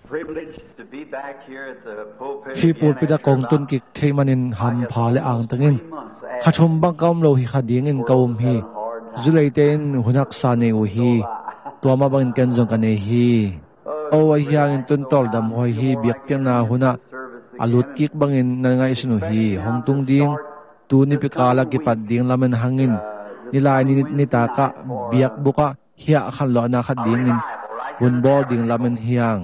hi pulpita kong tun ki theimanin ham pha le ang tangin khachom bang kaum lo hi khading in kaum hi zuleiten hunak sa ne u hi tuama bang ken jong kane hi o wa hiang in tun tol dam hoi hi biak pian na huna alut kik bangin na ngai sunu hi hongtung ding tu ni pikala ki pat ding lamen hangin nilai ni ta ka biak buka hia khan lo na khat ding in bun bol ding lamen hiang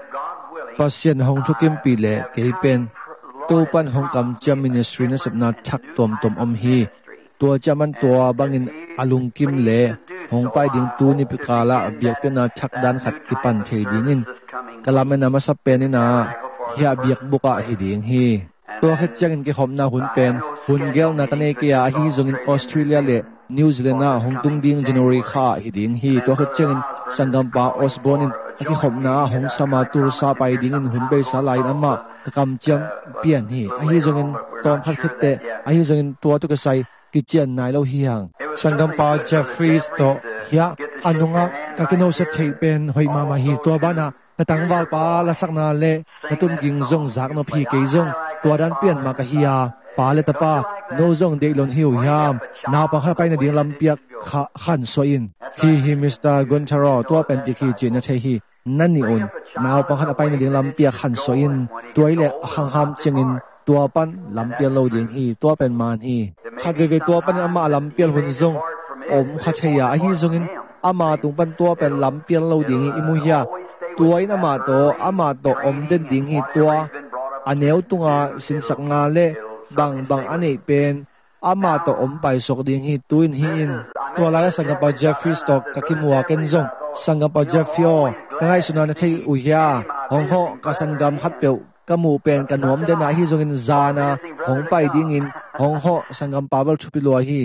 pasien hong chukim pi le ke pen to pan hong kam cham ministry na sapna thak tom om hi to chaman to bangin alung kim le hong pai ding tu ni pikala biak pe na thak dan khat ki pan thei ding in kalamen na sa pen na hia biak buka hi ding hi to khat changin ke khom na hun pen hun gel na kane ke a hi zong in Australia le New Zealand na hong tung ding January kha hi ding hi to khat changin sangam pa Osborne in aki khom na hong sama tur sa pai ding in hun be sa lai ama ka kam cham pian hi a hi zong in tom khat khat te a hi zong in to ka sai ki chian nai lo hiang sangam pa Jeffries to hia anunga ka kino sa thei pen hoi mama hi to bana na tangwal pa la sakna le na tun ging zong zak no phi ke zong to dan pian ma ka hiya pa le ta pa no zong de lon hiu yam na pa kha pai na ding lam piak khan so in hi Mr. Gontaro to pen ti khi chi na thei hi nan ni on naw pa kha pai na ding lam piak khan so in toile hang ham chengin tua pan lam pian lo ding hi to pen man hi kha ge to pan ama lam pian hun zong om kha theya a hi zong in ama tung pan to pen lam pian lo ding hi imu hiya tuai na ma to ama to om den ding hi tua aneu tunga sin sak nga le bang ane pen ama to om pai sok ding hi tuin hi in to la sangapa Jeffrey stock kakimwa ken zong sangapa Jeffio kangai suna na thei u ya hong ho ka sangam khat peu kamu pen kanom de na hi zong in zana hong pai ding in hong ho sangam pawal thupi lo hi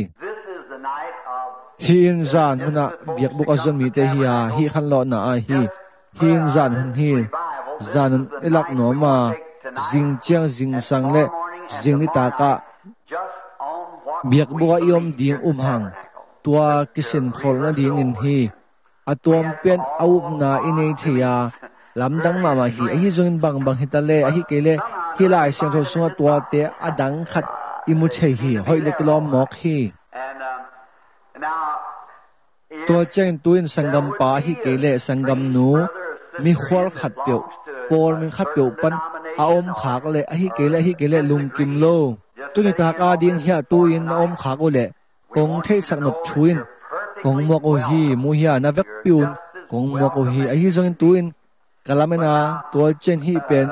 hin zan huna biak buk azon mi te hi a hi khan lo na a hi hin zan hun hi zan elak no ma jing chiang jing sang le jing ni ta ka biak bua iom ding hang tua kisen khol na ding in hi atom pen aup na inei thia lamdang mama hi hi zong bang hitale hi kele hi lai siang tho sunga tua te adang khat imu chei hi hoi le klom mok hi to chen tuin sangam pa hi kele sangam nu mi khwal khat peu por min khat peu pan aom khak le hi kele lung kim lo tuni ta ka ding hia tuin om khak ole kong thei sak nop thuin kong mok o hi mu hia na vek piun kong mok o hi hi zong tuin kalamena to chen hi pen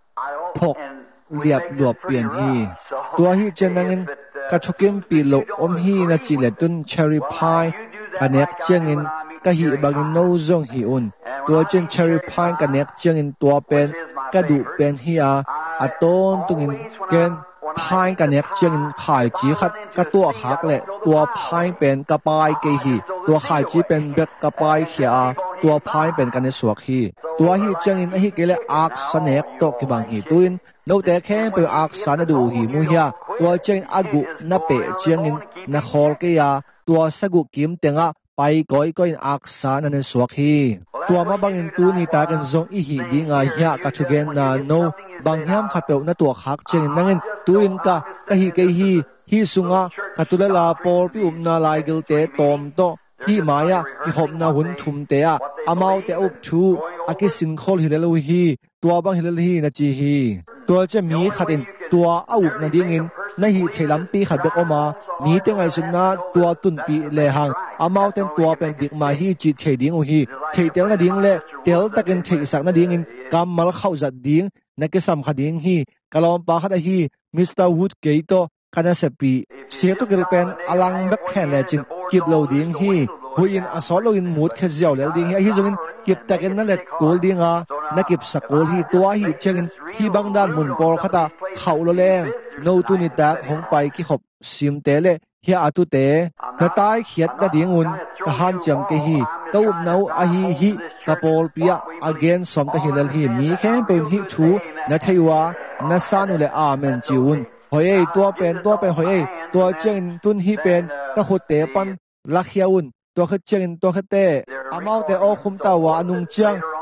phok liap luap pian hi to hi chen nangin ka thukim pi lo om hi na chi le tun cherry pie kanek chengin ka hi bagin no zong hi un to chen cherry pie kanek chengin to pen ka du pen hi a aton tungin ken pie kanek chengin khai chi khat ka to khak le to pie pen ka pai ke hi to khai chi pen bek ka pai khia to pie pen kan suak hi to hi chengin hi kele ak sanek to ki bang hi tuin no te khe pe ak san du hi mu hia to chen agu na pe chengin na khol ke ya to sagu kim tenga pai koi ak san an suak hi tua ma bangin tu ni ta kan zong i hi dinga hia ka thugen na no bang hiam khat pe na to khak chengin nangin tuin ka hi ke hi sunga katulala por pi na lai gil te tom to hi maya ki hop na hun thum te a amau te up thu akisin khol hilelo hi tua bang hilel hi na chi hi tua che mi khatin tua au na ding in na hi chelam pi khat bek oma mi te ngai sun na tua tun pi le hang amau ten tua pen dik ma hi chi che ding o hi che tel na ding le tel takin che sak na ding in kamal khau zat ding na ke sam khading hi kalom pa khat hi Mr. Wood ke to kana sepi se to gel pen alang bek khen le chin kip lo ding hi huin asolo in mood khe jiao le ding hi zongin kip taken na le kol ding a na kip sakol hi tua hi chengin hi bangdan mun por khata khau lo leng no tu ni tak hong pai ki khop sim te le hi atu te na tai khiat na ding un ka han cham ke hi kau nau a hi ka pol pia again som ka hilal hi mi khem pen hi thu na theiwa na sanu le amen chiun hoi tua pen hoi tua chen tun hi pen ka khot te pan la khiaun tua khat chen tua khat te amau te o khum ta wa anung chiang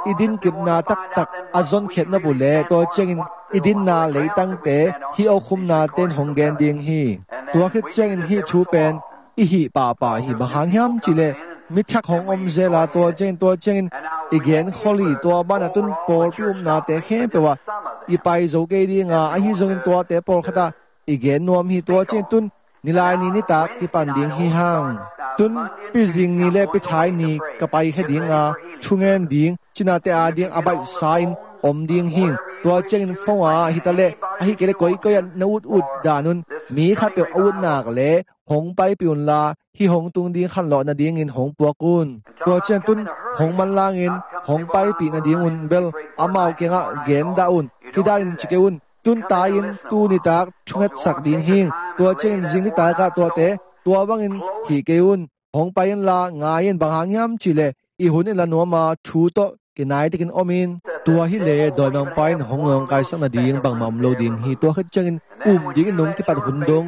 idin kip na tak tak azon khet na bule to chengin idin na leitang te hi o khum na ten honggen ding hi to khet chengin hi thu pen i hi pa hi bahang hiam chile mi thak hong om zela to chengin igen kholi to bana tun por pi na te khe pe wa i pai zo ke dinga a hi zongin to te por khata igen nom hi to chen tun nilai ni tak ki pan ding hi hang tun pi jing ni le pi thai ni ka pai khe dinga chungen ding china te a ding abai sain om ding hing to chen fowa hi ta le a hi ke le koi na ut danun mi kha pe ut nak le hong pai piun la hi hong tung ding khan lo na ding in hong puakun to chen tun hong man lang in hong pai pi na ding un bel amau ke nga gen da un hi dalin chikeun tun tayin tu ni tak thungat sak ding hing to chen jing ni ta ka to te to bangin hi keun hong payin la ngayin banghang yam chile i hun la no ma thu to kinai tikin omin to hi le doi mang pain hong ngong kai sak na ding bang mam lo ding hi to khat changin ding nong ki pat hun dong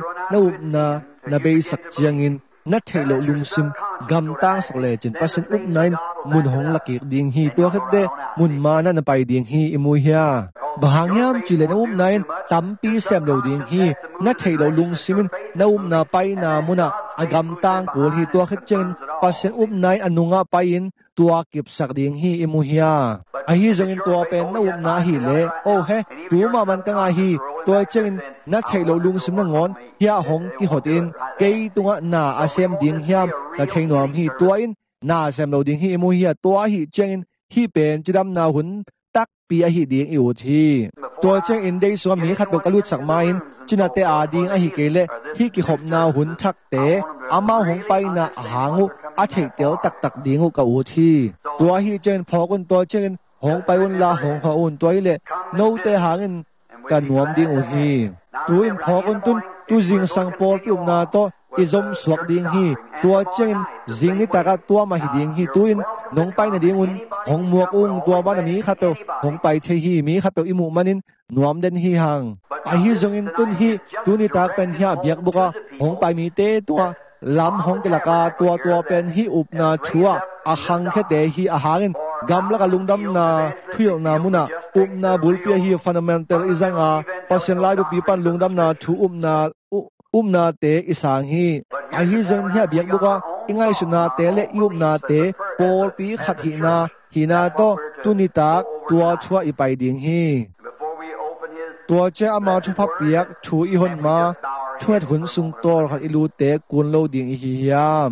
na be sak chiangin na thailo lungsim gam tang sak le chin pasen nain mun hong laki ding hi to khat de mun ma na pai ding hi imu hia bahang yam chile na nain tampi sem lo ding hi na thailo lungsimin na na pai na muna agam tang kul hi to khat chen pasen nai anunga pain tua kip sak ding hi imu hia a hi zongin tua pen na hi le o he tu ma man ka nga hi to chen na thailo lungsim na ngon hia hong ki hotin ke tunga na asem ding hiam ka thainom hi tuain na sem lo ding hi imu hia tua hi chen hi pen chidam na hun tak pi a hi ding i u thi to chen in dei so mi khat to kalut sak main china te a ding a hi kele hi ki khop na hun thak te ama hong pai na hangu a chei tel tak dingu ka u thi to hi chen phokun to chen hong pai un la hong ha un toile no te hangin ka nuam ding u hi tu in phokun tun tu jing sang por pi na to izom suak ding hi tua chen jing ni taka tua ma hi ding hi tuin nong pai na ding un hong muak tua ba na mi kha pe hong pai che hi mi kha pe imu manin nuam den hi hang a hi zong in tun hi tu ni tak pen hia biak buka hong pai mi te tua lam hong ke laka tua pen hi up na thua a hang khe te hi a hangin gam la ka lungdam na thil na muna na bul pe hi fundamental izanga pasen lai bu pi pan lungdam na thu na te isang hi a hi zon hi biak buka ingai suna te le na te por pi khat hi na to tunitak tua thua i pai ding hi tua che ama thu phap piak thu i hon ma thuat hun sung tor khat ilu te kun lo ding hi hiam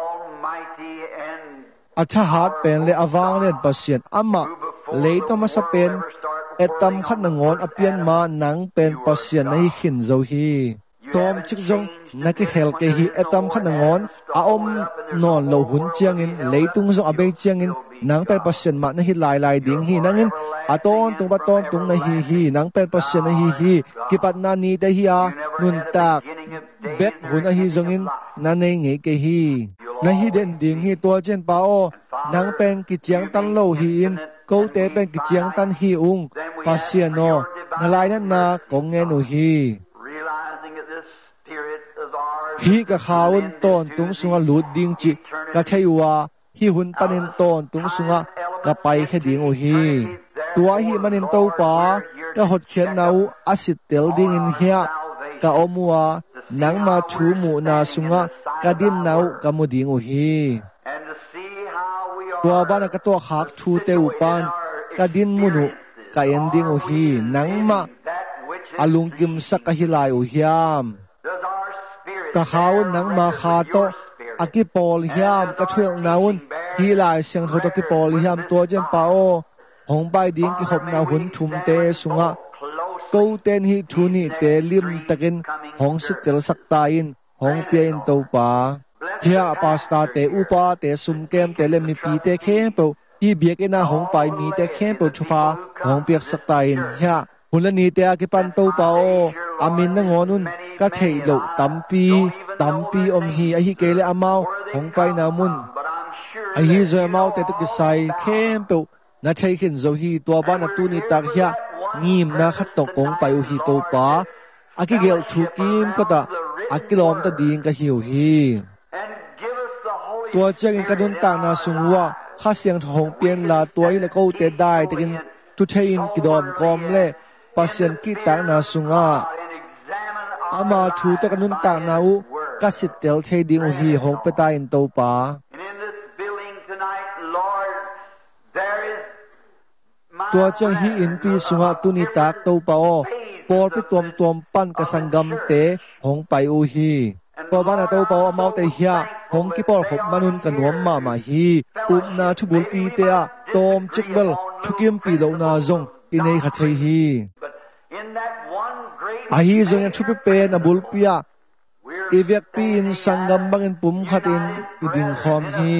acha hat pen le awang len pasien ama le to ma sa pen etam khat na ngon apian ma nang pen pasien na hi hin zo hi tom chik jong naki khel ke hi etam khat na ngon a om non lo hun chiangin leitung zo abe chiangin nang pen pasien ma na hi lai ding hi nangin aton tung na hi nang pen pasien na hi ki pat na ni te hi a nun tak bet hun a hi zongin na nei nge ke hi na hi den ding hi to chen pa o nang pen ki chiang tan lo hi in ko te pen ki chiang tan hi pasien no na lai na kong nge no hi hi ka khawun ton tung sunga lut ding chi ka thaiwa hi hun panin ton tung sunga ka pai khe ding o hi tua hi manin to pa ka hot khen nau asit tel ding in hia ka omua nang ma thu mu na sunga ka din nau ka mu ding o hi tua bana ka to khak thu te upan ka din munu ka ending o hi nang ma alung kim sak ka hilai o hiam ka khawun nang ma kha to akipol hiam ka thwel naun hi lai siang tho to ki pol hiam to jen pa o hong bai ding ki khop na hun thum te sunga ko ten hi thuni te lim takin hong sit tel sakta in hong pe in to pa hia pasta te upa te sum kem te le mi pi te khem po hi biak ina hong pai mi te khem po chupa hong piak sakta in hia hulani te a ki pan to pa o amin na ngonun ka thei lo tampi om hi a hi kele amau hong pai na mun a hi zo amau te to ki sai khem po na thei khin zo hi to ba na tu ni tak hia ngim na khat to kong pai u hi to pa a ki gel thu kim ko ta a kilom ta ding ka hiu hi to chang in kadun ta na sungwa khá siang thong pian là tuổi là câu tê đai tekin tu thein kidom kom le pasien ki ta na sunga ama thu ta kanun ta na u kasit tel thei ding hi hong peta in to pa tua chang hi in pi sunga tuni tak to pa o por pi tuam pan ka sangam te hong pai u hi to ba na to pa o mau te hia hong ki por khop manun ka nuam ma hi up na thu bul pi te a tom chikbel thukim pi lo na zong inei kha chei hi a hi zong thu pi pe na bul pia ivek pi in sangam bangin pum khatin iding khom hi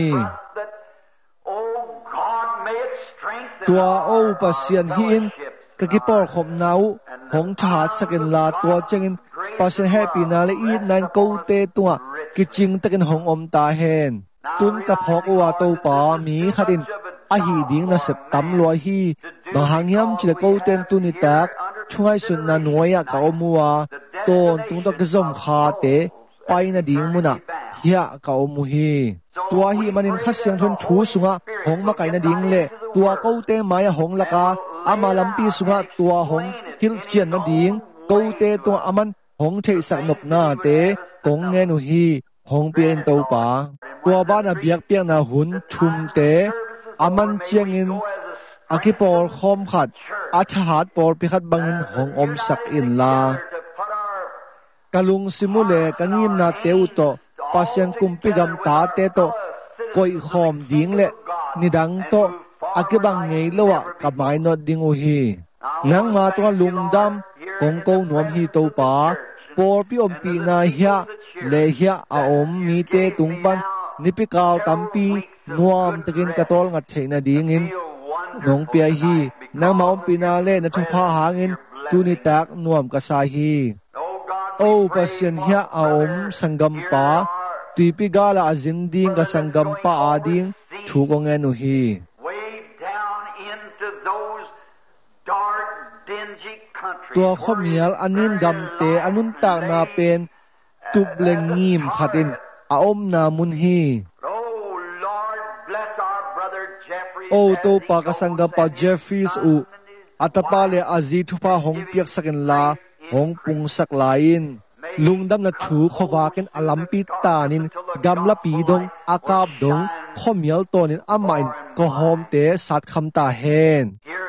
tua o pasien hi in ka ki por khop nau hong that sakin la tua chengin pasien happy na le i nan ko te tua ki ching takin hong om ta hen tun ka phok wa to pa mi khatin a hi ding na sep tam lo hi bang hangyam chile ko ten tuni tak chungai sun na noya ka omua ton tung ta gzom kha te pai na ding muna hia ka omu hi tua hi manin khasyang thon thu sunga hong ma kai na ding le tua ko te maya hong laka ama lampi sunga tua hong hil chian na ding ko te tua aman hong thei sak nop na te kong nge nu hi hong pien to pa tua ba na biak piang na hun thum te aman chiang in akipor khom khat athat por pi khat bangin hong om sak in la kalung simule kangim na teu to pasien kumpigam ta te to koi khom ding le nidang to akibang ngei lowa kamai no ding u hi nang ma to lungdam kong ko nuam hi to pa por pi om pi na hia le hia a om mi te tungpan nipikaw tampi nuam takin katol ngat theina ding in nong pia hi nang ma om pi na le na thu pha hangin tuni tak nuam ka sa hi o pasien hia a om sangam pa tuipi gala azinding ka sangam pa ading thu ko nge nu hi tua khomial anin gam te anun ta na pen tup leng ngim khatin a om na mun hi o to pa ka sangam pa Jeffries u atapa le azi thupa hong piak sakin la hong pung sak lain lungdam na thu khowakin alampi tanin gamla pi dong akap dong khomial tonin amain ko hom te sat kham ta hen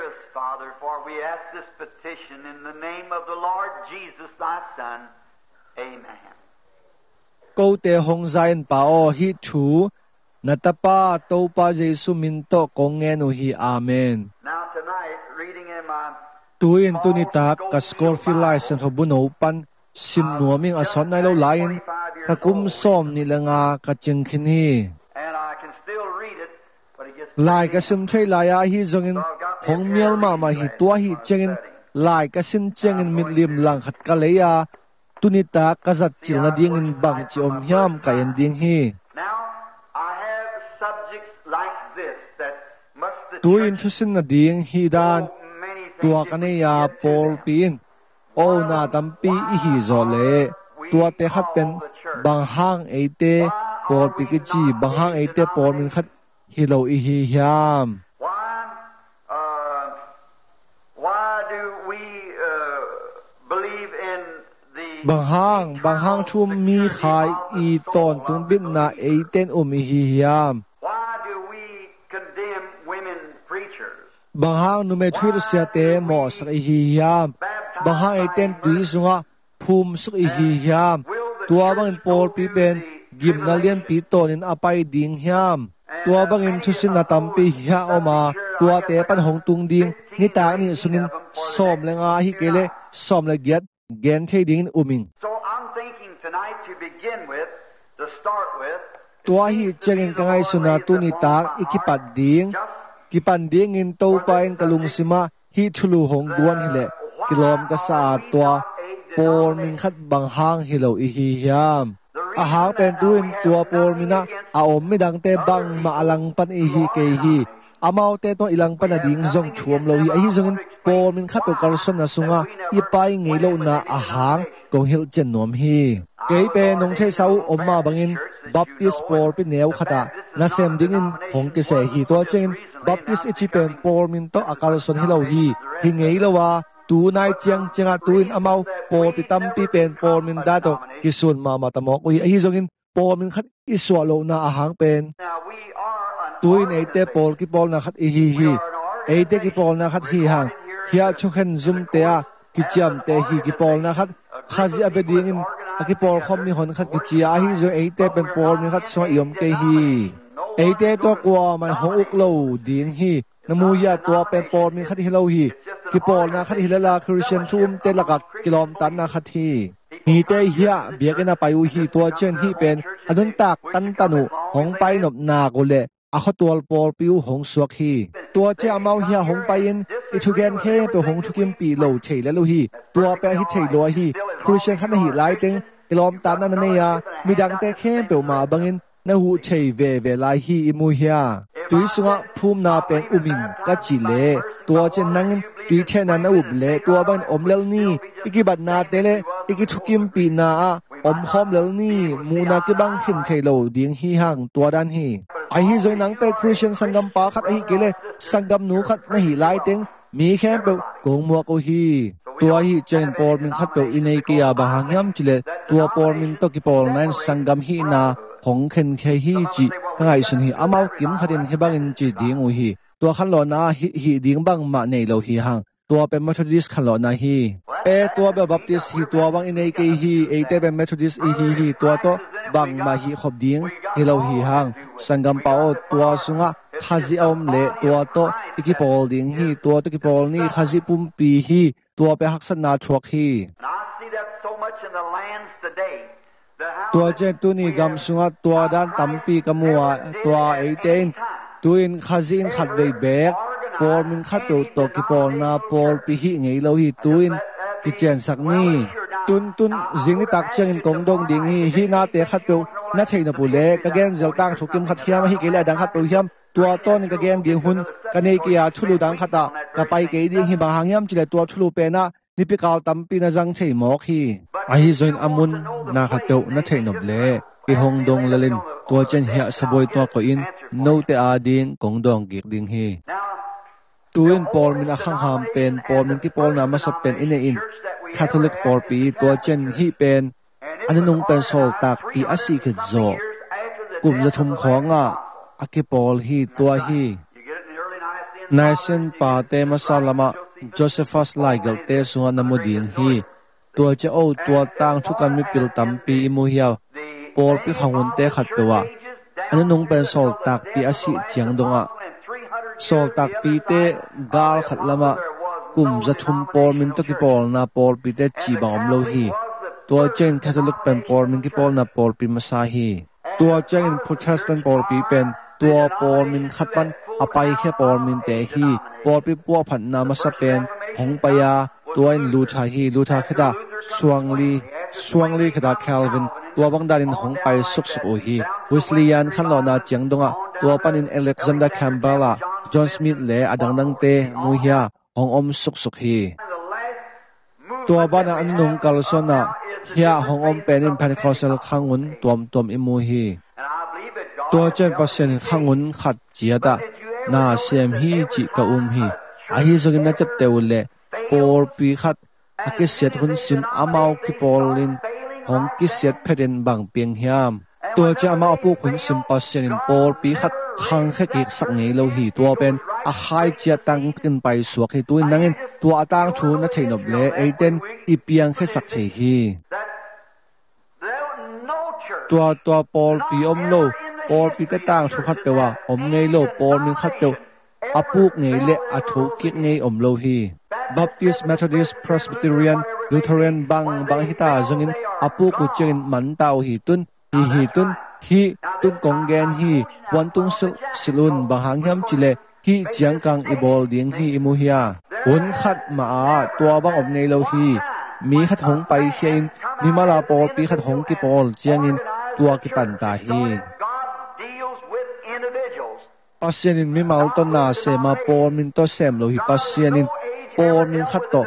câu te hong zain pa o hi thu natapa to pa Jesu min to kong nge nu hi amen tuin tunita ka scorfilai san thobuno pan sim nuaming asot nai lo lain ka kum som ni langa ka chingkhin hi lai ka sim thei laya hi zongin hong mial ma hi tua hi chengin lai ka sin chengin mitlim lang khat ka leya tunita ka zat chil na ding in bang chi om hiam ka yan ding hi tuin thusin na ding hi dan tua kaneya Paul pin o na tampi i hi zole tua te khat pen bang hang eite Paul pi ki chi bang hang eite Paul min khat hi lo i hi hiam bang hang thum mi khai i ton tung bit na eiten i hi hiam bang hang nu me thir sia te mo sak i hi hiam bang hang eiten tui sunga phum suk i hi hiam tua bang Paul pi ben gim na lian pi tonin apai ding hiam tua bang in thusin na tampi hia oma tua te pan hong tung ding ni ta ni sunin som lenga hi kele som le giat gen thei ding uming tua hi chengin kangai suna tuni tak ikipat ding kipan ding in to pain kalung sima hi thulu hong duan hile kilom ka sa tua por min khat bang hang hilo i hi hiam a hang pen tuin tua por mina a om mi dang te bang ma alang pan i hi ke hi amau te to ilang pan ading zong thuam lo hi a hi zongin por min khat to karson na sunga i pai ngei lo na a hang kong hil chen nom hi ke pe nong thei sau omma bangin baptist por pi neu khata na sem ding in hong ki se hi to chen baptist ichipen por min to akal son hi lo hi ngei lo wa tu nai chiang chenga tu in amau por pitam pi pen por min da to ki sun ma ma tamok ui hi zongin por min khat iswa lo na ahang pen tu in ate por ki por na khat hi hi ate ki por na khat hi hang hia chukhen zum te a ki cham te hi ki por na khat khazi abeding in aki por khom mi hon khat ki chia hi zo ate pen por mi khat so iom ke hi ate to kwa man hong uk lo din hi namu ya to pen por mi khat hi lo hi ki por na khat hi la christian chum te laka kilom tan na khat hi hi te hia biakena payu hi to chen hi pen adun tak tan tanu hong pai nop na ko le a khotol por piu hong suak hi to che amau hia hong pai in ithugen khe pe hong thukim pi lo chei le lo hi to pe hi chei lo hi christian khan hi lai teng kilom tan na ne ya midang te khe pe ma bangin na hu chei ve lai hi imu hia tui sunga phum na pen uming ka chi le to chen nang tui the na na up le to ban om lel ni iki bat na te le iki thukim pi na om khom lel ni mu na ki bang khin chei lo ding hi hang to dan hi ai hi zoi nang pe christian sangam pa khat ai kele sangam nu khat na hi lai teng mi khem pe gong mo ko hi tua hi chen por min khat pe inei ki ya ba hang yam chile tua por min to ki por nan sangam hi na hong khen khe hi chi ka ngai sun hi amau kim khatin he bang in chi ding u hi tua khan lo na hi ding bang ma nei lo hi hang tua pe methodist khan lo na hi pe tua be baptist hi tua bang inei ke hi e te be methodist hi tua to bang ma hi khop ding hi lo hi hang sangam pao tua sunga khazi om le tua to iki pol ding hi tua to ki pol ni khazi pum pi hi tua pe haksan na thuak hi tua chen tu ni gam sunga tua dan tampi kamua tua 18 tuin khazin khat vei bek por min khat to ki por na por pi hi ngei lo hi tuin ki chen sak ni tun jing ni tak chang in kong dong ding hi na te khat pe na chei na pule ka gen zel tang thukim khat hiam hi kele dang khat pe hiam tua ton ka gen ding hun ka nei ki ya thulu dang khata ka pai ke ding hi ba hangyam chile tua thulu pe na nipikal tampi na jang chei mok hi ai join amun na khat pe na chei nob le ki hong dong lalin tua chen hia saboi to ko in no te a ding kong dong gik ding hi tuin por min a khang ham pen por min ki por na ma sap pen in catholic por pi tua chen hi pen anung pen sol tak pi asi khit zo kum la thum khonga akipol hi tua hi naisen pa te masalama josephus laigal te sunga namudin hi tua che o tua tang thukan mi pil tampi imu hiaw por pi khangun te khat pewa anung pen sol tak pi asi chiang donga sol tak pi te gal khat lama kum za thum por min to ki pol na por pi te chi bang lo hi tua chen catholic pen por min ki pol na por pi masa hi tua chen protestant por pi pen tua por min khat pan apai khe por min te hi por pi pu phan na ma sa pen hong pa ya tua in lu tha khata swangli khata calvin tua bang darin hong pai sup o hi wesleyan khan lo na chiang donga tua panin alexander campbell john smith le adang dang te mu hia hong om suk hi tua bana anung kalsona hia hong om penin pentecostal khangun tom imu hi tua chen pasien khangun khat chiada na sem hi chi ka hi ahi zogin na chap teule por pi khat akiset hun sim amau ki polin hong kiset pheden bang piang hiam tua cha ma pu hun sim pasien in por pi khat khang khe ki sak ngei lo hi tua pen a khai chia tang tin pai suak hi tuin nangin tua atang thu na theinob le eiten ipiang khe sak chei hi tua por pi om lo por pi te tang thu khat pewa om ngei lo por min khat pe apuk ngei le athu kik ngei om lo hi baptist methodist presbyterian lutheran bang hita zongin apuku chen man tau hi tun kong gen hi wan tung silun bang hangyam chile hi chiang kang ibol ding hi imu hiya un khat ma tua bang om ngei lo hi mi khat hong pai hian mi mala por pi khat hong ki pol chiangin tua ki pan ta hi pasienin mi mal to na se ma por min to sem lo hi pasienin por min khat to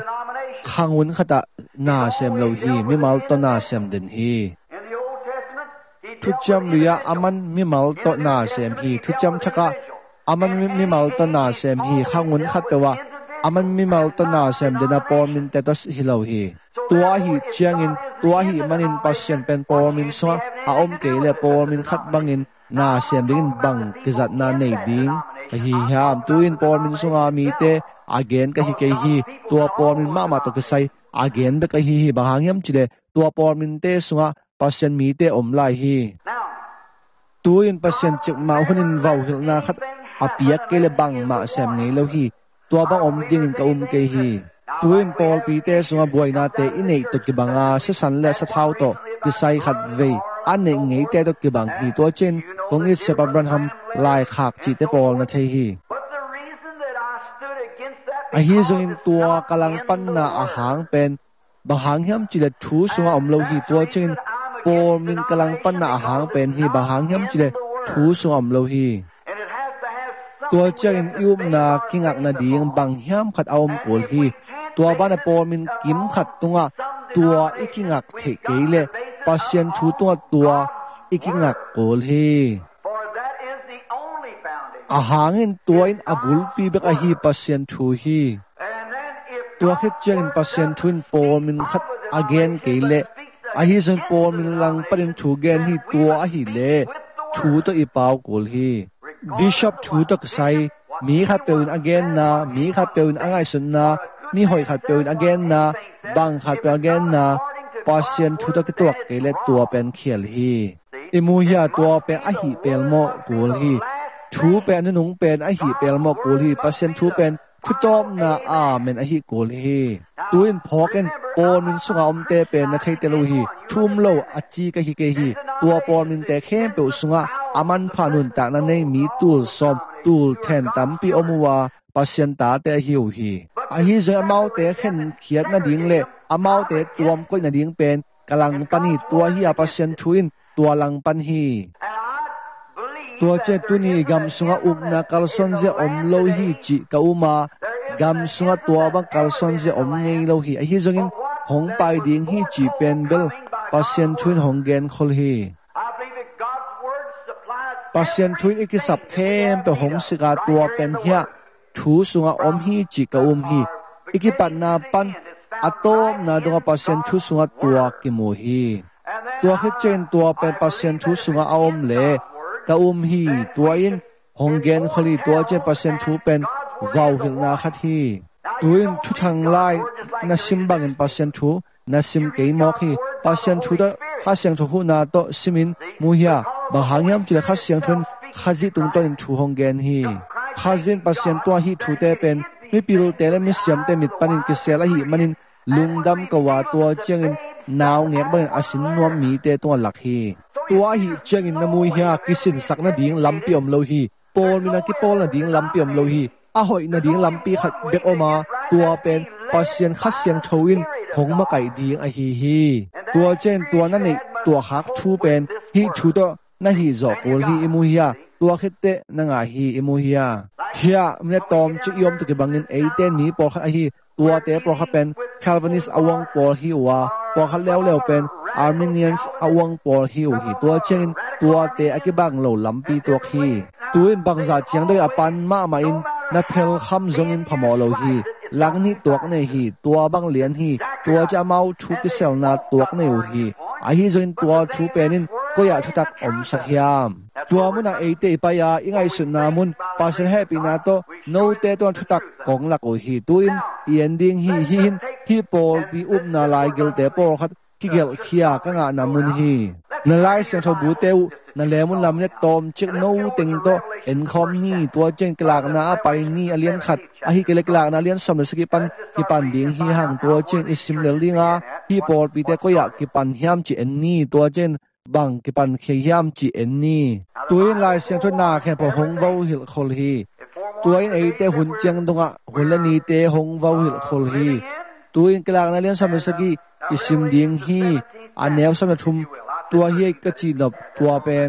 khangun khata na sem lo hi mi mal to na sem den hi thu cham ria aman mi mal to na sem hi thu cham thaka aman mi mal to na sem hi khangun khat pewa aman mi mal to na sem dena por min tetas hilau hi tua hi chiangin tua hi manin pasien pen por min so a om ke le por min khat bangin na sem ding bang kizat na nei ding hi ham tuin por min sunga mi te again ka hi ke hi tua por min ma to ke sai again be ka hi bahangyam chile tua por min te sunga pasien mi te om lai hi tuin pasien chik ma hunin vau hil na khat apiak ke le bang ma sem ngei lo hi tua bang om ding ka ke hi tuin pol pi te sunga boina te inei to ki banga se san le sa thau to ki sai khat ve ane ngei te to ki bang hi to chen ong it se Abraham lai khak chi te pol na the hi a hi zong tua kalang pan na a hang pen bahang hiam chile thu sunga om lo hi to chen pol min kalang pan na a hang pen hi bahang hiam chile thu sunga om lo hi tua chen yum na kingak na ding bang hiam khat aom kol hi tua bana pol min kim khat tunga tua ikingak the keile pasien thu tua ikingak kol hi a hangin tua in abul pi bek a hi pasien thu hi tua khit chen pasien thun pol min khat again keile a hi zon pol min lang parin thu gen hi tua a hi le thu to I pau kol hi bishop thu to sai mi khat peun again na mi khat peun angai sun na mi hoi khat peun again na bang khat peun again na pasien thu to ki tuak keile tua pen khial hi imu hia tua pe a hi pel mo kol hi thu pen nung pen a hi pel mo kol hi pasien thu pen thu tom na a men a hi kol hi tuin phoken pon min sunga om te pen na thei te lo hi thum lo a chi ka hi ke hi tua pon min te khem pe sunga aman phanun ta na nei mi tul som tul then tampi omuwa pasien ta te hiu hi a hi ze amau te khen khiat na ding le amau te tuam koi na ding pen kalang pani tua hi a pasien thuin tua lang pan hi tua che tuni gam sunga ukna kalson je om lo hi chi ka uma gam sunga tua bang kalson je om ngei lo hi a hi zongin hong pai ding hi chi pen bel pasien thuin hong gen khol hi pasien thuin ikisap khem pe hong sika tua pen hia thu sunga om hi chi ka hi ikipat na pan atom na donga pasien thu sunga tua ki mo hi tua khit chen tua pen pasien thu sunga om le ka hi tua in hong gen kholi tua che pasien thu pen vau hil na khat hi tuin thu thang lai na sim bangin pasien thu na sim ke mo khi pasien thu da kha siang thu na to simin mu hia bahangyam chile kha siang thun khaji tung ton thu hong gen hi khajin pasien tua hi thu te pen mi pil te le mi siam te mit panin ki sela hi manin lungdam ka wa tua chengin naw ngek ban asin nuam mi te to lak hi tua hi chengin na mu hia kisin sakna ding lampiom lo hi pol mina ki pol na ding lampiom lo hi a hoi na ding lampi khat bek oma tua pen pasien kha siang thoin hong ma kai ding a hi tua chen tua na nei tua khak thu pen hi thu to na hi zo pol hi imu hia tua khite na nga hi imu hia mne tom chi yom to ke bangin 18 ni por kha hi tua te por kha pen Calvinist awang por hi wa por kha lew pen Armenians awang por hi tua chen tua te akibang lo lampi tua khi tuin bangza chiang doi apan ma in na phel kham zongin phamo lo hi langni tuak nei hi tua bang lian hi tua cha mau thu ki sel na tuak nei hi a hi zoin tua thu penin koya thutak om sakhiam tua muna eite pa ya ingai sun na mun pasen happy na to no te ton thutak kong lak o hi tuin ending hi pol bi na lai gel te por khat ki gel khia ka nga na mun hi na lai sang tho bu teu na lemun lam ne tom chik no teng to en khom ni tua chen klak na pai ni alian khat a hi kele klak na alian som saki pan ki pan ding hi hang tua chen isim le linga hi por pi te ko ya ki pan hiam chi en ni tua chen bang ki pan khe hiam chi en ni tuin lai sang tho na khe po hong vo hil khol hi tuin ei te hun chang donga hulani te hong vo hil khol hi tuin klak na alian som saki isim ding hi anew som na thum tua hi ka chi nop tua pen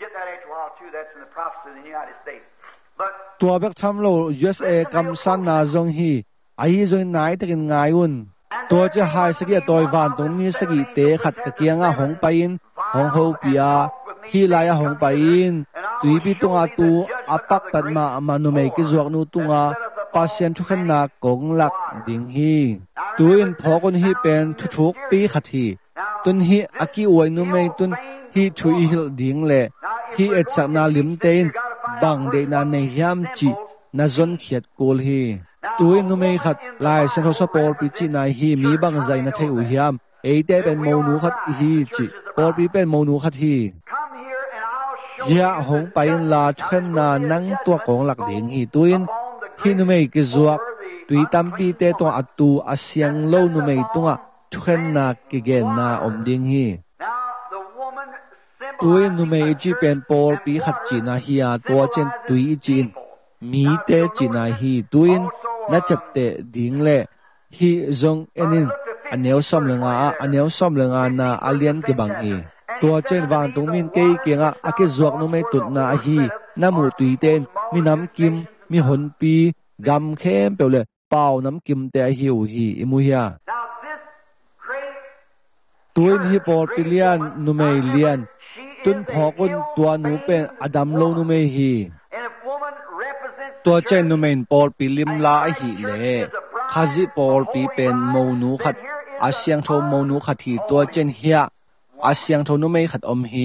tua bek tham lo USA kam san na zong hi ai zoi nai takin ngai un tua che hai sagi toy van tung mi sagi te khat ka kianga hong pain hong ho pia hi laya hong pain tui pi tunga tu apak tat ma amanu mei ki zuak nu tunga pasien thu khan na kong lak ding hi tuin phokon hi pen thu thuk pi khathi tun hi aki oi nu mei tun hi thu i hil ding le hi etsak na lim tein bang de na nei hiam chi na zon khiat kol hi tuin nu mei khat lai sen ho sapor pi chi nai hi mi bang zai na thei u hiam eite pen mo nu khat hi chi por pi pen mo nu khat hi ya hong pain la khan na nang tua kong lak ding hi tuin hi nu mei ki zuak tui tam pi te to atu asyang lo nu mei tunga khan na ki gen na om ding hi tuin nu mei chi pen por pi khat chi na hi a to chen tui chin mi te chi na hi tuin na chap te ding le hi zong enin aneu som lenga na alien ki bang hi tua chen van tung min ke kenga ake zuak no mai tut na hi namu tui ten mi nam kim mi hon pi gam khem pele pau nam kim te hi u hi imu hiya tuin hi por pilian nu mai lian tun phokun tua nu pen adam lo nu mai hi tua chen nu men por pilim la hi le khazi por pi pen mo nu khat asyang tho mo nu khat hi tua chen hiya asyang tho nu mai khat om hi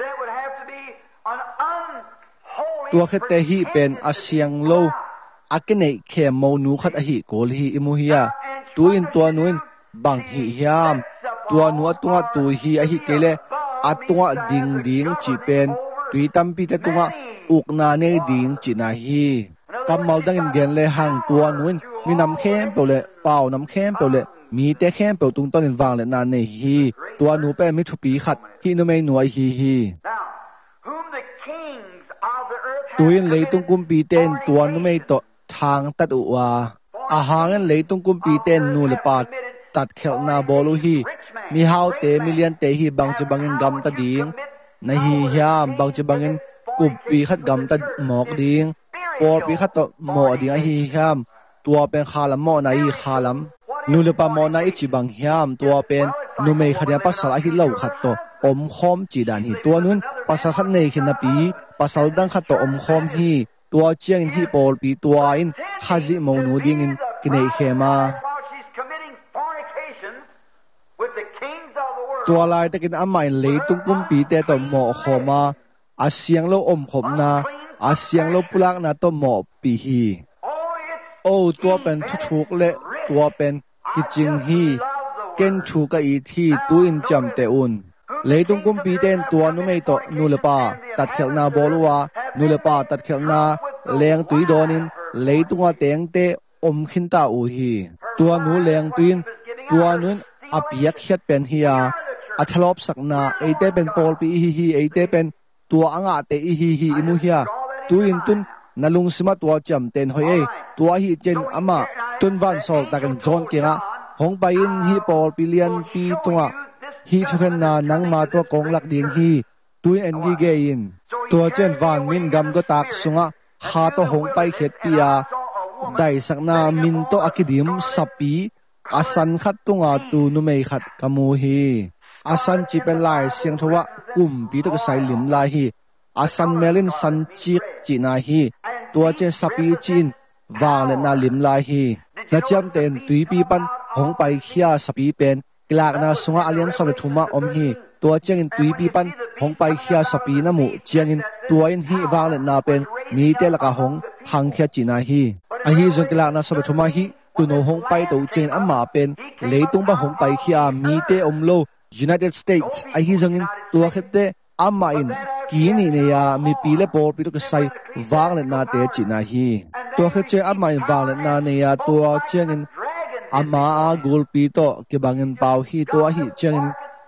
tua khat te hi pen asyang lo akene khe mo nu khat a hi kol hi imu hiya tuin tua nuin bang hi hiam tua nu atunga tu hi a hi kele atunga ding chi pen tui tampi te tunga ukna ne ding chi na hi kamal dangin gen le hang tua nuin mi nam khem pole pau nam khem pole mi te khem pe tung ton in wang le na ne hi tua nu pe mi thupi khat hi nu mei nuai hi tuin leitung kum pi ten tua nu mei to thang tat u wa a hangan leitung kum pi ten nu le pat tat khel na bolu hi mi hau te million te hi bang che bangin gam ta ding na hi hiam bang che bangin kup pi khat gam ta mok ding por pi khat to mo ding a hi hiam tua pen khalam mo na hi khalam nu le pa mo na i chi bang hiam tua pen nu mei khadia pasal a hi lo khat to om khom chi dan hi tua nun pasal khat nei khin na pi pasal dang khat to om khom hi tua chiang hi por pi tua in khazi mo nu ding in kinei khema tua lai takin amai leitung kum pi te to mo khoma asyang lo om khom na asyang lo pulak na to mo pi hi o tua pen thu thuk le tua pen kiching hi ken thu ka i thi tu in cham te un leitung kum pi ten tua nu mei to nu le pa tat khel na bolwa nu le pa tat khel na leng tui donin leitunga teng te om khin ta u hi tua nu leng tuin tua nun apiak hiat pen hiya athalop sakna eite pen pol pi hi eite pen tua anga te hi imu hiya tuin tun nalung sima tua cham ten hoi tua hi chen ama tun van sol takan jon kenga hong pain hi pol pilian pi tunga hi thukan na nangma to kong lak ding hi tuin en gi ge in tua chen van min gam go tak sunga ha to hong pai khet pia dai sakna min to akidim sapi asan khat tunga tu nu mei khat kamu hi asan chi pen lai siang thowa kum pi to sai lim lai hi asan melin san chik chi na hi tua che sapi chin wang le na lim lai hi na cham ten tui pi pan hong pai khia sapi pen kilak na sunga alian sa thuma om hi tua chengin tui pi pan hong pai khia sapi na mu chiangin tua in hi wang le na pen mi te laka hong thang khia chi na hi a hi zong kilak na sa thuma hi tu no hong pai to chen amma pen leitung ba hong pai khia mi te om lo United States a hi zong in tua khete amma in kini ne ya mi pi le por pi to sai wang le na te chi na hi tua khete amma in wang le na ne ya tua chengin amma a gol pi to ke bangin pau hi tua hi chengin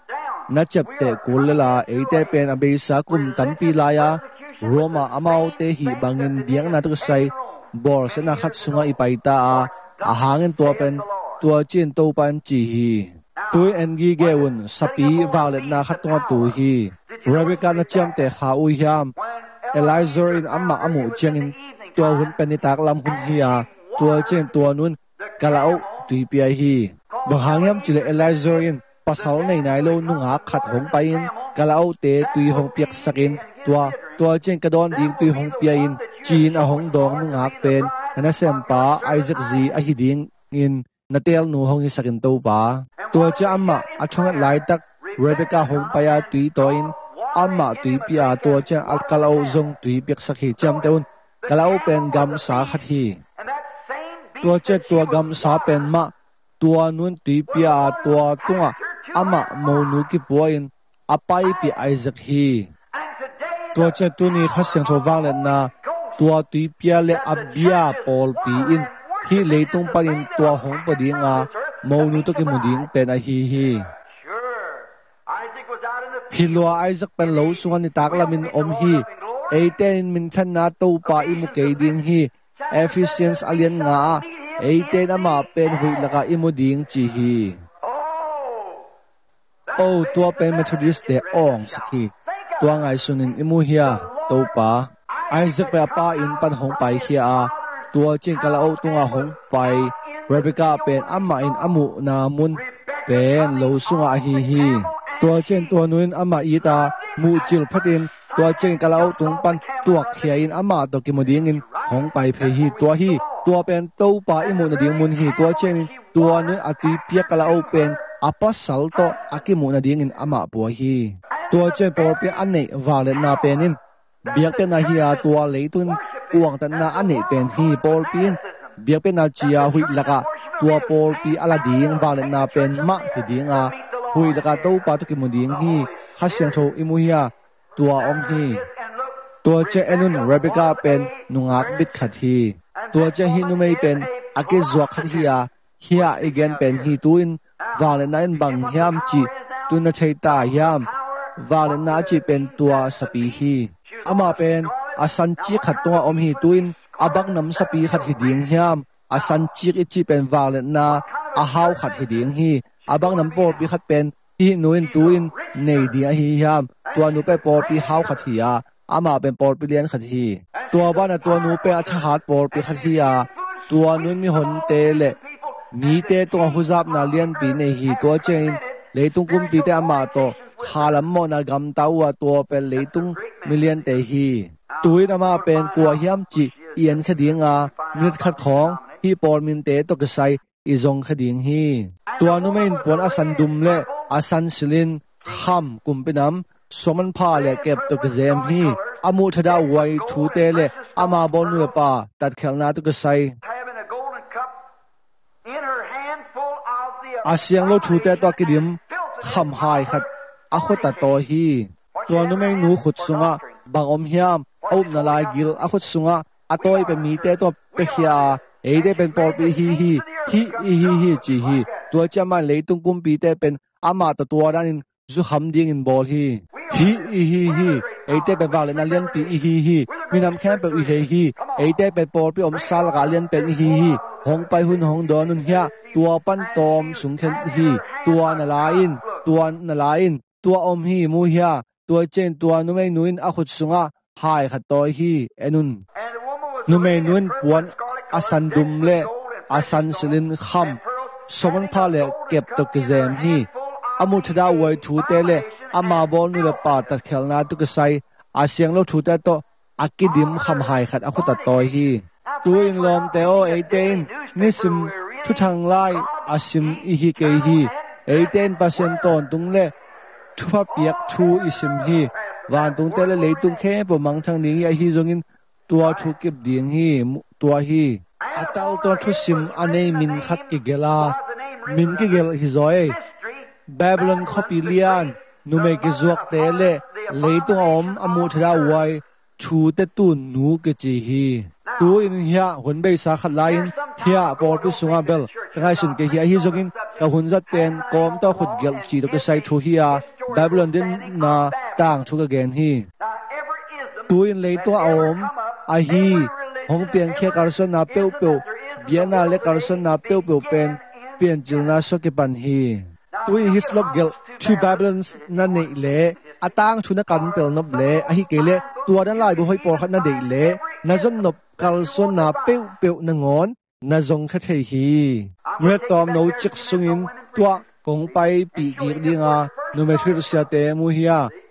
na chap te kul la eite pen abe sa kum tam pi la ya Roma amau te hi bangin biang na to sai bor se na khat sunga ipaita a hangin tua pen tua chin to pan chi hi tui en gi geun sapi valet na khat tua tu hi Rebecca na cham te kha u hiam Elizur in amma amu chengin tua hun penitak lam hun hi a tua chen tua nun kalao tui pi hi bahangyam chile Elizur in pasal nei nai lo nunga khat hong pain kalau te tui hong piak sakin tua chen kadon ding tui hong pia in chin a hong dong nu ngak pen na sempa Isaac zi a hiding in natel nu hong sakin to pa tua cha amma athong lai tak Rebecca hong paya tui toin amma tui pia tua cha al kalau zong tui piak sakhi cham teun kalau pen gam sa khat hi tua che tua gam sa pen ma tua nun tui pia tua tunga ama mo nu ki poin apai pi Isaac hi tua che tu ni khasyang tho wang le na tua tui pia le abia pol pi in hi leitung panin tua hong padinga mo nu to ki muding pen a hi hi lo Isaac pen lo sunga ni taklamin om hi 18 min than na to pa imu ke ding hi Ephesians alien nga 18 ama pen hui laka imu ding chi hi tua pen Methodist de ong sakhi tua ngai sunin imu hia to pa Isaac pe pa in pan hong pai hia tua chin kala tunga hong pai Rebecca pen amma in amu na mun pen lo sunga hi tua chen tua nuin ama ita mu chil phatin tua chen kala tung pan tuak khia in ama to ki moding in hong pai phe hi tua pen to pa imu na ding mun hi tua chen tua nu ati pia kala pen apasal to akimu na ding in ama po hi tua chen por pe anei valen na penin biak pe na hi a tua leitun uang tan na anei pen hi por pin biak pe na chia hui laka tua por pi ala ding valen na pen ma hi ding a hui laka to pa to ki mu ding hi khasyang tho imu hi a tua om hi tua che enun Rebecca pen nungak bit khat hi tua che hi nu mei pen ake zwa khat hi a hia again pen hi tuin valen na in bang hiam chi tu na chei ta hiam valen na chi pen tua sapi hi ama pen asan chi khat tonga om hi tuin abak nam sapi khat hi ding hiam asan chi chi pen valen na a hau khat hi ding hi abang nam por pi khat pen hi nuin tuin nei dia hi hiam tua nu pe por pi hau khat hi a ama pen por pi lian khat hi tua ba na tua nu pe acha hat por pi khat hi a tua nun mi hon te le mi te to huzap na lian pi nei hi to chen leitung kum pi te ama to khalam mo na gam tawa to pe leitung million te hi tuin ama pen kwa hiam chi ien khadinga mit khat khong hi por min te to ka sai izong khading hi tua nu main pon asan dum le asan silin kham kumpinam soman pha le kep to ka zem hi amu thada wai thu te le ama bon nu pa tat khelna to ka sai asyang lo thu te to kidim kham hai khat a khota to hi tua nu main nu khut sunga bangom hiam om na lai gil a khut sunga atoi pe mi te to pe khia eide pen por pi hi chi hi tua chama leitung kum pi te pen ama to tua dan in zu ham ding in bol hi eide pe wale na lian pi hi minam khem pe hi eide pe por pi om sal ga lian pen hi hong pai hun hong don nun hia tua pan tom sung khen hi tua na lain tua om hi mu hia tua chen tua nu mai nuin a khut sunga hai khat toy hi enun nu mai nuin puan asan dum le asan silin kham soman pha le kep to kizem hi amu thada wai thu te le ama bol nu le pa ta khelna tu ka sai asyang lo thu te to akidim kham hai khat akhuta toy hi tuin lom te o 18 nisim thu thang lai asim I hi ke hi 18% ton tung le thu pa piak thu isim hi wan tung te le leitung khe po mang thang ning ya hi zongin tua thu kip ding hi tua hi atal to thu sim anei min khat ki gela min ki gel hi zoi Babylon copy lian nume ki zuak te le leitung om amu thada wai thu te tu nu ke chi hi tu in hia hun bei sa khat lain hia por pi sunga bel kai sun ke hia hi zogin ka hun zat pen kom to khut gel chi to ke sai thu hia Babylon din na tang thu ka gen hi tu in leitung om a hi hong pian khe karson na peu biana le karson na peu pen pian jilna so ke pan hi tu in hislop gel thu Babylons na nei le atang thu na kan tel nop le a hi ke le tua dan lai bu hoi por khat na dei le na zon nop karson na peu na ngon na zong kha thei hi ngue tom no chik sungin tua kong pai pi gi dinga no me thir sia te mu hiya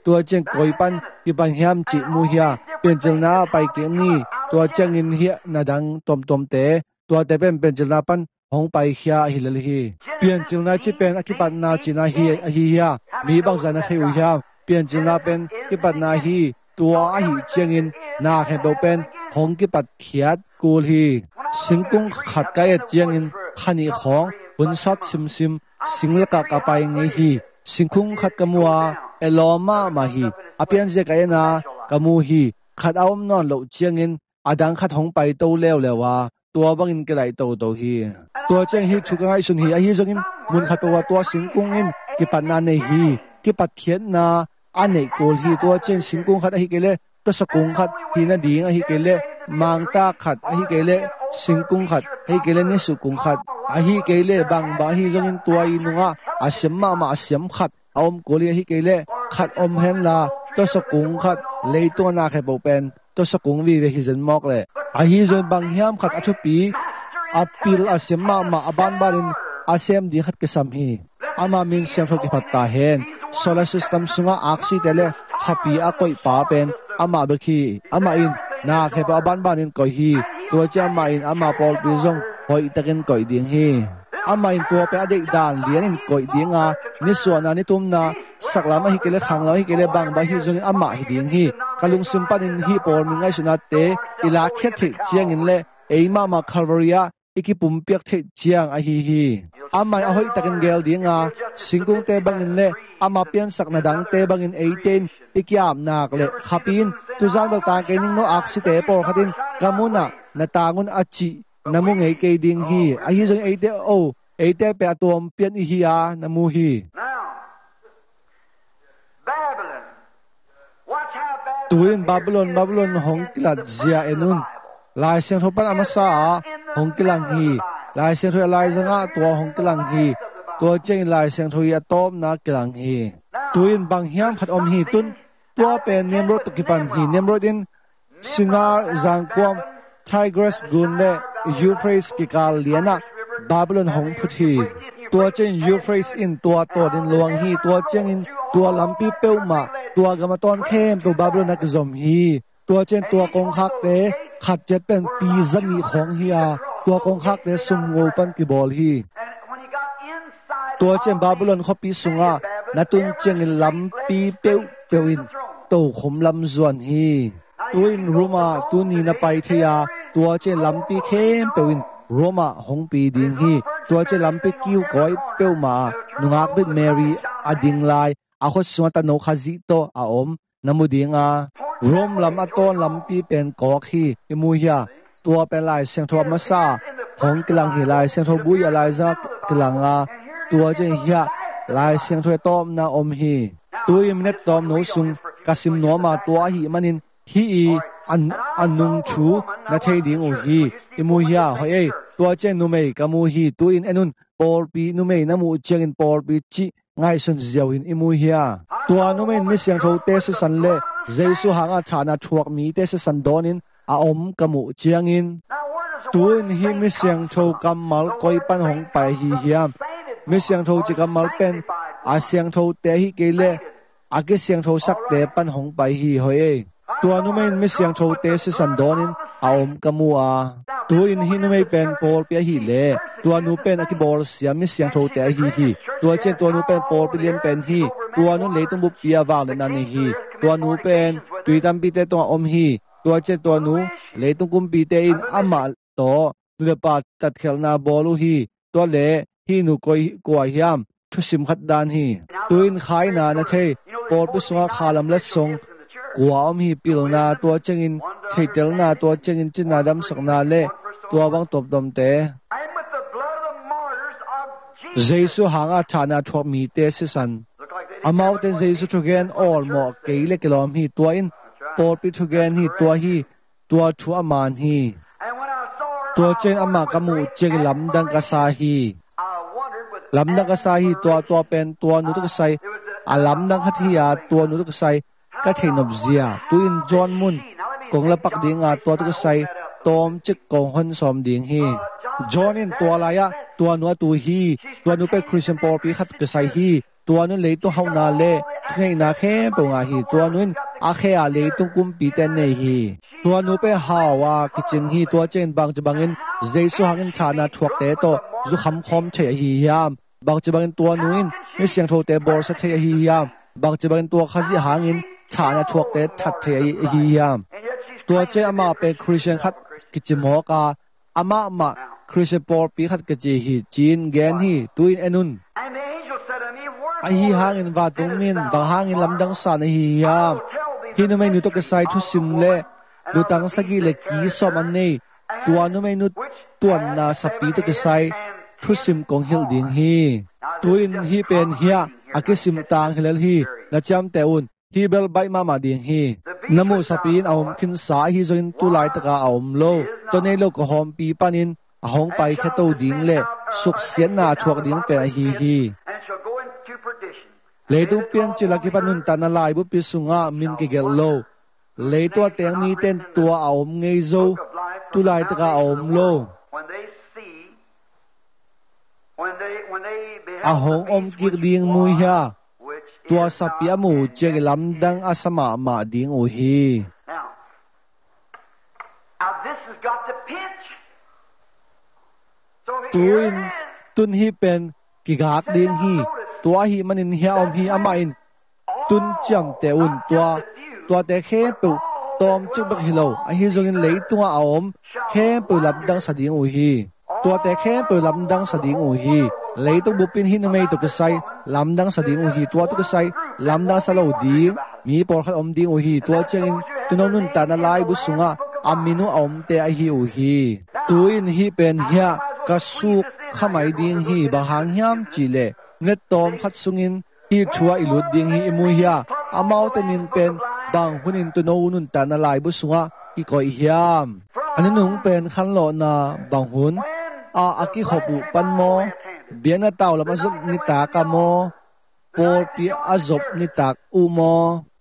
ตัวเจงกอยปันที่ปันยามจิมูเฮียเป็นเจลนาไปเกี่ยนี่ตัวเจงินเฮียนาดังตอมเตตัวเตเป็นเจลนาปันหงไปเฮียฮิลลีเปลี่ยนเจลนาที่เป็นอคิปันนาจินาเฮียเฮียมีบางจานะเฮียเปลี่ยนเจลนาเป็นคิปันนาฮีตัวอหิเจงินนาเฮเบเป็นหงกิปัดเขียดกูลีสิงกุงขัดไกเจงินขันีของบุญสัตซิมสิงละกะกะไปไงฮีสิงคุงขัดกมัวเอลอมาฮีอเปียนเจกายนากมูฮีขัดเอานอนโลเจียงินอดังขัดหงไปโตแล้วว่าตัวบังอินกะไลโตฮีตัวเจงฮีชุกไงสุนฮีฮีจงอินมุนขัดตัวตัวสิงกุงอินกิปัดนาเนฮีกิปัดเขียนนาอันเนกูฮีตัวเจงสิงกุงขัดฮีเกเลตัวสกุงขัดฮีนาดีงฮีเกเลมังตาขัดฮีเกเลสิงกุงขัดฮีเกเลนิสุกุงขัดฮีเกเลบางฮีจงอินตัวอินุงะอาเสียมมาอาเสียมขัดอมกูลีฮีเกเลขัดอมเฮนลาตัวสกุงขัดเลยตัวนาแค่บอกเป็นตัวสกุงวีเวฮิจันมอกเลยฮีจนบางยามขัดอัทุปีอาปิลอาเสียมมาอาบันบารินอาเสียมดีขัดกษัมฮีอามามินเสียงทุกขัดตาเห็นโซลาร์ซิสเต็มสุงะอักซิเตเลขับปีอากอยป้าเป็นอามาเบคีอามาอินนาแค่ปอาบันบารินก่อยฮีตัวเจ้ามาอินอามาปอลปิซงหอยตะกินก่อยดิ่งฮีอามาอินตัวเป็นอดีตด่านเลี้ยนอินก่อยดิ่งอ่ะนิส่วนนั้นนิตุมนาสักลามาฮิเกเลขังลาฮิเกเลบางฮิจงอามาฮิดิ่งฮีกลุงซิมปันินฮีปอลมิงไงสุนัตเตอิลาเขตเจียงอินเลเอมาคาร์วารียาอีกปุ่มเปียกเทเจียงฮีอามาหอยตะกินเกลดิ่งอ่ะสิงกุงเตบังอินเลอามาเปียนสักนาดังเตบังอิน18อีกยามนักเลขับอินตุจานบัลตาเกนิงโนอักซิเตปอลขัดินกามุนะนาตางุนอาจินามุงเอเกดิ่งฮีฮีจง18โอ18เปียตัวเปียนฮีอานามูฮีตัวอินบาบิลอนหงกิลัดเซียเอนุนลายเสียงทบปันอามาซาหงกิลังฮีลายเสียงทบลายจังะตัวหงกิลังฮีตัวเจงลายเสียงทบยาตอมนากิลังฮีตัวอินบางเฮียมผัดอมฮีตุนตัวเป็นเนมรถตกิปันฮีเนมรถอินซินาจังควมไทเกรสกุนเลยูเฟรสกิกาเลียนะบาบิลอนหงพุทธีตัวเจงยูเฟรสอินตัวโตดินลวงฮีตัวเจงอินตัวลำปีเป้ามาตัวกรรมตอนเข้มตัวบาบิโลนนักจอมฮีตัวเจนตัวกองคักเตขัดเจ็ดเป็นปีจันีของเฮียตัวกองคักเตสุมงูปันกิบอลฮีตัวเจนบาบิโลนเขาปีสุงะนัตุนเจงลำปีเป้าอินโตขมลำจวนฮีตัวอินโรมาตัวนี้นับไปเทียตัวเจนลำปีเข้มเป้าอินโรมาหงปีดิงฮีตัวเจนลำปีกิ้วก้อยเป้ามานุงักบิดเมรีอดิงไลอาคสวตโนคาซิโตอาอมนามุดิงารวมลำอตอนลำปีเป็นกอกฮีอิมูฮีตัวเป็นลายเสียงทวมาซาหงกลังฮีลายเสียงทบุยลายซักกลังตัวเจฮีลายเสียงทวตอมนาอมฮีตัวยิมเนตตอมโนซุงกสิมโนมาตัวฮีมันินฮีอันนุงชูนาเทดิงโอฮีอิมูฮีเฮ้ยตัวเจนุเมย์กามูฮีตัวอินเอนุนปอลปีนุเมย์นามูเจงินปอลปีจิง่ายสุดเจียวอินอิมูฮีตัวนู้นไม่เสียงโทเตสสันเล่เจสุหางาชานาทวกมีเตสสันโดนินอาอมกมูเจียงอินตัวอินฮีไม่เสียงโทกำมัลคอยปันหงไปฮีเฮียมไม่เสียงโทจิกำมัลเป็นอาเสียงโทเตฮิเกเลอาเกเสียงโทสักเตปันหงไปฮีเฮยตัวนู้นไม่เสียงโทเตสสันโดนินอาอมกมูตัวอินฮีนู้นเป็นปอลเปียฮีเล่ตัวนู้นเป็นอคิบอลเสียไม่เสียงโทเตฮีตัวเช่นตัวนู้นเป็นปอลเปลี่ยนเป็นฮีตัวนู้นเลยต้องบุปผาว่างเลยนั่นฮีตัวนู้นเป็นตุยตัมปีเตตัวอมฮีตัวเช่นตัวนู้นเลยต้องกุมปีเตอินอามาโตนุเดปาตัดเขลนาบอลูฮีตัวเล่ฮีนุกวยยามทุสิมขัดดานฮีตัวอินขายนานะเทปอลปุสงาขาลำเล็ดทรงกัวอมฮีปิลนาตัวเจงินเทเตลนาตัวเจงินจินนาดำสักนาเล่ตัวบังตบดมเตเจสุหางาฐานาทวมีเตสิสันอามาวเตนเจสุทุเกนออลหมอเกยเลกลอมฮีตัวอินปอดปิทุเกนฮีตัวทัวมานฮีตัวเจนอามากามูเจงลำดังกษาฮีลำดังกษาฮีตัวเป็นตัวนุตุกไซอาลำดังขัทยาตัวนุตุกไซกัทเฮนอบเซียตัวอินจอนมุนกงละปักดิงตัวตุกไซตอมจิกกงฮันสอมดิงฮีจอนินตัวลายะตัวนัวตัวฮีตัวนู้เป็นคริสเตียนปอลปีขัดกษัยฮีตัวนู้นเลยตัวเฮานาเล่ ngay na khe po nga hi tua nuin a khe a le tung kum pi ten nei hi tua nu pe hawa kitchen hi tua chen bang chbangin jesu hangin chana thuak te to zu kham khom che hi yam bang chbangin tua nuin ni siang tho te bor sa che hi yam bang chbangin tua khazi hangin chana thuak te that the hi yam tua che ama pe christian khat kitchen mo ka ama ma christian por pi khat ke chi hi chin gen hi tuin enun a hi hangin va tung min bang hangin lamdang sa na hi yam hi no mai nu to ke sai thu sim le lu tang sagi le ki so man nei tua no mai nu tuan na sapi to ke sai thu sim kong hil ding hi tuin hi pen hia akisim tang hilal hi na cham te un hi bel bai mama ding hi namu sapin aum khin sa hi zoin tu lai taka aum lo to nei lo ko hom pi panin a hong pai khe to ding le suk sian na thuak ding pe hi leitung pian chila ki panun tan lai bu pi sunga min ki gel lo leitwa teng mi ten tua aum ngei zo tu lai taka aum lo a hong om ki ding mu ya tua sapia mu cheng lam dang asama ma ding o hi tun hi pen ki gak ding hi tua hi manin hia om hi ama in tun cham te un tua te khe pu tom chu bak hilo a hi zongin lei tua aom khe pu lam dang sa ding o hi tua te khe pu lam dang sa ding o hi lei to bu pin hi na mei to ke sai lam dang sa ding o hi tua to ke sai lam dang sa lo di mi por khat om ding o hi tua chengin tunon nun ta na lai bu sunga aminu om te a hi o hi tuin hi pen hia ka su khamai ding hi ba hang hiam chi le net tom khat sungin hi thua ilut ding hi imu hia amau tenin pen bang hunin tuno nun ta na lai bu sunga ki koi hiam anunung pen khan lo na bang hun a aki khopu pan mo biana taw la mazuk ni ta ka mo por pi azop ni tak u mo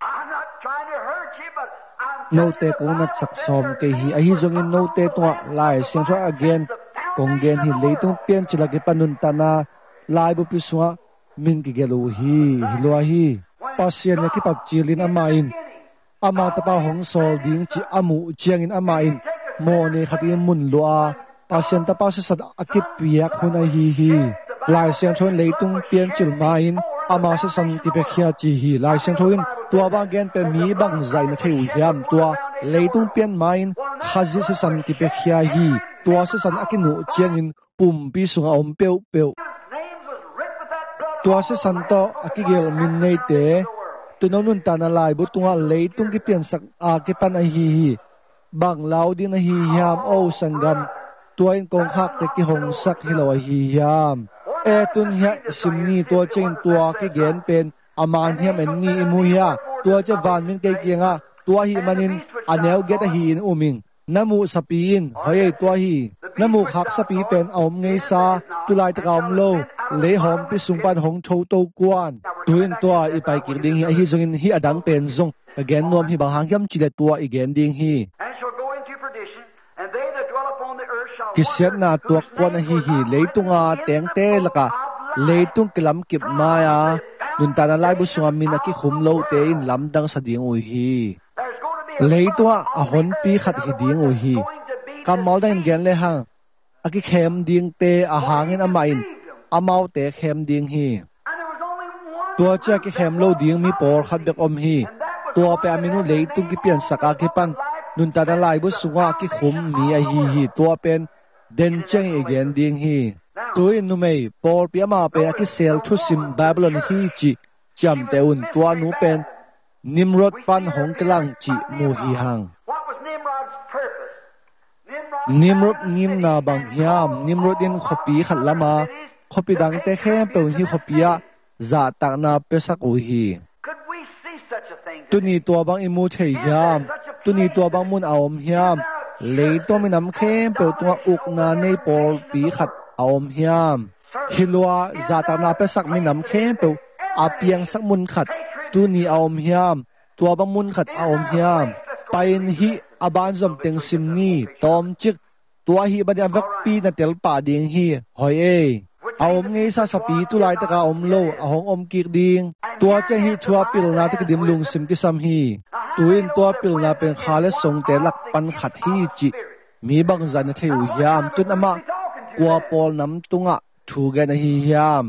no te ko na chak som ke hi a hi zongin no te to lai siang thwa again kong gen hi leitung pian chila ke panun ta na lai bu pi suwa min ki gelo hi hilwa hi pasien ki pat chilin ama in ama ta pa hong sol ding chi amu chiang in ama in mo ne khati mun lua pasien ta pa se sat akip piak hunai hi lai siang thon leitung pian chil ma in ama se san ki pe khia chi hi lai siang thon tua ba gen pe mi bang zai na theu hiam tua leitung pian ma in khazi se san ki pe khia hi tua se san akinu chiang in pum pi sunga om peu tua se san to akigel min nei te tunonun ta na lai bu tunga leitung ki pian sak a ki pan a hi bang lau din a hi hiam o sangam tua in kong khak te ki hong sak hilo a hi hiam e tun hia simni to chen tua ki gen pen aman hiam en ni imu hia tua che van min ke kianga tua hi manin aneu get a hi in uming namu sapin hoye tua hi namu khak sapi pen om ngei sa tulai ta om lo le hom pi sungpan hong tho to kwan tuin tua i pai ki ding hi zongin hi adang pen zong again nom hi bang hangyam chile tua igen ding hi kisiat na tuak kwan hi leitunga tengte laka leitung kilam kip maya nun ta na lai bu sunga min aki khum lo te in lamdang sa ding u hi leitua a hon pi khat hi ding u hi kamal dan gen le hang aki khem ding te a hangin ama in amau te khem ding hi tua cha ki khem lo ding mi por khat bek om hi tua pe aminu leitung ki pian saka ki pan nun ta na lai bu sunga ki khum ni a hi tua pen den cheng again ding hi tuin nu mei por pi ama pe aki sel thu sim babylon hi chi cham te un tua nu pen nimrod pan hong kelang chi mu hi hang nimrod ngim na bang hiam nimrod in khopi khat lama khopi dang te khem pe hi khopia za tak na pesak u hi tuni tua bang imu thei hiam tuni tua bang mun awm hiam le to mi nam khem pe tua uk na nei por pi khat awm hiam hilwa za tak na pesak mi nam khem pe apiang sak mun khat tuni awm hiam tua bang mun khat awm hiam pain hi aban zom teng simni tom chik tua hi bania vak pi na tel pa ding hi hoi e aom ngei sa sapi tu lai taka om lo ahong om kik ding tua che hi thua pil na te dim lung sim ki sam hi tuin tua pil na pen khale song te lak pan khat hi chi mi bang zan na theu hiam tun ama kwa pol nam tunga thu ge na hi hiam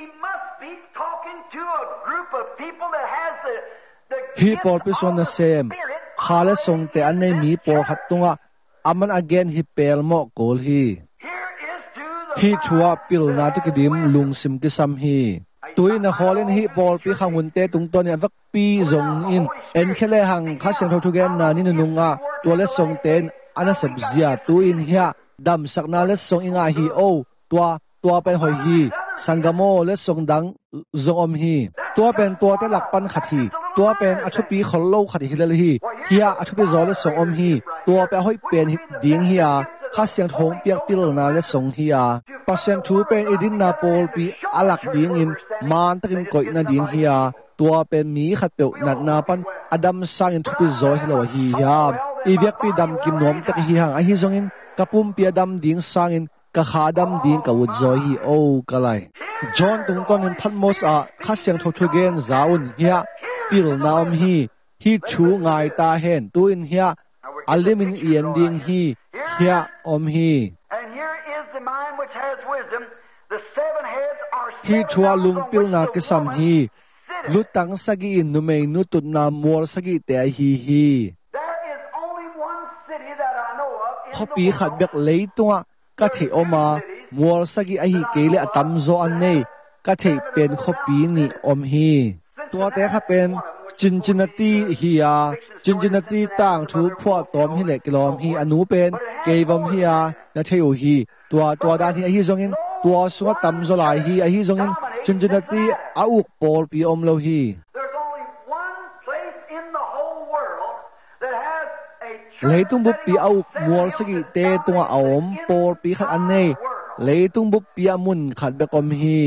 hi pol pi son na sem khale song te an nei mi por khat tunga aman again hi pel mo kol hi hi thua pil na te dim lung sim ki sam hi tuin na holen hi pol pi khangun te tung ton ya vak pi zong in en khele hang kha seng tho thu gen na ni nunga toilet song ten ana sabzia tuin hia dam sakna le song inga hi o tua pen hoi hi sangamo le song dang zong om hi tua pen tua te lak pan khat hi tua pen achu pi khol lo khat hi le hi hia achu pi zo le song om hi tua pe hoi pen hi ding hi a kha siang thong piak pil na le song hi a pasien thu pen edin na pol pi alak ding in man takin koi na ding hi a tua pen mi khat pe nat na pan adam sang in thu pi zo hi lo hi ya iviak pi dam kim nom tak hi hang a hi zong in kapum pi adam ding sang in ka khadam ding ka wud zo hi o kalai john tung ton in phatmos a kha siang tho thu gen zaun hia pil na om hi thu ngai ta hen tu in hia alimin ien ding hi hia om hi hi thua lung pil na ke sam hi lutang sagi in numei nutut na mor sagi te hi khopi khat bek leitunga ka the oma mor sagi a hi kele atam zo an nei ka the pen khopi ni om hi tua te kha pen Cincinnati hi a Cincinnati tang thu phwa tom hi le kilom hi anu pen kevom hi a na theu hi tua dan hi a hi zongin tua suwa tam zo lai hi a hi zongin Cincinnati a uk pol pi om lo hi leitung bu pi au mual sagi te tunga aom pol pi khat an nei leitung bu pi amun khat be kom hi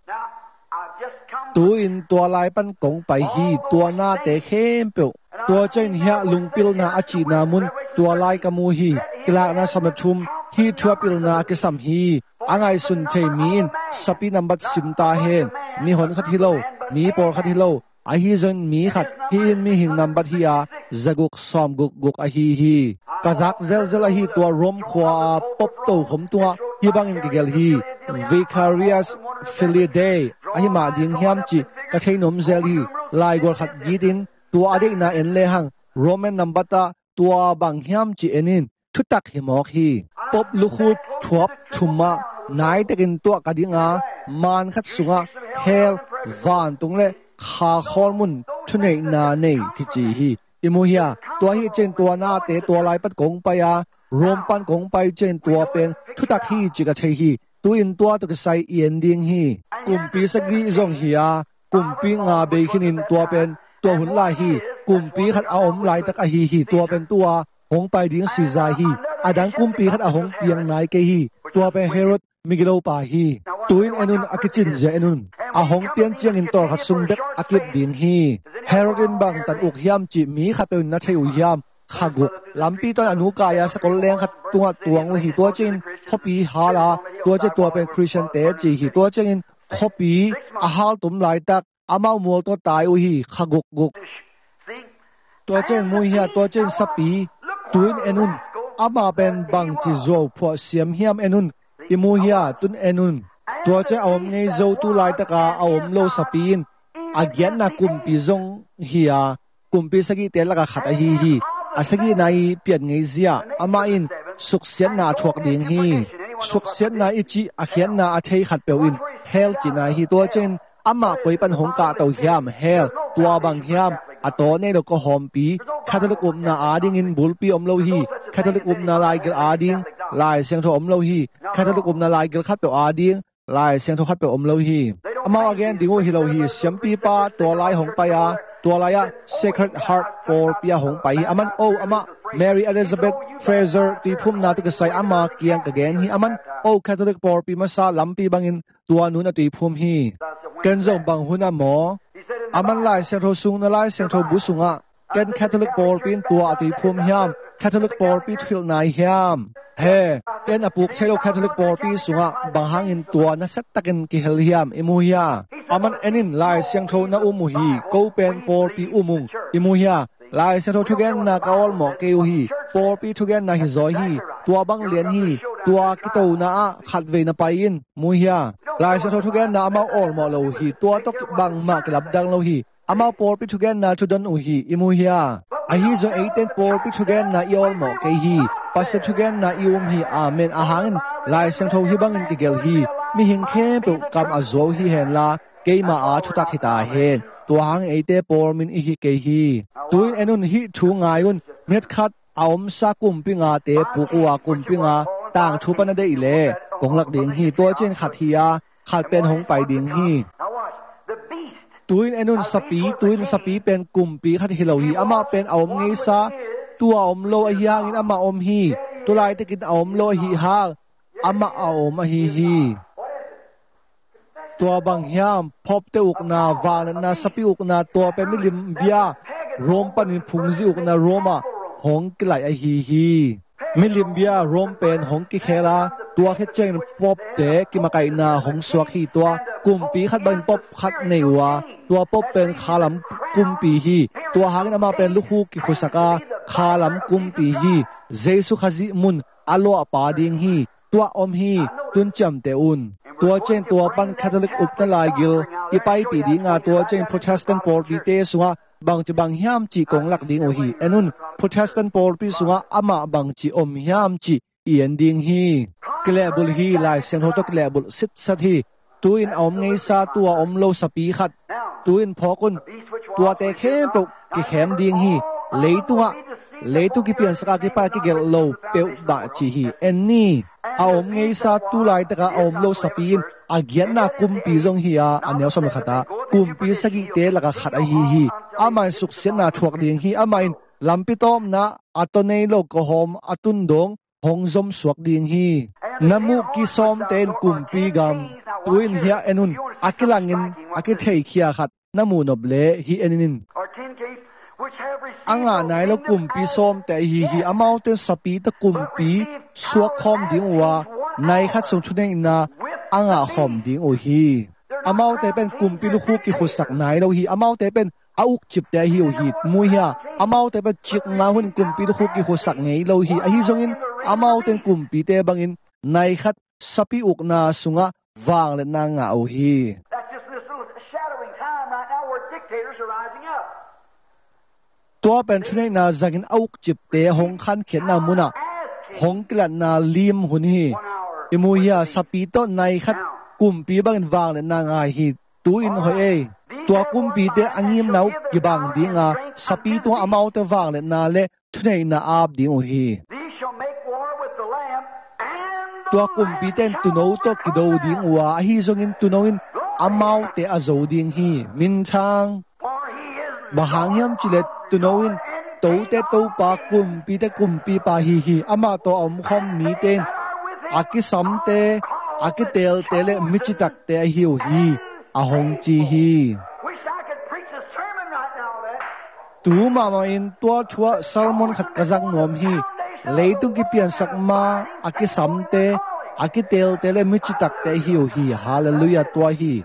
tu in tua lai pan kong pai hi tua na te khem pe tua chen hia lungpil na achi na mun tua lai kamu hi kila na samathum hi thua pil na ke sam hi angai sun thei min sapi number sim ta hen mi hon khat hi lo mi por khat hi lo a hi zon mi khat hin mi hing number hi a zaguk som guk a hi kazak zel a hi tua rom khwa pop to khom tua hi bangin gel hi vicarious Day a hi ma ding hiam chi ka thei nom zel hi lai gor khat gitin tua ade na en le hang roman number ta tua bang hiam chi enin thutak hi mok hi pop lukhut thuap thuma nai takin tua kadinga man khat sunga hel van tungle kha khormun thunei na nei thi chi hi imuhia tua hi chen tua na te tua lai pat kong pa ya rom pan kong pai chen tua pen thutak hi chi ka thei hi tuin tua to ka sai ien ding hi kumpi sagi zong hi a kumpi nga be khinin tua pen tua hun lai hi kumpi khat a om lai tak a hi tua pen tua hong pai ding si za hi adang kumpi khat a hong piang nai ke hi tua pen herod migilo pa hi tuin enun akichin je enun a hong pian chiang in tor khat sung bek akip din hi herodin bang tan uk hiam chi mi khat pe na theu hiam khaguk lampi ton anu kaya sa kol leng khat tunga tuang hi tua chin khopi hala tua che tua pen christian te chi hi tua chin khopi a hal tum lai tak amau mol to tai u hi khaguk guk tua chen mu hi tua chen sapi tuin enun ama ben bang chi zo pho siam hiam enun imu hi tun enun tua che awm ngei zo tu lai taka awm lo sapin agyan na kumpi zong hi a kumpi sagi te laka khat a hi asagi nai pian ngei zia ama in suksian na thuak ding hi suksian na ichi akhian na athei khat pewin hel china hi to chen ama koi pan hong ka to hiam hel tua bang hiam ato ne lo ko hom pi catholic na ading in bulpi omlo hi catholic na lai gel ading lai siang tho omlo hi catholic na lai gel khat pe ading lai siang tho khat pe omlo hi ama again dingo hi lo hi siampi pa to lai hong pa ya to lai ya sacred heart por pia hong pai aman ama Mary Elizabeth Fraser ti phum na ti ka sai ama kiang ka gen hi aman catholic por pi masa lampi bangin tua nu na ti phum hi ken zong bang huna mo aman lai siang tho sung na lai siang tho bu sunga ken Catholic por pin tua ati phum hiam Catholic por pi thil nai hiam he ken apuk chelo Catholic por pi sunga bahangin tua na sat takin ki hel hiam imuhia aman enin lai siang tho na umuhi ko pen por pi umung imuhia lai siang tho thugen na kaol mo keu hi por pi thugen na hi zoi hi tua bang lian hi tua ki to na khat ve na pain muhia lai siang tho thugen na ama ol mo lo hi tua tok bang ma klap dang lo hi ama por pi thugen na thudon u hi imuhia a hi zo 18 por pi thugen na iol mo ke hi pasat thugen na ium hi amen ahangin lai siang tho hi bangin ki gel hi mi hing khe pe kam azo hi hen la ke ma a thutak hi ta hen tua hang ate por min i hi ke hi tuin enun hi thu ngayun met khat aom sa kum pinga te pukwa kum pinga tang thu pan de ile konglak ding hi to chen khat hi a khat pen hong pai ding hi tuin enun sapi pen kumpi khat hilo hi ama pen aom ngei sa tua om lo a hiang in ama om hi tulai te kin aom lo hi ha ama aom a hi tua bang hiam phop te uk na wal na sapi uk na tua pe milim bia rom panin phungzi uk na roma hong kilai a hi milim bia rom pen hong ki khela tua khe chen pop te ki makai na hong suak hi tua kumpi khat ban pop khat neiwa tua pop pen khalam kumpi hi tua hangin ama pen lukhu ki khusaka khalam kumpi hi jesu khazi mun alo apa ding hi tua om hi tun cham te un tua chen tua pan Catholic upna lai gil ipai pi dinga tua chen Protestant por bi te sunga bang chi bang hiam chi kong lak ding o hi enun Protestant por pi sunga ama bang chi om hiam chi ien ding hi klebul hi lai siang tho to klebul sit sat hi tuin om ngei sa tua om lo sapi khat tuin phokun tua te khem po ki khem ding hi leitu ki pian saka ki pa ki gel lo pe ba chi hi enni aom ngei sa tu lai taka aom lo sapin agian na kumpi zong hi a anel som khata kumpi sagi te laka khat a hi amai suksen na thuak ding hi amain lampi tom na atonei lo ko hom atun dong hongzom suak ding hi namu ki som ten kumpi gam tuin hia enun akilangin akithei khia khat namu noble hi enin anga nai lo kumpi som te hi amau te sapi ta kumpi suak khom ding wa nai khat song chunei na anga khom ding o hi amau te pen kumpi lu khu ki khusak nai lo hi amau te pen auk chip te hi o hi mu hi amau te pen chik na hun kumpi lu khu ki khusak ngei lo hi a hi zongin amau ten kumpi te bangin nai khat sapi uk na sunga wang le na nga o hi tua pen thunei na zagin auk chip te hong khan khen na muna hong klan na lim hun hi imuya sapi to nai khat kumpi bangin wang le na nga hi tu in hoi e tua kumpi te angim nau ki bang dinga sapi to amau te wang le na le thunei na ap ding o hi tua kumpi ten tu no to ki do ding wa hi zongin tu no in amau te azo ding hi min chang bahang hiam chilet tu no in to te to pa kumpi pa hi ama to om khom mi ten aki sam te aki tel te le michitak te hi a hong chi hi tu mama in tua thua sermon khat kazang nom hi leitung ki pian sakma aki sam te aki tel te le michitak te hi hallelujah tua hi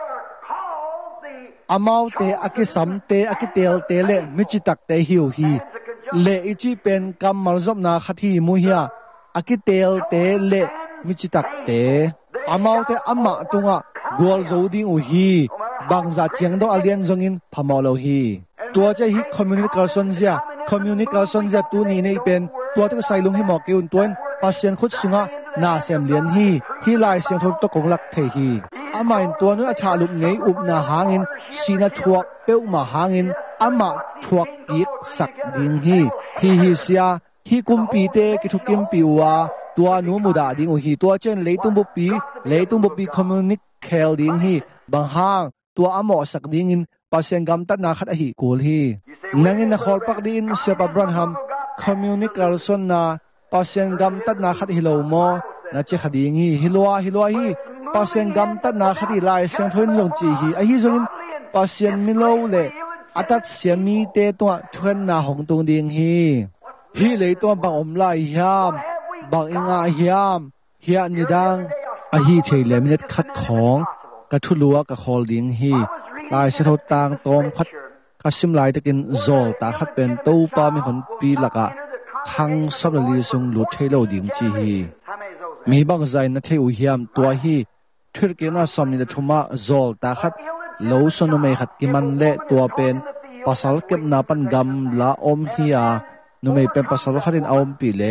amau te aki sam te aki tel te le michitak te hi le ichi pen kam malzom na khathi mu hiya aki tel te le michitak te amau te amma tunga gol zoding u hi bangza chiang do alien zongin phamolo hi tua che hi communication zia tu ni nei pen tua te sailung hi mok keun tuan pasien khut sunga na sem lian hi lai siang thot to konglak the hi amain tua nu acha lup ngei up na hangin sina thuak peu ma hangin ama thuak ik sak ding hi sia hi kumpi te ki thukim piwa tua nu muda ding hi tua chen leitung bu pi communic khel ding hi bang hang tua amo sak ding in pasien gam tat na khat a hi kul hi nangin na khol pak din Sep Abraham communication na pasien gam tat na khat hi lo mo na che khading hi hilwa hi pasien gam tat na khati lai siang thoin long chi hi a hi zongin pasien milo le atat siami te to thuen na hong tung ding hi le to bang om lai hiam bang inga hiam hia nidang a hi theile minute khat khong ka thulua ka khol ding hi lai se tho tang tom khat ka sim lai takin zol ta khat pen to pa mi hon pi laka khang sab li sung lu thelo ding chi hi mi bang zai na theu hiam to hi thir ke na som ni da thuma zol ta khat lo son me khat ki man le to pen pasal kem na pan gam la om hiya nu me pen pasal khatin aom pi le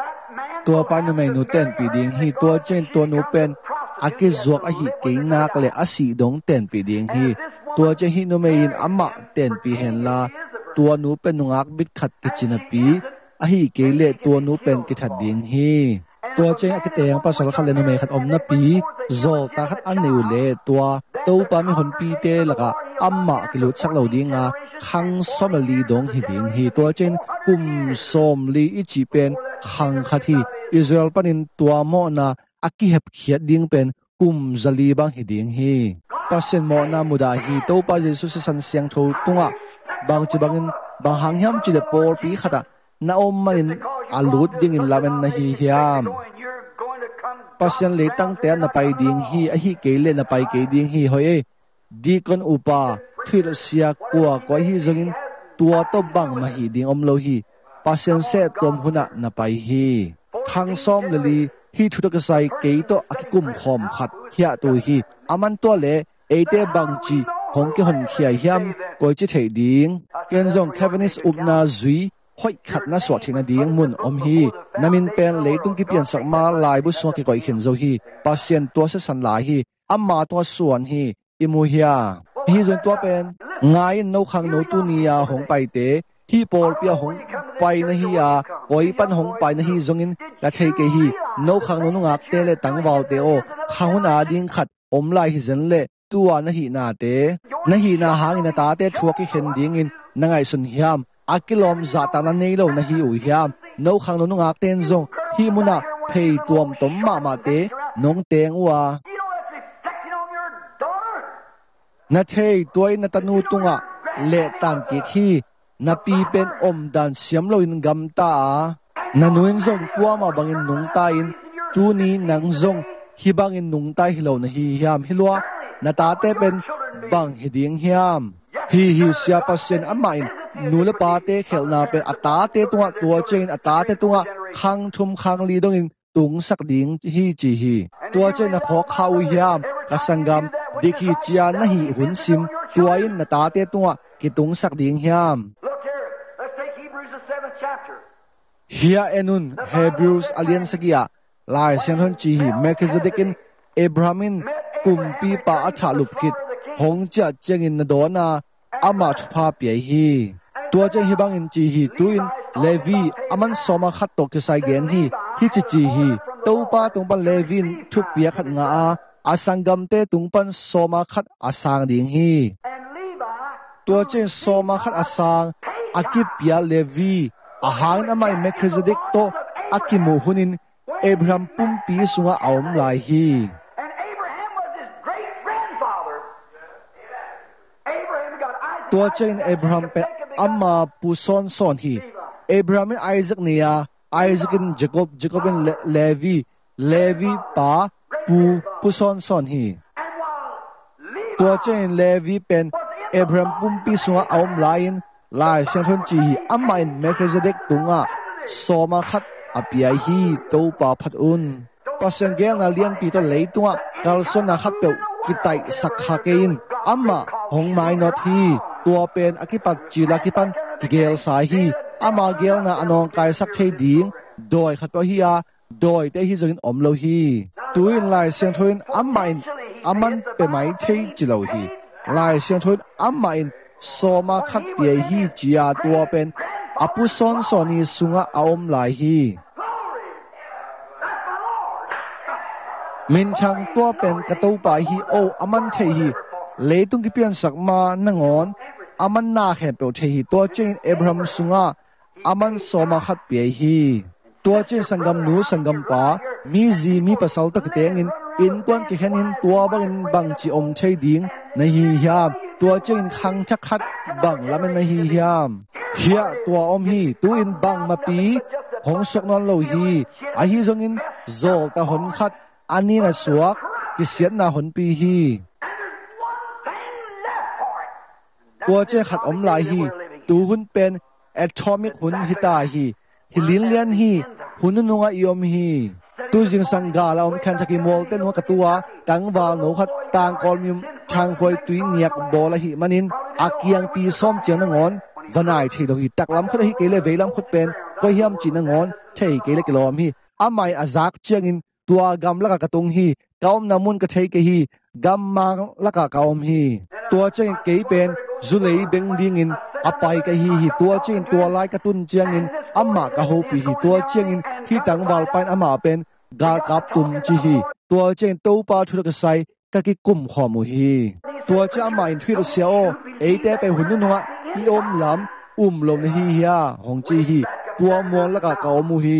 to pa nu me nu ten pi ding hi to chen to nu pen ake zuak a hi ke nak le asi dong ten pi ding hi to che hi nu me in amma ten pi hen la to nu pen nu ngak bit khat ke china pi a hi ke le to nu pen ki that ding hiตัวเจ้ากิเตงภาษาละคันเลนเมขัดอมนับปีโจตาขัดอันนิวเลตัวตู้ปามีคนปีเตละกะอัมมากิลุชักเหล่าดิงาขังสมลีดงฮิดิงฮีตัวเจนกุมสมลีอิจิเป็นขังขัดที่อิสราเอลปนินตัวโมนาอักกิเฮบเขียดดิงเป็นกุมจลีบังฮิดิงฮีปัสเซนโมนามุดาฮีตู้ปาเยซูสันเสียงโทตุงะบางจีบังอินบางหางยามจีเดปอลปีขัดนาอมมันอาลุดดิ่งอินลาเวนนาฮีฮิยามปัสยันเลตั้งแต่นาไปดิ่งฮีอหิเกเลนาไปเกดิ่งฮีเฮ้ยดีกันอุปาทุยเสียกัวก้อยฮีจงินตัวตบบังมาฮีดิ่งอมโลฮีปัสยันเสตตมหุนะนาไปฮีขังซ้อมเลลีฮีทุตกษัยเกยโตอกิกุมขอมขัดเฮียตัวฮีอามันตัวเลเอเตบังจีหงเกหนเขียยามก้อยจิเทดิ่งเกณฑ์จงเควินิสอุบนาจุยห้อยขัดน่าสวดที่นาดีงมุนอมฮีนามินเป็นเลยตุงกิเปียนสักมาลายบุษวกิก่อยเข็นโจฮีปัสยันตัวเสสันลายฮีอัมมาตัวส่วนฮีอิมูฮียฮีจนตัวเป็นไงนกขังนกตุนียาหงไปเตฮีปอลเปียหงไปนะฮียาก้อยปันหงไปนะฮีจงินกะเชยเกฮีนกขังนกงักเตเลตังวาลเตโอข้าวนาดิงขัดอมลายฮีจันเลตัวนะฮีนาเตนะฮีนาหางอินาตาเตทัวกิเข็นดิงอินนังไงสุนฮิามอากิลอมซาตานันเนโลนะฮีอุยามนกขังนกงักเตนจงฮีมุนะเพยตัวมตมมาเตนงเตงว่านาเทยตัวนัตนูตุงะเลตันกิฮีนาปีเป็นอมดันเสียมโลอินกัมตานานุนจงกัวมาบังอินนุงตาอินตูนีนังจงฮีบังอินนุงตาฮิโลนะฮียามฮิลัวนาตาเตเป็นบังฮิดิงยามฮีเสียปัสเซนอัมมาอินนูเลปาเตเขลนาเป็นอัตาเตตัวเจนอัตาเตตัวขังทุมขังลีดงอินตุงสักดิงฮีจีฮีตัวเจนพอข้าวยามกสังกามดิคีเจียนฮีหุนซิมตัวอินนาตาเตตัวกิตุงสักดิงยามเฮียเอนุนเฮบรูสอเลียนสกียาลายเซนทอนจีฮีเมคิซเดกินเอบรามินกุมปีปาอัฐาลุบคิดหงจัดเจงอินนโดนาอามาทุพาเปียฮีตัวเจงฮิบังอินจีฮีตุอินเลวีอามันสมาขัดตกไซเกนฮีฮิจิจีฮีตัวป้าตรงปันเลวินทุกเปียขัดงาอาสังกัมเตตรงปันสมาขัดอาสังดิงฮีตัวเจงสมาขัดอาสังอากิเปียเลวีอาหางน้ำมันเมคริซดิกโตอากิมูฮุนินเอบราฮัมปุ่มปีสุงอาอมลายฮีตัวเจนเอบราฮัมเป็นอัมมาปูซอนซอนฮีเอบราฮัมเป็นไอซักเนียไอซักินเจคอบเป็นเลวีป้าปูซอนซอนฮีตัวเจนเลวีเป็นเอบราฮัมปุ่มปีสุงอาอมลายน์ลายเสียงทนจีฮีอัมมาอินเมคริซเด็กตุงะสมาขัดอภิยฮีตัวป่าพัดอุนปัสเซนเกลนาเลียนปีตัวเลยตุงะกัลซอนนาขัดเปียวกิไตสักฮักเกินอัมมาหงไมนอทีตัวเป็นอคิปัจจีลาคิปันกิเกลสายฮีอามาเกลนาอนองกายสักเชดิงโดยขัดปะฮีอาโดยเตฮีจกินอมโลฮีตัวอินลายเสียงทนอัมมาอินอามันเป็นไม้เทจิโลฮีลายเสียงทนอัมมาอินสมาขัดเปียฮีจีอาตัวเป็นอปุซอนซอนีสุงะอมลายฮีมินชังตัวเป็นกระตูปาฮีโออามันเทฮีเลตุงกิเปียนสักมานังอนอามันนาแห่เปียวเทฮีตัวเจนเอบราฮัมสุงะอามันสมาขัดเปียฮีตัวเจนสังกัมนูสังกัมปามีจีมีภาษาตะกเตงินอินกวนกิเห็นตัวบังจีอมเทดิงในฮียาม tua chen khang chắc khát bang lamen na hi hiam hia tua om hi tu in bang ma pi hong sok non lo hi a hi zong in zol ta hon khat ani na suak ki sian na hon pi hi tua che khat om lai hi tu hun pen atomic hun hita hi hilin lian hi hun nunga iom hi tu jing sangga la om khan thaki mol ten wa katua tangwal no khat tang kolmium chang khoi tui niak bola hi manin akiang pi som chiang na ngon vanai thei do hi taklam khot hi kele velam khot pen ko hiam chin na ngon thei kele kilom hi amai azak chiang in tua gam laka katung hi kaum namun ka thei ke hi gam mang laka kaum hi tua chiang ke pen zulei beng ding in apai ka hi tua chiang tua lai ka tun chiang in amma ka ho pi hi tua chiang in hi tangwal pain ama pen gal kap tum chi hi tua chiang to pa thu ka sai ka ki kum kho mu hi tua cha ma in thwi sia o e te pe hun nu wa i om lam lom na hi ya hong chi hi tua mo la ka ka mu hi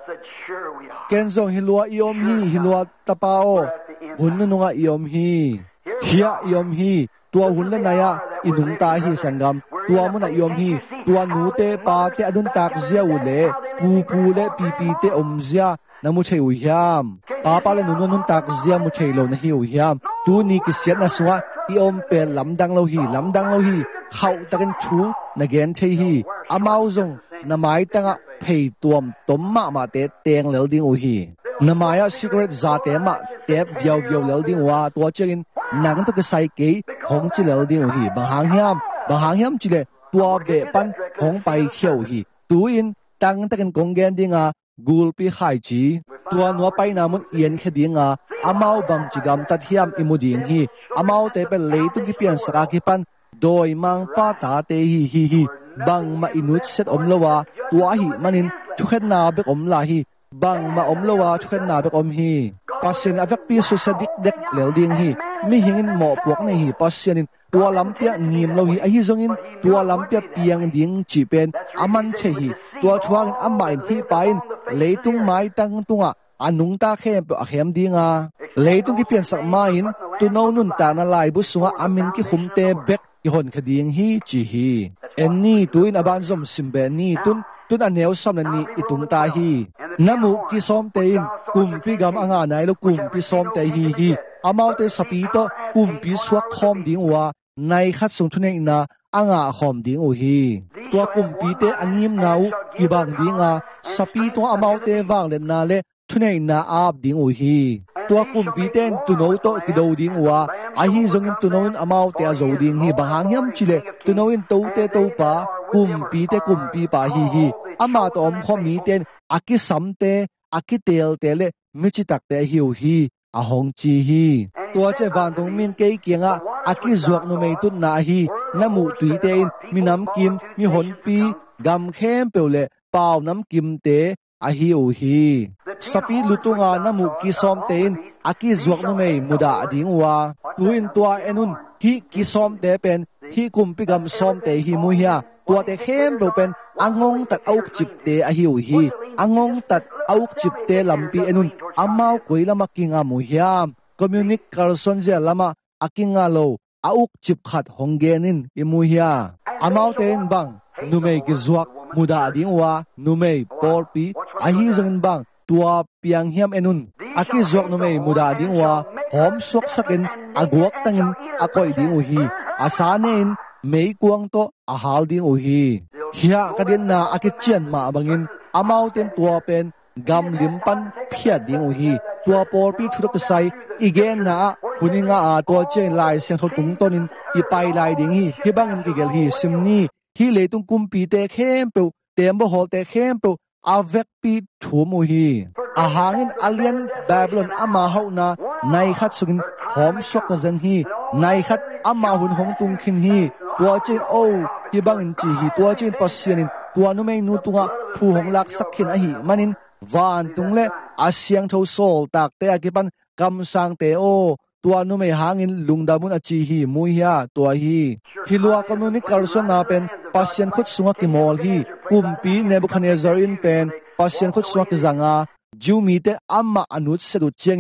ken zong hi lua i om hi lua tapa o hun nu nga i om hi hia i om hi tua hun la na ya inung ta hi sangam tua mu na i om hi tua nu te pa te adun tak zia u le pu le pi te om zia na mu chei u hiam pa le nu nun tak zia mu chei lo na hi u hiam tu ni ki siat na suwa i om pe lam dang lo hi khau takin thu na gen chei hi amau zong na mai tanga phei tuam tom ma te teng lel ding u hi na maya secret za te ma tep viau lel ding wa to chegin nang to ka sai ke hong chi lel ding u hi bang hang hiam chi le tua be pan hong pai khiau hi tu in tang takin kong gen dinga gul pi khai chi tua no pai na mun ien khe dinga amau bang chigam tat hiam imuding hi amau te pe le tu ki pian saka ki pan doi mang pa ta te hi bang ma inut set om lowa tua hi manin thukhet na bek om la hi bang ma om lowa thukhet na bek om hi pasin avek pi su sadik dek lel ding hi mi hingin mo pok nei hi pasianin tua lampia nim lo hi a hi zongin tua lampia piang ding chi pen aman che hi tua chuang amma in hi pain leitung mai tang tunga anung ta khem pe akhem dinga leitung ki pian sak ma in tu no nun ta na lai bu sunga amin ki khumte bek ki hon khading hi chi hi enni tuin aban zom simbe ni tun aneu sam na ni itung ta hi namu ki som te in kumpi gam anga nai lo kumpi som te hi amau te sapi to kumpi swak khom ding wa nai khat sung thune na anga khom ding u hi tua kumpi te angim nau ki bang dinga sapi to amau te wang le na le thune na ap ding u hi tua kumpi ten tu no to ki do ding wa a hi zong in tu no in amau te zo ding hi bahang yam chile tu no in to te to pa kumpi te kumpi pa hi ama to om khom mi ten aki sam te aki tel te le michi tak te hiu hi a hong chi hi tua che van dong min ke kianga aki zuak no mei tut na hi namu tui te in minam kim mi hon pi gam khem peule pau nam kim te a hi u hi sapi lutunga namu ki som te in aki zuak no mei muda ding wa tuin tua enun hi ki som te pen hi kumpi gam som te hi mu hiya tua te khem do pen angong tat auk chip te a hi u hi angong tat auk chip te lampi enun amau koi lama kinga mu hiam communic carson je lama akinga lo auk chip khat honggenin imu hiya amau ten bang numei ki zuak muda dingwa numei porpi a hi zong bang tua piang hiam enun aki zuak numei muda dingwa hom suak sakin aguak tangin akoi ding u hi asanein mei kuang to a hal ding u hi hiya kadin na akichian ma bangin amau ten tua pen gam limpan phia ding u hi tua porpi thudok sai igen na huninga a to chen lai siang tho tung tonin ipai lai ding hi bangin ki gel hi simni hi leitung kumpi te khem pe tembo hol te khem pe avek pi thumu hi a hangin alien babylon ama hauna nai khat sugin hom sok na zen hi nai khat ama hun hong tung khin hi tua chen o hi bangin chi hi tua chen pasianin tua nu mei nu tunga phu hong lak sakhin a hi manin van tungle asyang tho sol tak te akipan kam sang te o tua nu mei hangin lungdamun achi hi muya tua hi hilua communic carson na pen pasien khut sunga ki mol hi kumpi nebuchadnezzar in pen pasien khut sunga ki zanga jumi te amma anut sedu chengin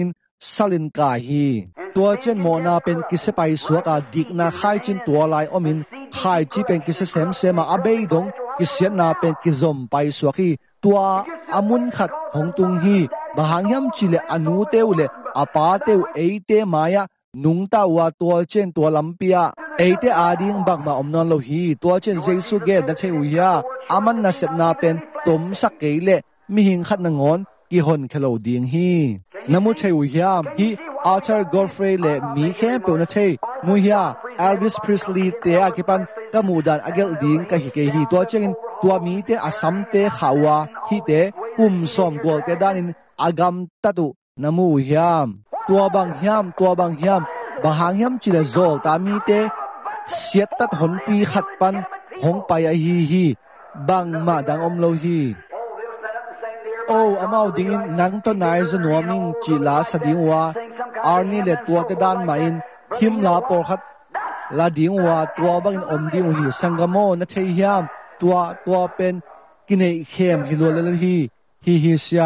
salin ka hi tua chen mo na pen kise pai suaka dik na khai chin tua lai omin khai chi pen kise sem sema abei dong kisian na pen kizom pai suaki tua amun khat hong tung hi bahang yam chile anu teule apa teu eite maya nung ta wa tua chen tua lampia eite ading bak ma omnon lo hi tua chen jesu ge da cheu ya aman na sep na pen tom sak keile mi hing khat na ngon ki hon khelo ding hi namu cheu ya hi Arthur Godfrey le mi khem pe na chei mu ya Elvis Presley te akipan kamudan agel ding ka hi ke hi tua chen tua mi te asam te khawa hi te kum som gol te danin agam tatu namu hiam tua bang hiam bahang hiam chile zol ta mi te siat tat hon pi khat pan hong pai a hi bang ma dang om lo hi amau ding nang to nai zo noming chila sading wa arni le tua te dan main him la por khat la ding wa tua bang om ding hi sangamo na thei hiam tua pen kinei khem hi lo le hi sia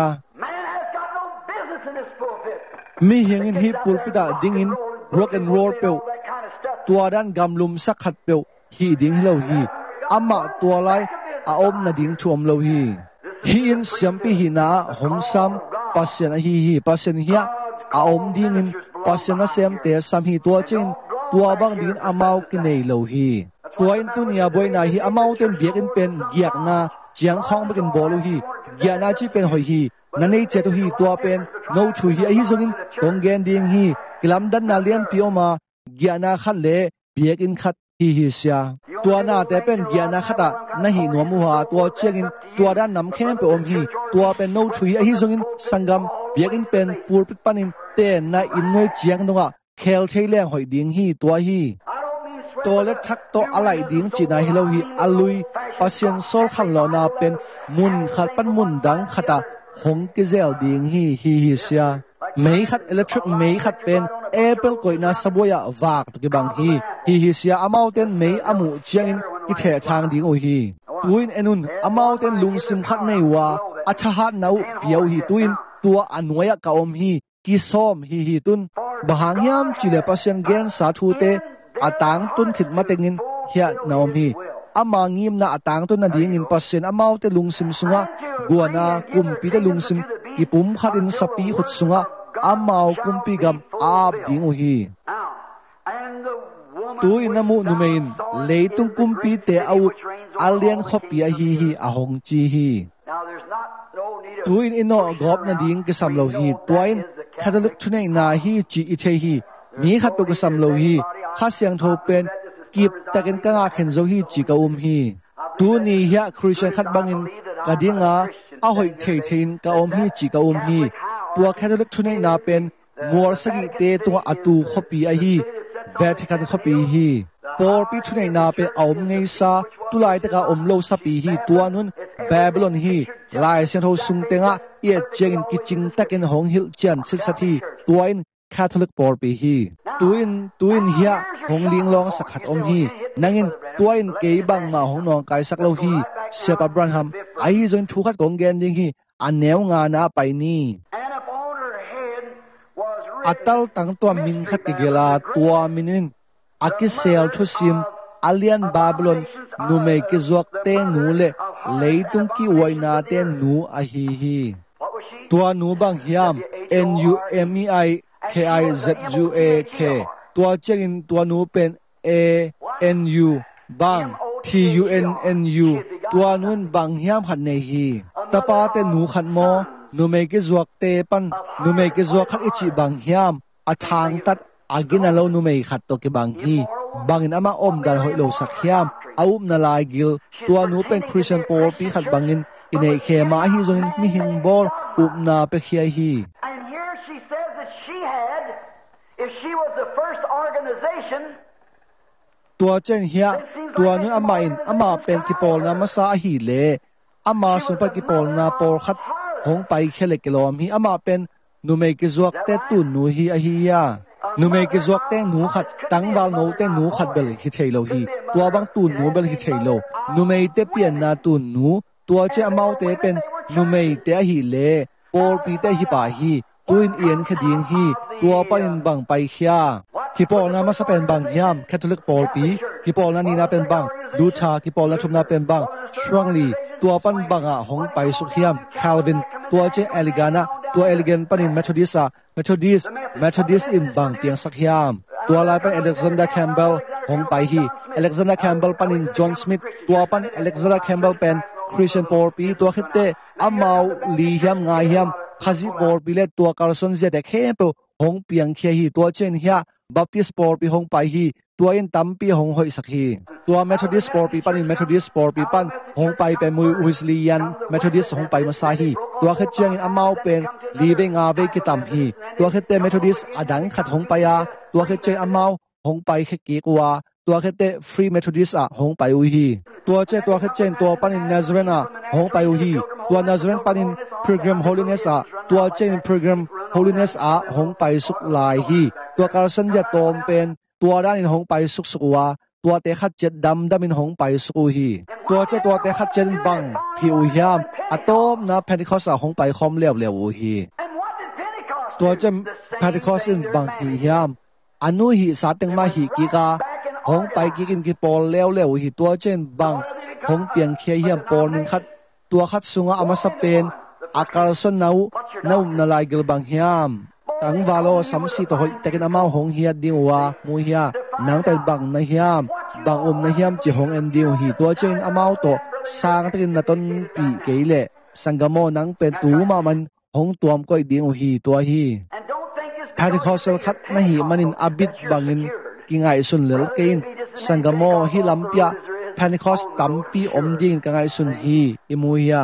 mi hingin hi pulpita dingin rock and roll pe tua dan gamlum sakhat pe hi ding lo hi ama tua lai a om na ding thuam lo hi in siampi hi na homsam pasien hi pasien hi a om dingin pasien na sem te sam hi tua chen tua bang din amau kinei lo hi tua in tunia boina hi amau ten biakin pen giak na chiang khong bekin bolu hi giana chi pen hoi hi nanei che to hi tua pen no chu hi hi zongin tonggen ding hi kilam dan na lian pioma giana khat le biakin khat hi sia tua na te pen giana khata na hi nomu ha tua chengin tua dan nam khem pe om hi tua pen no chu hi zongin sangam biakin pen pur pit panin ten na in noi chiang donga khel theileng hoi ding hi tua hi to le thak to alai ding china hi lo hi alui pasien sol khan lo na pen mun khat pan mun dang khata hong ke zel ding hi sia mei khat electric mei khat pen apple koina saboya wak to ke bang hi sia amau ten mei amu chiangin ki the chang ding o hi tuin enun amau ten lungsim khat nei wa acha hat nau piau hi tuin tua anwaya ka om hi ki som hi tun bahang yam chile pasien gen sa thu te atang tun khit matengin hia naom hi ama ngim na atang tun na ding in pasien amau te lungsim sunga guana kumpi te lungsim ki pum khatin sapi khut sunga amau kumpi gam ap ding o hi tu inamu numein leitung kumpi te au alien khopi a hi ahong chi hi tuin ino gop na ding ke samlo hi tuin Catholic thunei na hi chi i chei hi mi khat pe ko samlo hi kha siang tho pen kip taken ka nga khen zo hi chi ka hi tu ni hia Christian khat bangin ka dinga a hoi thei thein ka hi chi ka hi tua Catholic thunei na pen mor sagi te to atu khopi a hi Vatican khopi hi por pi thunei na pe aum ngei sa tulai ta ka lo sapi hi tua nun Babylon hi lai sian ho sung tenga ye chengin kiching takin hong hil chan sit sathi tuain Catholic por pi hi tuin hia hong ling long sakhat hi nangin tuain ke bang ma hong nong kai sak lo hi Sep Abraham ai join thu khat kong gen ding hi aneu nga na pai ni atal tang to min khat ki gela tua minin akisel thu sim alian Babylon nu me ki zuak te nu le leitung ki waina te nu a hi tua nu bang hiam NUMEIKIZUAK tua chengin tua nu pen ANU bang TUNNU tua nun bang hiam khat nei hi tapa te nu khat mo nu me ki zuak te pan nu me ki zuak khat ichi bang hiam athang tat agina lo nu me khat to ke bang hi bangin ama om dan hoi lo sak hiam aup na lai gil tua nu pen Christian por pi khat bangin inei khe ma hi zong mi hing bor up na pe khia hi and here she says that she had if she was the first organization tua chen hia tua nu ama in ama pen ki pol na ma sa hi le ama so pa ki pol na por khat hong pai khele kilom hi ama pen nu me ki zuak te tu nu hi a hi ya nu me ki zuak te nu khat tang wal no te nu khat bel hi theilo hi tua bang tu nu bel hi theilo nu me te pian na tu nu tua che amau te pen nu me te hi le por pi te hi pa hi tuin ian khading hi tua panin bang pai khia ki pol na ma sa pen bang hiam Catholic Paul pi ki pol na ni na pen bang Luther ki pol na thum na pen bang Strongly tua pan banga hong pai suk hiam Calvin tua che Elegana tua Elegant panin Methodist in bang piang sak hiam tua lai pan Alexander Campbell hong pai hi Alexander Campbell panin John Smith tua pan Alexander Campbell pen Christian Paul pi tua khitte amau li hiam ngai hiam khazi Paul pi le tua Carlson je de khepo hong piang khia hi tua chen hia Baptist Paul pi hong pai hi tua in tampi hong hoi sak hi tua Methodist Paul pi panin Methodist Paul pi pan hong pai pen mui Wesleyan Methodist hong pai masa hi tua khet chiang in amau pen li be nga be ki tam hi tua khette Methodist adang khat hong pai a tua khet che amau hong pai khe ki kwa tua khette Free Methodist a hong pai u hi tua che tua khet chen tua panin Nazarene a hong pai u hi tua Nazarene panin Pilgrim Holiness a tua chen Pilgrim Holiness a hong pai suk lai hi tua Carlson ja tom pen tua dan in hong pai suk sukwa tua te khat jet dam in hong pai suk hi tua che tua te khat chen bang hi u hiam atom na Pentecost a hong pai khom lew u hi tua che Pentecost in bang hi hiam anu hi sa teng ma hi ki ka hong pai ki kin ki pol lew hi tua chen bang hong piang khia hiam pol min khat tua khat sunga ama sa pen Carlson nau na lai gel bang hiam tang valo samsi to hoi takin amao hong hiat dingwa mu hia nang pen bang na hiam na hiam chi hong en diu hi to chen amao to sang takin na ton pi keile sangamo nang pen tu ma man hong tuam koi ding hi to hi Pentecostal khat na hi manin abit bangin kingai sun lel kein sangamo hi lampia Pentecost tampi om ding kangai sun hi imuya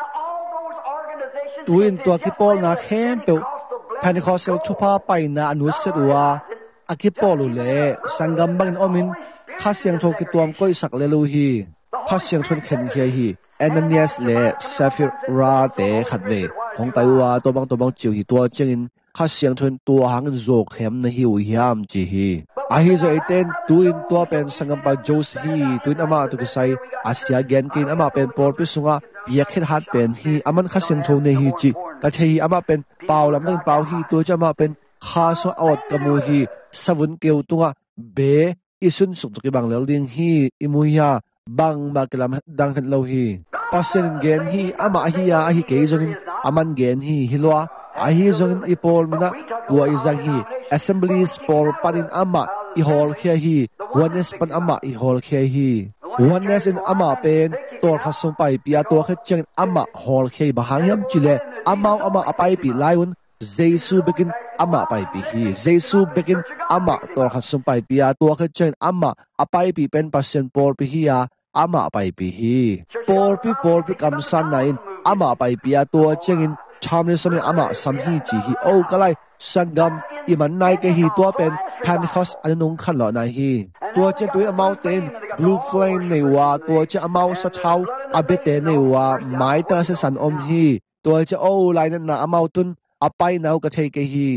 tuin to ki pol na khem pe Pentecostal chupa pai na anu setwa akipolu le sangam bangin omin khasyang tho ki tuam koi sak le lu hi khasyang thon khen khia hi Ananias le Sapphira te khatwe hong paiwa to bang chiu hi to chengin khasyang thon to hang zok hem na hi u hiam chi hi a hi zo eten tuin to pen sangam pa Jos hi tuin ama to sai Asia gen kin ama pen por pi sunga biakhet hat pen hi aman khasyang tho ne hi chi ka thei ama pen paw lam nang paw hi to chama pen kha so out kamu hi savun keu tunga be isun suk ki bang lel ding hi imuya bang ba kelam dang han lo hi pasen gen hi ama hi ya hi ke zongin aman gen hi hilwa a hi zongin ipol mina tua izang hi assemblies por panin ama I hol khia hi oneness pan ama I hol khia hi oneness in ama pen tor khasum pai pia to khet cheng ama hol khei bahang yam chile ama apai pi laiun Jesu begin ama pai pi hi Jesu begin ama tor khasum pai pia to khet cheng ama apai pi pen passion por pi hi ya ama pai pi hi por pi kam san nain ama pai pia to chengin Chamlison ama samhi chi hi o kalai sangam iman nai ke hi to pen Pentecost anung khan lo na hi to che tu amau ten blue flame nei wa to che amau sa chau abete nei wa mai ta se san om hi to che o lai na amau tun apai nau ka thei ke hi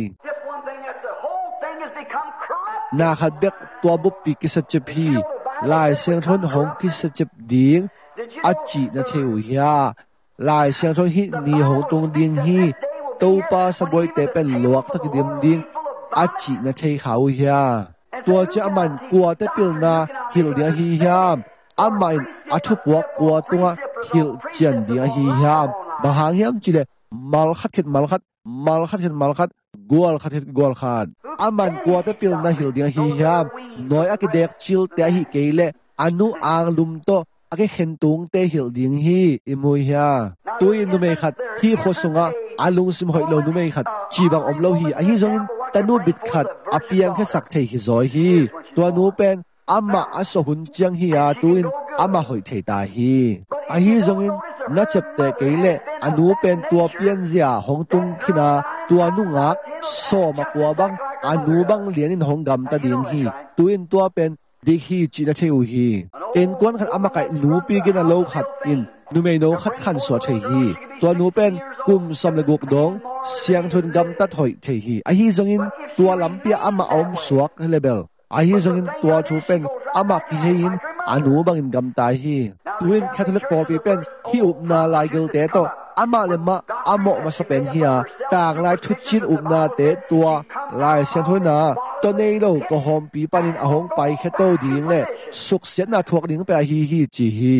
na khat bek to bu pi ki sa che phi lai seng thon hong ki sa che ding achi na theu ya lai seng thon hi ni hong tung ding hi to pa sa boy te pen luak ta ki dim ding achi na thei khau ya to che aman kwa te pil na hil dia hi hiam amain athu puak kwa tunga hil chian dia hi hiam bahang hiam chile mal khat gol khat aman kwa te pil na hil dia hi hiam noi akidek chil te hi keile anu ang lum to ake hentung te hil ding hi imui ya tuin nu me khat hi khosunga alung sim hoi lo nu me khat chi bang om lo hi a hi zongin tanu bit khat apiang khe sak thei hi zoi hi to nu pen ama aso hun chiang hi ya tuin ama hoi thei ta hi a hi zongin na chep te keile anu pen tua pian zia hong tung khina tua nu nga so ma kwa bang anu bang lianin hong gam ta ding hi tuin tua pen dik hi chi na theu hi en kon khat ama kai nu pi gina lo khat in nu me no khat khan so thei hi to nu pen kum sam le guk dong siang thun gam ta thoi thei hi a hi zongin tua lampia ama om suak level a hi zongin tua thu pen ama ki hein anu bangin gam tai hi tuin Catholic Paul pi pen hi up na lai gel te to ama le ma amo ma sa pen hiya tang lai thut chin upna te tua lai sen thoi na to nei lo ko hom pi panin ahong pai kheto ding le suk set na thuak ding pe hi chi hi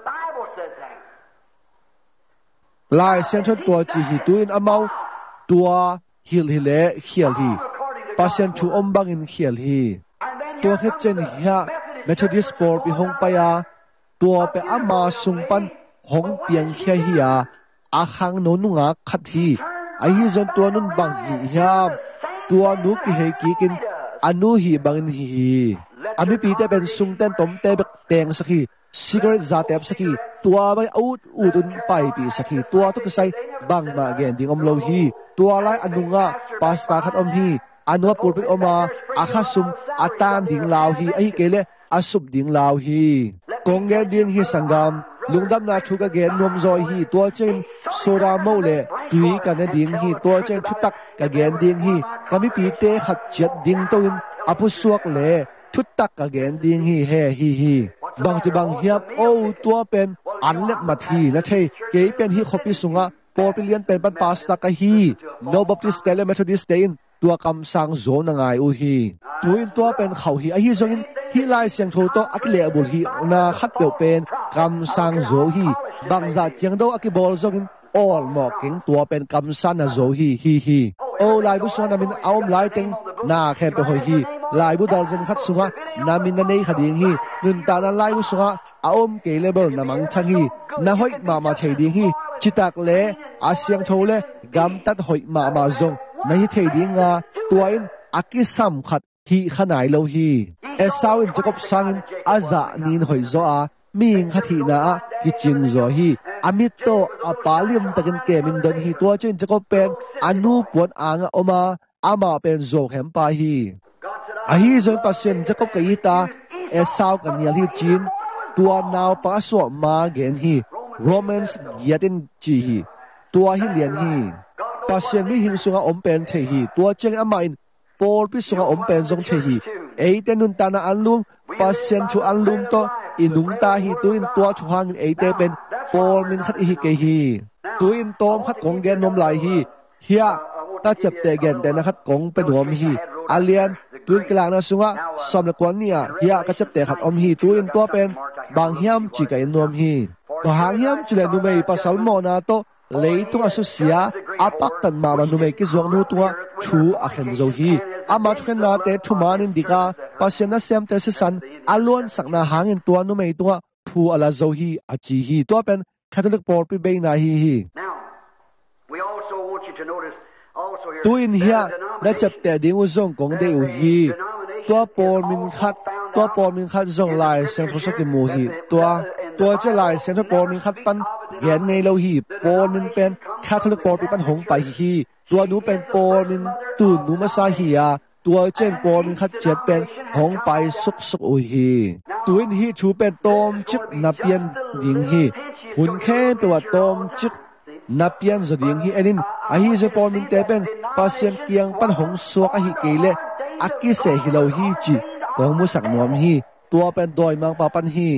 lai sen thoi tua chi hi tuin amau tua hil hi le khial hi pasien thu om bang in khial hi tua khet chen hiya Methodist por pi hong pa ya tua pe ama sung pan hong piang khia hiya a khang no nunga khat hi ai hi zon tua nun bang hi hiam tua nu ki he ki kin anu hi bangin hi ami pi te ben sung ten tom te bek teng sakhi cigarette za tep sakhi tua bai out udun pai pi sakhi tua to kasai bang ma gen ding om lo hi tua lai anunga pasta khat om hi anwa pulpit oma akhasum atan ding law hi ai kele asup ding law hi kongge ding hi sangam lungdam na thuka gen nom zoi hi tua chen soda mo le tui ka ne ding hi tua chen thutak ka gen ding hi kami pi te khat chet ding toin apu suak le thutak ka gen ding hi he hi bang ti bang hiap o tua pen anlep ma thi na thei ke pen hi khopi sunga popilian pen pan pasta ka hi no baptist tele methodist tein tua kam sang zo na ngai u hi tuin tua pen khau hi a hi zongin hi lai siang tho to akile abul hi na khat pe pen kam sang zo hi bang za chiang do akibol zongin all mo king tua pen kam san na zo hi o lai bu sona min aum lai teng na khem pe hoi hi lai bu dal jen khat sunga na min na nei khading hi nun ta na lai bu sunga aum ke level na mang thang hi na hoi ma thei ding hi chitak le a siang tho le gam tat hoi ma zong na hi thei ding nga tuain akisam khat hi khanai lo hi esau in jacob sang aza nin hoi zo a ming khathi na ki chin zo hi amit to apalim takin kemin don hi tua chen jacob pen anu pon anga oma ama pen zo hem pa hi a hi zon pasien jacob ka ita esau kan yal hi chin tua naw pa so ma gen hi romans yatin chi hi tua hi lian hi pasien mi hing sunga om pen the hi tua cheng ama in Paul pi sunga om pen zong the hi ei tenun tana anlum pasien chu anlum to inung ta hi tuin tua chu hang ei te pen Paul min khat hi ke hi tuin tom khat kong gen nom lai hi hia ta chap te gen te na khat kong pe nom hi alian tuin klang na sunga som la kwan nia hia ka chap te khat om hi tuin to pen bang hiam chi ka nom hi to hang hiam chile nu mei pasal mo na to leitung asusia apak tan ma nu mei ki zong nu tua thu a khen zo hi ama thken na te thumanin dika pasien na sem te se san alon sakna hangin tua nu mei tua phu ala zo hi achi hi to pen catholic por pi be na hi Now, we also want you to notice also here tuin hia na chap te ding u zong kong de u hi tua por min khat zong lai sem tho sak ki mu hi tua che lai sem tho por min khat pan gen nei lo hi por min pen catholic por pi pan hong pai hi tua nu pen por min tu nu ma sa hi ya tua chen por min khat chet pen hong pai suk u hi tuin hi thu pen tom chik na pian ding hi hun khe pe wa tom chik na pian zo ding hi enin a hi zo por min te pen pasien kiang pan hong suak a hi kele aki se hi lo hi chi kong mu sak nom hi tua pen doi mang pa pan hi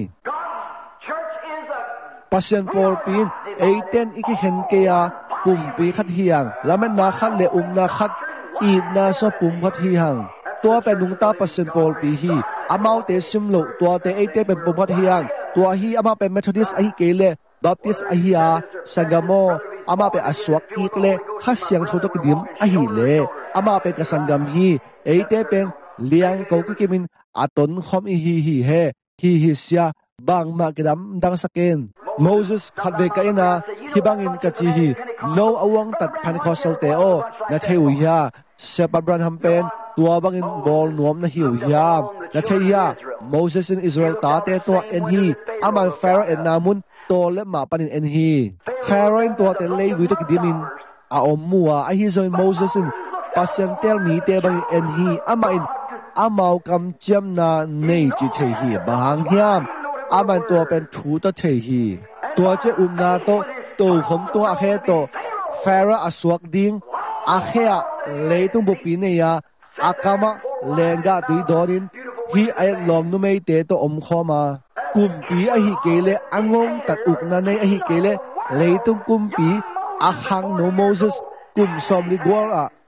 pasien por pin eiten iki hen ke ya pum pi khat hiang lamen na khat le na khat i na so pum khat hi hang tua pen nung ta pasien por pi hi amau te sim lo tua te eite pen pum khat hiang tua hi ama pen methodist a hi kele baptist a hi a sagamo ama pe aswak ki le khasyang tho to kidim a hi le ama pe ka sangam hi eite pen liang ko ki kimin aton khom hi he sia bang ma kedam dang saken Moses khatve ka ina hibangin ka chi hi no awang tat Pentecostal te o na theu ya sep Abraham pen tua bangin bol nuam na hiu ya na thei ya Moses in Israel ta te to en hi aman Pharaoh en namun to le ma panin en hi Pharaoh in to te le wi to kidimin a omua a hi zo Moses in pasien tel mi te bangin en hi ama in amau kam chiam na nei chi thei hi bang hiam aman to pen thu to thei hi to che na to khom to a khe to Pharaoh aswak ding a khe leitung bu pi ne ya akama lenga dui dorin hi ai lom nu mei te to om khoma kum pi a hi kele angong tak uk na nei a hi kele leitung kumpi akhang no Moses kum som li gwal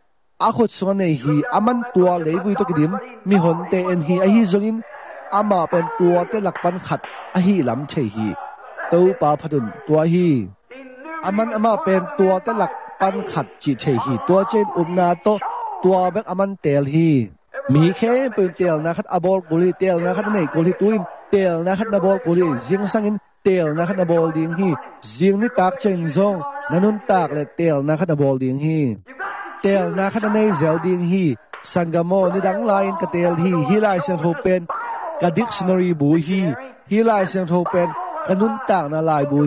a khot song nei hi aman tua leivui to kidim mi hon te en hi a hi zongin ama pen tua te lakpan khat a hi lam chei hi to pa phadun tua hi aman ama pen tua te lakpan khat chi chei hi tua chen umna to tua bek aman tel hi mi khe pen tel na khat abol kuli tel na khat nei kuli tuin tel na khat na bol kuli jing sangin tel na khat na bol ding hi jing ni tak chen zong nanun tak le tel na khat na bol ding hi tel na khat nei zel ding hi sangamo ni dang line ka tel hi lai sang tho pen ka dictionary bu hi lai sang tho pen kanun tak na lai bu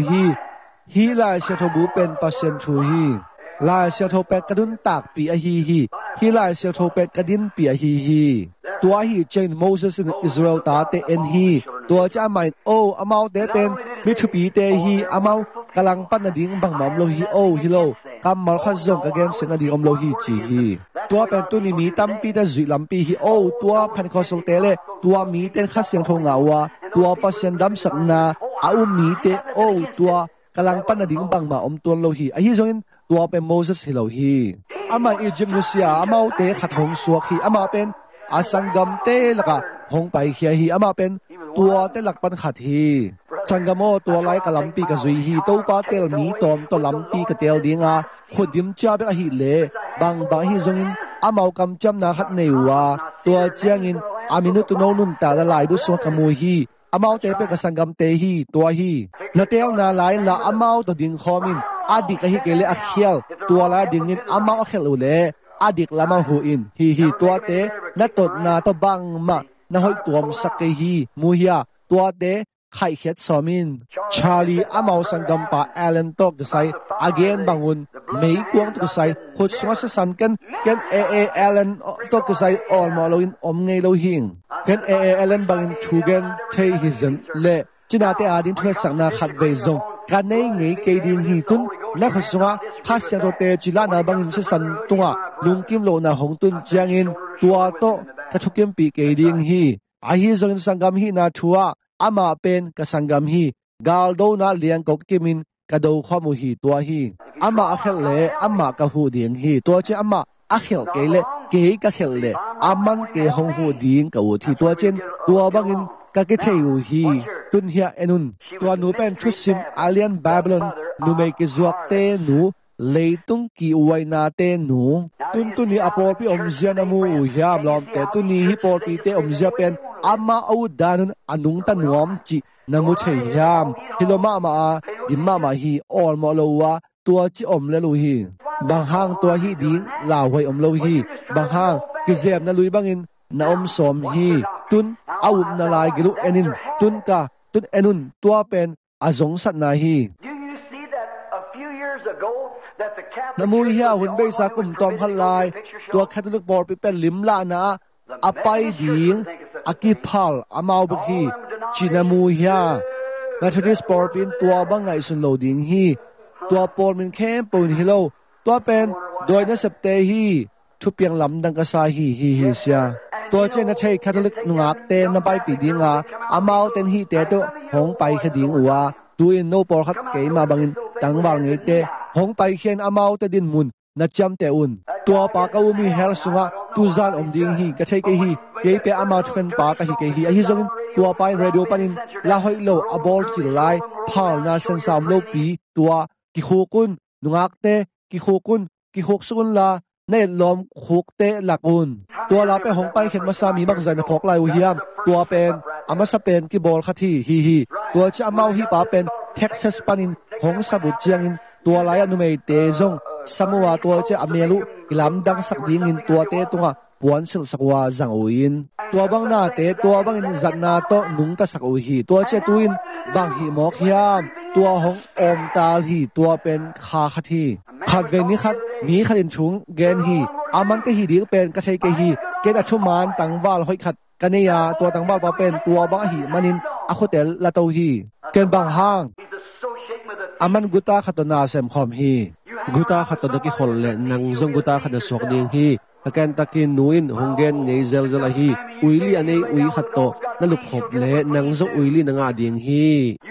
hi lai sang tho bu pen percent thu hi lai sang tho pen kanun tak pi a hi lai sang tho pen kadin pi a hi tua hi chain Moses in Israel ta te en hi tua cha mai amau te pen mi thu pi te hi amau kalang pan na ding bang mam lo hi hi lo kam mal kha zong ka gen sen adi om lo hi chi hi tua pen tu ni mi tam pi da zui lam pi hi tua phan khosol te le tua mi ten kha siang tho ngawa tua pasien dam sakna mi te tua kalang pan na ding bang ma om tuan lo hi a hi zong in tua pen Moses hi lo hi ama Egypt nusia amau te khat hong suak hi ama pen asangam te laka hong pai khia hi ama pen tua te lakpan khat hi changamo tua lai kalampi ka zui hi to pa tel mi tom to lampi ka tel dinga khodim cha be hi le bang hi zongin amau kam cham na khat neiwa tua chiangin aminu tu no nun ta la lai bu so kamu hi amau te pe ka sangam te hi tua hi na tel na lai la amau to ding khomin adik ka hi kele a khial tua la dingin amau a khel ule adik lama hu in hi tua te na tot na to bang ma na hoi tuam sakke hi muhia tua te khai khet somin Charlie amau sangam pa Alan tok sai again bangun mei kuang to sai khot swa sa san kan Alan tok sai all ma lo in om ngei lo hing kan Alan bangin thugen thei hizan le china te adin thwe sakna khat ve zong kan nei ngei ke ding hi tun na khoswa khasya to te chila na bangin se san tunga lungkim lo na hong tun chiangin tua to ka thukem pi ke ding hi a hi zong sangam hi na thua ama pen ka sangam hi gal do na liang kok kimin ka do khamu hi tua hi ama akhel le ama ka hu ding hi tua che ama akhel ke le ke ka khel le aman ke hong hu ding ka u thi tua chen tua bangin ka ke theu hi tun hia enun tua nu pen thusim alien Babylon nu me ke zuak te nu leitung ki uwaina te nu tun ni apol pi omzia namu hiam lom te tun ni hi pol pi te omzia pen ama au danun anung ta nuam chi namu chei hiam hiloma ma dimma ma hi all mo lowa tua chi om le lu hi bang hang tua hi ding la hoi om lo hi bang hang ki zem na lui bangin na om som hi tun au na lai gilu enin tun enun tua pen azong sat na hi namu hiya hun be sa kum tom khalai tua Catholic bor pi pen lim la na apai ding akiphal amau bukhi chinamu hiya Methodist bor pin tua bangai sun loading hi tua por min khem pon hilo tua pen doina sapte hi thupiang lam dang ka sa hi sia tua chen na thei Catholic nungak te na pai pi dinga amau ten hi te to hong pai khading uwa tuin no por khat ke ma bangin tangwal nge te hong pai khen amau te din mun na cham te un tua pa ka umi hel sunga tu zan om ding hi ka thei ke hi ke pe ama thuen pa ka hi ke hi a hi zong tua pai radio panin la hoi lo abol chil lai phal na sen sam lo pi tua ki khokun nungak te ki khokun ki khok sun la nei lom khok te lakun tua la pe hong pai khen ma sa mi mak zan phok lai u hiam tua pen ama sa pen ki bol khathi hi tua cha mau hi pa pen Texas panin hong sabu chiangin tua lai anu mei te zong Samoa tua che amelu ilam dang sak ding in tua te tunga puan sil sakwa zang uin tua bang na te tua bang in zat na to nung ta sak u hi tua che tuin bang hi mok hiam tua hong om tal hi tua pen kha khathi khat ve ni khat mi khatin chung gen hi aman te hi ding pen ka thei ke hi ke da thuman tangwal hoi khat kaneya tua tangwal pa pen tua bang hi manin a khotel la to hi ken bang hang aman guta khatona sem khom hi guta khatona ki khol le nang zong guta khada sok ding hi takan takin nuin honggen ngei zel zel hi uili anei ui khatto na lup khop le nang zo uili na nga ding hi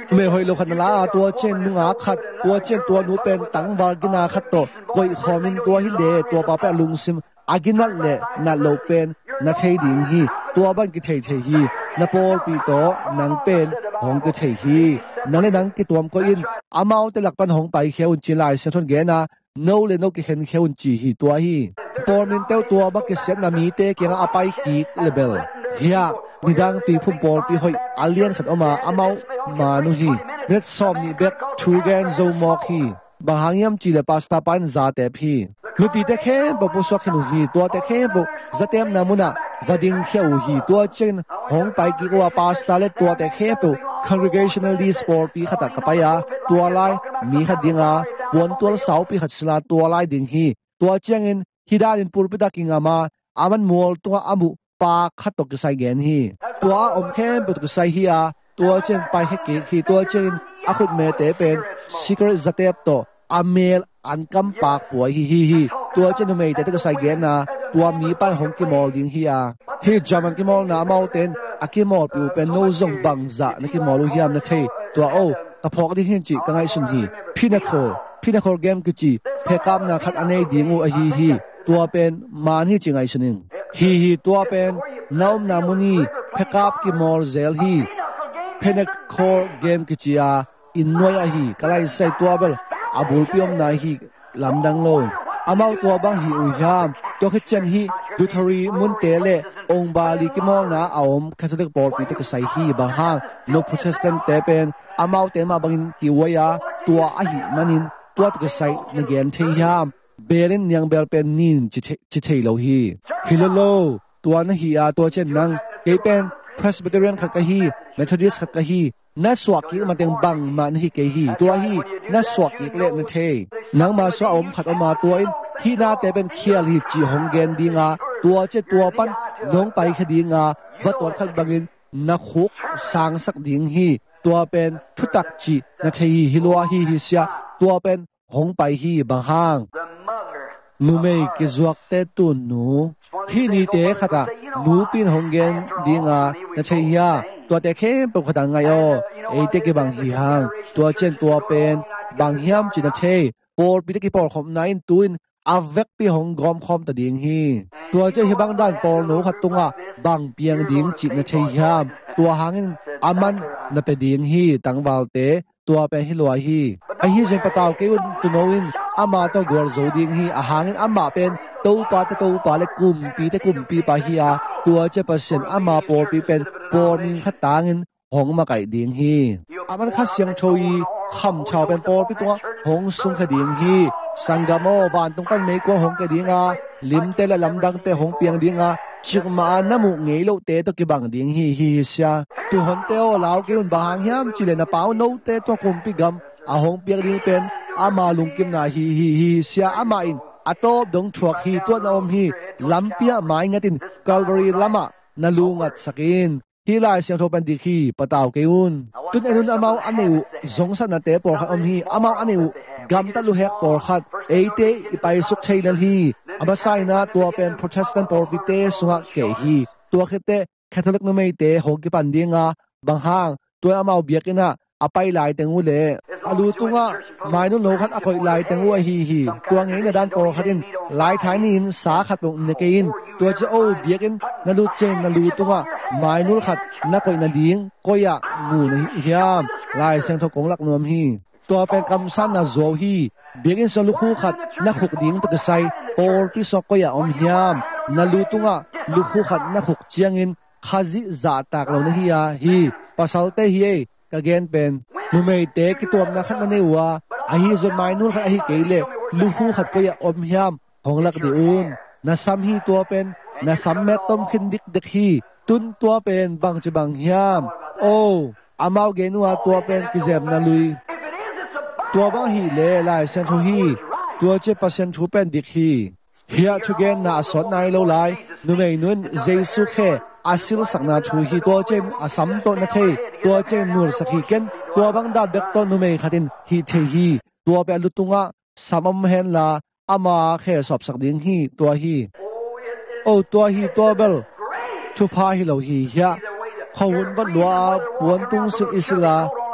ไม่หอยโลขันลาตัวเจนนุงอาขัดตัวเจนตัวนูเป็นตังวากินาขัดโตกอยขอมินตัวฮิเลตัวปาเปลุงซิมอากินัดเลนัดโลเป็นนัดเชยดิ่งฮีตัวบ้านกิเทยเชยฮีนับปอลปีโตนังเป็นหงกิเทยฮีนังเลนังกิตัวมก็อินอามาเอาแต่หลักปันหงไปเขียวจีไลเซนทนเกนะโนเลโนกิเห็นเขียวจีฮีตัวฮีปอลมินเต้าตัวบักกิเซนนามีเตเกียงอาไปกีเลเบลเฮียนิดังตีพุ่มปอลปีหอยอาเลียนขัดออกมาอามามานุฮีเบ็ดซอมนี่เบ็ดทูแกนโซมอกฮีบางหางยำจีเลปาสตาปันซาเตพีลูปีเตเข็มปปุสวกขนุฮีตัวเตเข็มปุจะเต็มนามุนะวัดิงเขียวฮีตัวเจนหงไปกีกว่าปาสตาเลตัวเตเข็มปุ congregationally sport ปีขัดกับไปยาตัวไลมีขัดดิงอาวนตัวเสาปีขัดสลาตัวไลดิงฮีตัวเจงินฮิดาลินปูรปิตากิงอามาอามันมัวตัวอามุปาขัดตกใส่เกนฮีตัวอมเข้มปุตกใส่ฮีอาตัวเจนไปให้กีฮีตัวเจนอาคุดเมเตเป็น secret จะเตปโตอเมลอันกำปากป่วยฮีตัวเจนไม่แต่ก็ใส่เกนนะตัวมีป้ายหงกิมอลดิงฮีอาฮีจามันกิมอลนาเมาเต็นอากิมอลปิวเป็นโนซงบังจะนักกิมอลลูฮิามนะเทตัวโอกระพอกดิหินจิกังไอสุนฮีพินาโคเกมกุจิเพกามนาคัดอันเอดิงูฮีตัวเป็นมานฮีจิงไอสุนิงฮีตัวเป็นน้อมนามุนีเพกาบกิมอลเซลฮีเพนาโคเกมกุจิอาอินนวยฮีกะไลใส่ตัวเบลอาบุลปิอมนาฮีลำดังโลอามาตัวบางฮีอุยามตัวขจันฮีดูทารีมุนเตเลองบาลีกิมอลนาอามคาทอลิกบอลปีตกใส่ฮีบางฮางโนโปรเตสแตนต์เตเป็นอามาเตมาบังกิวายาตัวอาฮีมันินตัวตกใส่นเกนเทียมเบลินยังเบลเป็นนินจิเทโลฮีฮิโลโลตัวนั้นฮีอาตัวเช่นนังเกเป็นพระสบิเตเรียนขัดกะฮีเมทอดิสขัดกะฮีนัสวกิมาเต็งบังมันฮีเกฮีตัวฮีนัสวกิเล่นเทนังมาสอมขัดออกมาตัวอินฮีนาเตเป็นเคียลีจีฮงเกนดีงาตัวเจตัวปั้นน้องไปคดีงาวัดตัวขัดบังอินนักขุกสางสักดิงฮีตัวเป็นทุตักจีนาเทฮีฮิโลฮีฮิเซียตัวเป็นหงไปฮีบางห้างนูเมย์กิจวักเตตุนนูฮีนี่เตะขัดนูปินหงเกนดีงานาเทียตัวเตะเข้มปกติไงอ๋อเอเตะกี่บางฮีหางตัวเจนตัวเป็นบางฮิมจินาเทปอลปีตะกี้ปอลคอมไนน์ตุนอาเวกปีหงกอมคอมตะดิงฮีตัวเจฮิบังด้านปอลหนูขัดตุงอ่ะบางเปียงดิงจินาเทียมตัวหางอามันนับเป็นดิงฮีตังวาลเตตัวเป็นฮิลัวฮีไอฮีเซนปะตาวเกี่ยวตุนวินอามาตัวกอลโซดิงฮีอาหางอามาเป็นตัวปาเล็กกุมปีปาฮีอาตัวเจเปอร์เซ็นอามาปอลปีเป็นปอลมิงขัดตางินหงมาไก่ดิงฮีอามันขัดเสียงโชยคำชาวเป็นปอลปีตัวหงสุงขดิงฮีสังกามอบานตรงกันไม่กลัวหงกระดิงอาลิมเตละลำดังเตหงเปียงดิงอาจิกมาน้ำมุเงยโลเตตัวกิบังดิงฮีเสียตัวหงเตอลาวเกี่ยวบางยามจิเลนะเปาโนเตตัวกุมปีกัมอาหงเปียงดิงเป็นอามาลุงกิมนาฮีเสียอามาอินอาโตบดงทรอกฮีตัวน้อมฮีลำเปียไม้งัดินกัลวารีลำะนาลุงัดสกินที่ลายเสียงโทเป็นดิคีปะตาวเกี่ยวตุนเอ็นุนอามาอันนิวสงสันนาเตปอร์ขัดอมฮีอามาอันนิวกัมตัลุเฮกปอร์ขัดเอเตไปสุกชัยนัลฮีอามาไซนาตัวเป็นโปรเตสแตนต์ปอร์ปิเตสุหักเกฮีตัวเคเตแคทอลิกนเมเตหงกิปันดิงาบางห้างตัวอามาเบียกินะอาไปลายเตงูเลอาลูตุงะไม่นุโลขัดอคอยลายเตงูฮีตัวเงี้ยในด้านปอร์ขัดินลายท้ายนินสาขัดตรงเนกินตัวเจ้าเบียกินนาลูเจนนาลูตุงะไม่นุขัดนักคอยนาดิงก็อยากงูในเฮียมลายเสียงทกงหลักนวมฮีตัวเป็นคำสั้นนาโซฮีเบียกินสลุคูขัดนักขุกดิงตะกไซปอร์พิศก็อยากอมเฮียมนาลูตุงะลุคูขัดนักขุกเจียงินขาจิจ่าตากเหล่านี้ฮีปัสสัลเตฮีกะเกนเป็นนูเมเตกิตัวนักขัดนั่นเองว่าไอฮีจะไม่นู่นขัดไอฮีเกลเลลุคูขัดก็อยากอมเฮียมของหลักดิอุนนาซัมฮีตัวเป็นนาซัมเมตต้มขึ้นดิกฮีตุนตัวเป็นบางจะบางเฮียมโอ้อามาเกนัวตัวเป็นกิเซมนาลุยตัวบางฮีเล่ลายเซนทูฮีตัวเจ็บเปอร์เซ็นต์ทูเป็นดิกฮีเฮียทุกเกนนาสอนนายโลไลนูเมนุนเจสุเคอาศิลสักนาทูฮีตัวเจนอาสัมโตนาเทตัวเจนนูร์สักฮีเกนตัวบางดาเด็กตัวนูเมขัดินฮีเทฮีตัวเป็นลุตุงะสามมเห็นลาอามาแค่สอบสักดิงฮีตัวฮีโอ้ตัวฮีตัวเบลชุพาฮีเหล่าฮีเฮียเขาวนวัดลัววนตุงสิอิสลา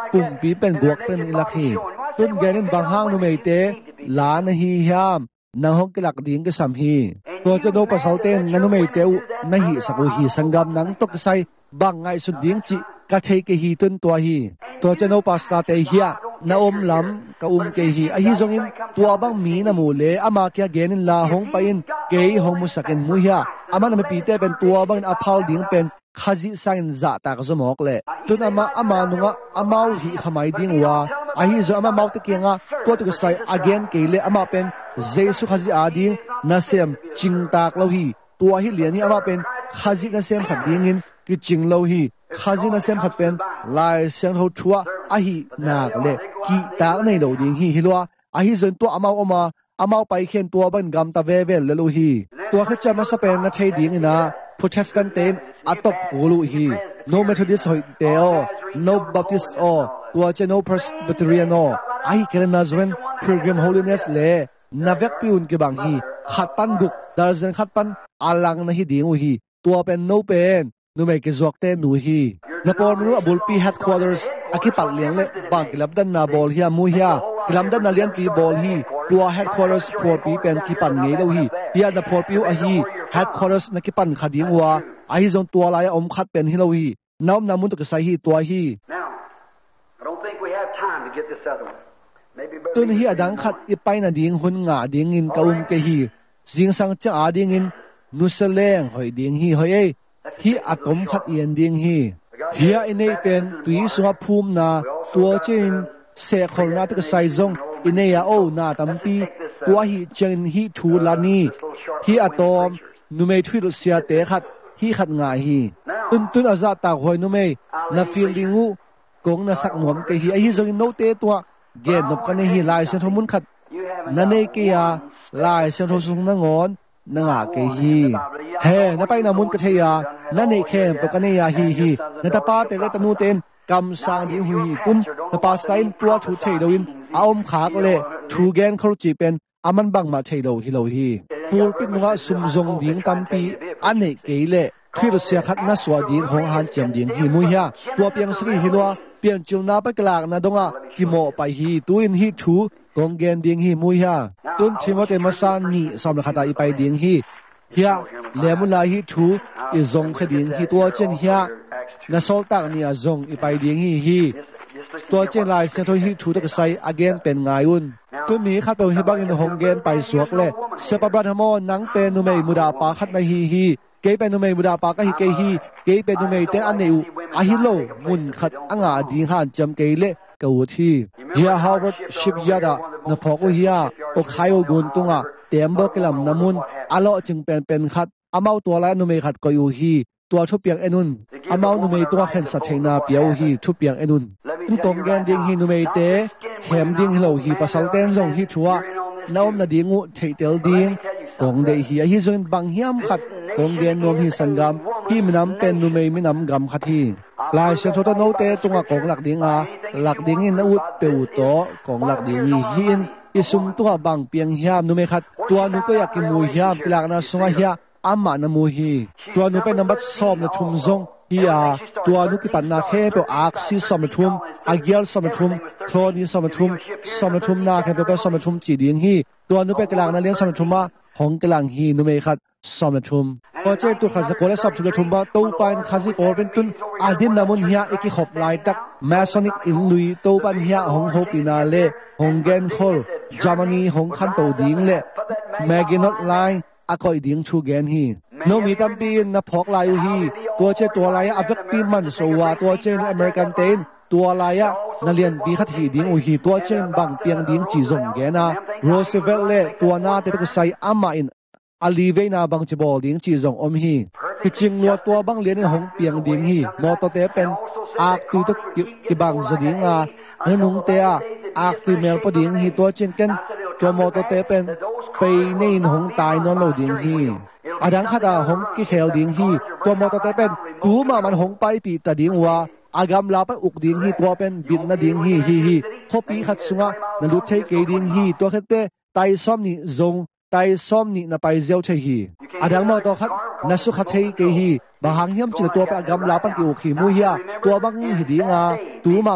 ปุ่มปีเป็นกวกเป็นอิลักฮีตุนแกนินบางห้างนุเมเตลานะฮียามนางฮกกิลักดิงก็สัมฮีตัวจะโนปัสสัลเตนนันุเมเตวนะฮีสักฮีสังกัมนังตกใส่บางไงสุดดิงจิกะเทกฮีตุนตัวฮีตัวจะโนปัสตาเตฮียna lam ka ke hi a hi zongin tua bang mi na mu le ama kya genin la hong pa in ke hong mu sakin mu ya ama na pi te ben tua bang a phal ding pen khaji sain za ta ka zomok le tun ama nunga amau hi khamai ding wa a hi zo ama mau te kenga to to sai again ke le ama pen jesu khaji ading na sem ching tak lo hi tua hi lian hi ama pen khaji na sem khat ding in ki ching lo hi khaji na sem khat pen lai sem ho thua a hi na ka le ki ta nei lo ding hi hilwa a hi zon to amau pai khen tua ban gam ta ve le lo hi tua kha chama sa pen na thei ding ina protestant ten atop golu hi no methodist hoi te o no baptist o tua che no presbyterian o a hi ken nazaren pilgrim holiness le navek piun ke bang hi khat pan guk darzen khat pan alang na hi ding u hi tua pen no pen nu me ke zok te nu hi na por nu abul pi headquarters aki pal liang le bang kilabdan na bol hi mu hi kilabdan na lian pi bol hi tua headquarters for pi pen ki pan ngei lo hi tia na for pi a hi headquarters na ki pan khading wa a hi zong tua la ya om khat pen hi lo hi naum na mun to ka sai hi tua hi now I don't think we have time to get this other one maybe tun hi adang khat I pai na ding hun nga ding in ka ke hi jing sang cha a ding in nuseleng hoi ding hi hoi ei hi atom khat yen ding hi hia inei pen tui sunga phum na tua chin se khol na ta sai zong inei a o na tampi tua hi chen hi thu lani hi atom nume thui ru sia te khat hi khat nga hi tun aza ta hoi nume na feeling u kong na sak nom ke hi a hi zong no te tua gen nop kan hi lai sen thomun khat na nei ke ya lai sen tho sung na ngon na nga ke hi he na pai na mun ka the ya na nei khem to kan ya hi na ta pa te le tanu ten kam sang di hu hi pun na pa stein tua thu thei doin aom khak le thu gen khol chi pen aman bang ma thei do hi lo hi pur pit nuwa sum zong ding tampi ane ke le thir sia khat na swa ding hong han chem ding hi mu ya tua piang sri hi lo pian chul na pa klak na donga ki mo pai hi tuin hi thu gong gen ding hi mu ya tun thimote masan ni som la khata I pai ding hi hia lemula hi thu I zong khading hi tua chen hia na sol tak ni a zong I pai ding hi tua chen lai se tho hi thu ta sai again pen ngai un tu mi khat pe hi bang in hong gen pai suak le se pa bra hamo nang pe nu mei muda pa khat na hi ke pe nu mei muda pa ka hi ke pe nu mei te an nei u a hi lo mun khat anga ding han cham ke le ka u thi hia harvard shipyard na phok u hia o khai o gun tunga tembo kelam namun alo ching pen khat amau to la nu mei khat ko yu hi tua thu piang enun amau nu mei tua khen sa theina piau hi thu piang enun tu tong gen ding hi nu mei te khem ding lo hi pasal ten zong hi thua naum na dingu theitel ding kong de hi zon bang hiam khat kong gen nom hi sangam hi minam pen nu mei minam gam khathi lai se thota no te tunga kong lak ding in na ut pe u to kong lak ding hi hin isum tua bang piang hiam nu mei khat tua nu ko yak mu hiam tilak na sunga hia amma na mu hi tua nu pe number som na thum zong ia tua nu ki pan na khe pe aksi som thum agial som thum chloni som thum na khe pe som thum chi ding hi tua nu pe kelang na leng som thuma hong kelang hi nu me khat som thum ko che tu kha ko le sab thum ba to pan khazi por pen tun adin namun hia eki khop lai tak masonic in lui to pan hia hong ho pina le hong gen khol germany hong khan to ding le maginot line akoi ding thu gen hi no mi tam pi na phok lai u hi tua che tua lai avek pi man so wa tua che american ten tua lai na lian bi khat hi ding u hi tua chen bang piang ding chi zong ge na roosevelt le tua na te ka sai ama in alive na bang chi bol ding chi zong om hi ki ching lo tua bang lian hong piang ding hi mo to te pen ak tu to ki bang zo ding anung te ak tu mel po ding hi tua chen ken tua mo to te pen pe nei hong tai non lo ding hi adang khata hong ki khel ding hi tua mo to te pen tu ma man hong pai pi ta ding wa agam la pa uk ding hi tua pen bin na ding hi khopi khat sunga na lu thei ke ding hi tua khate tai som ni zong tai som ni na pai zeu thei hi adang ma to khat na su khat thei ke hi ba hang hiam chi tua pa agam la pan ki uk hi mu hi tua bang hi dinga tu ma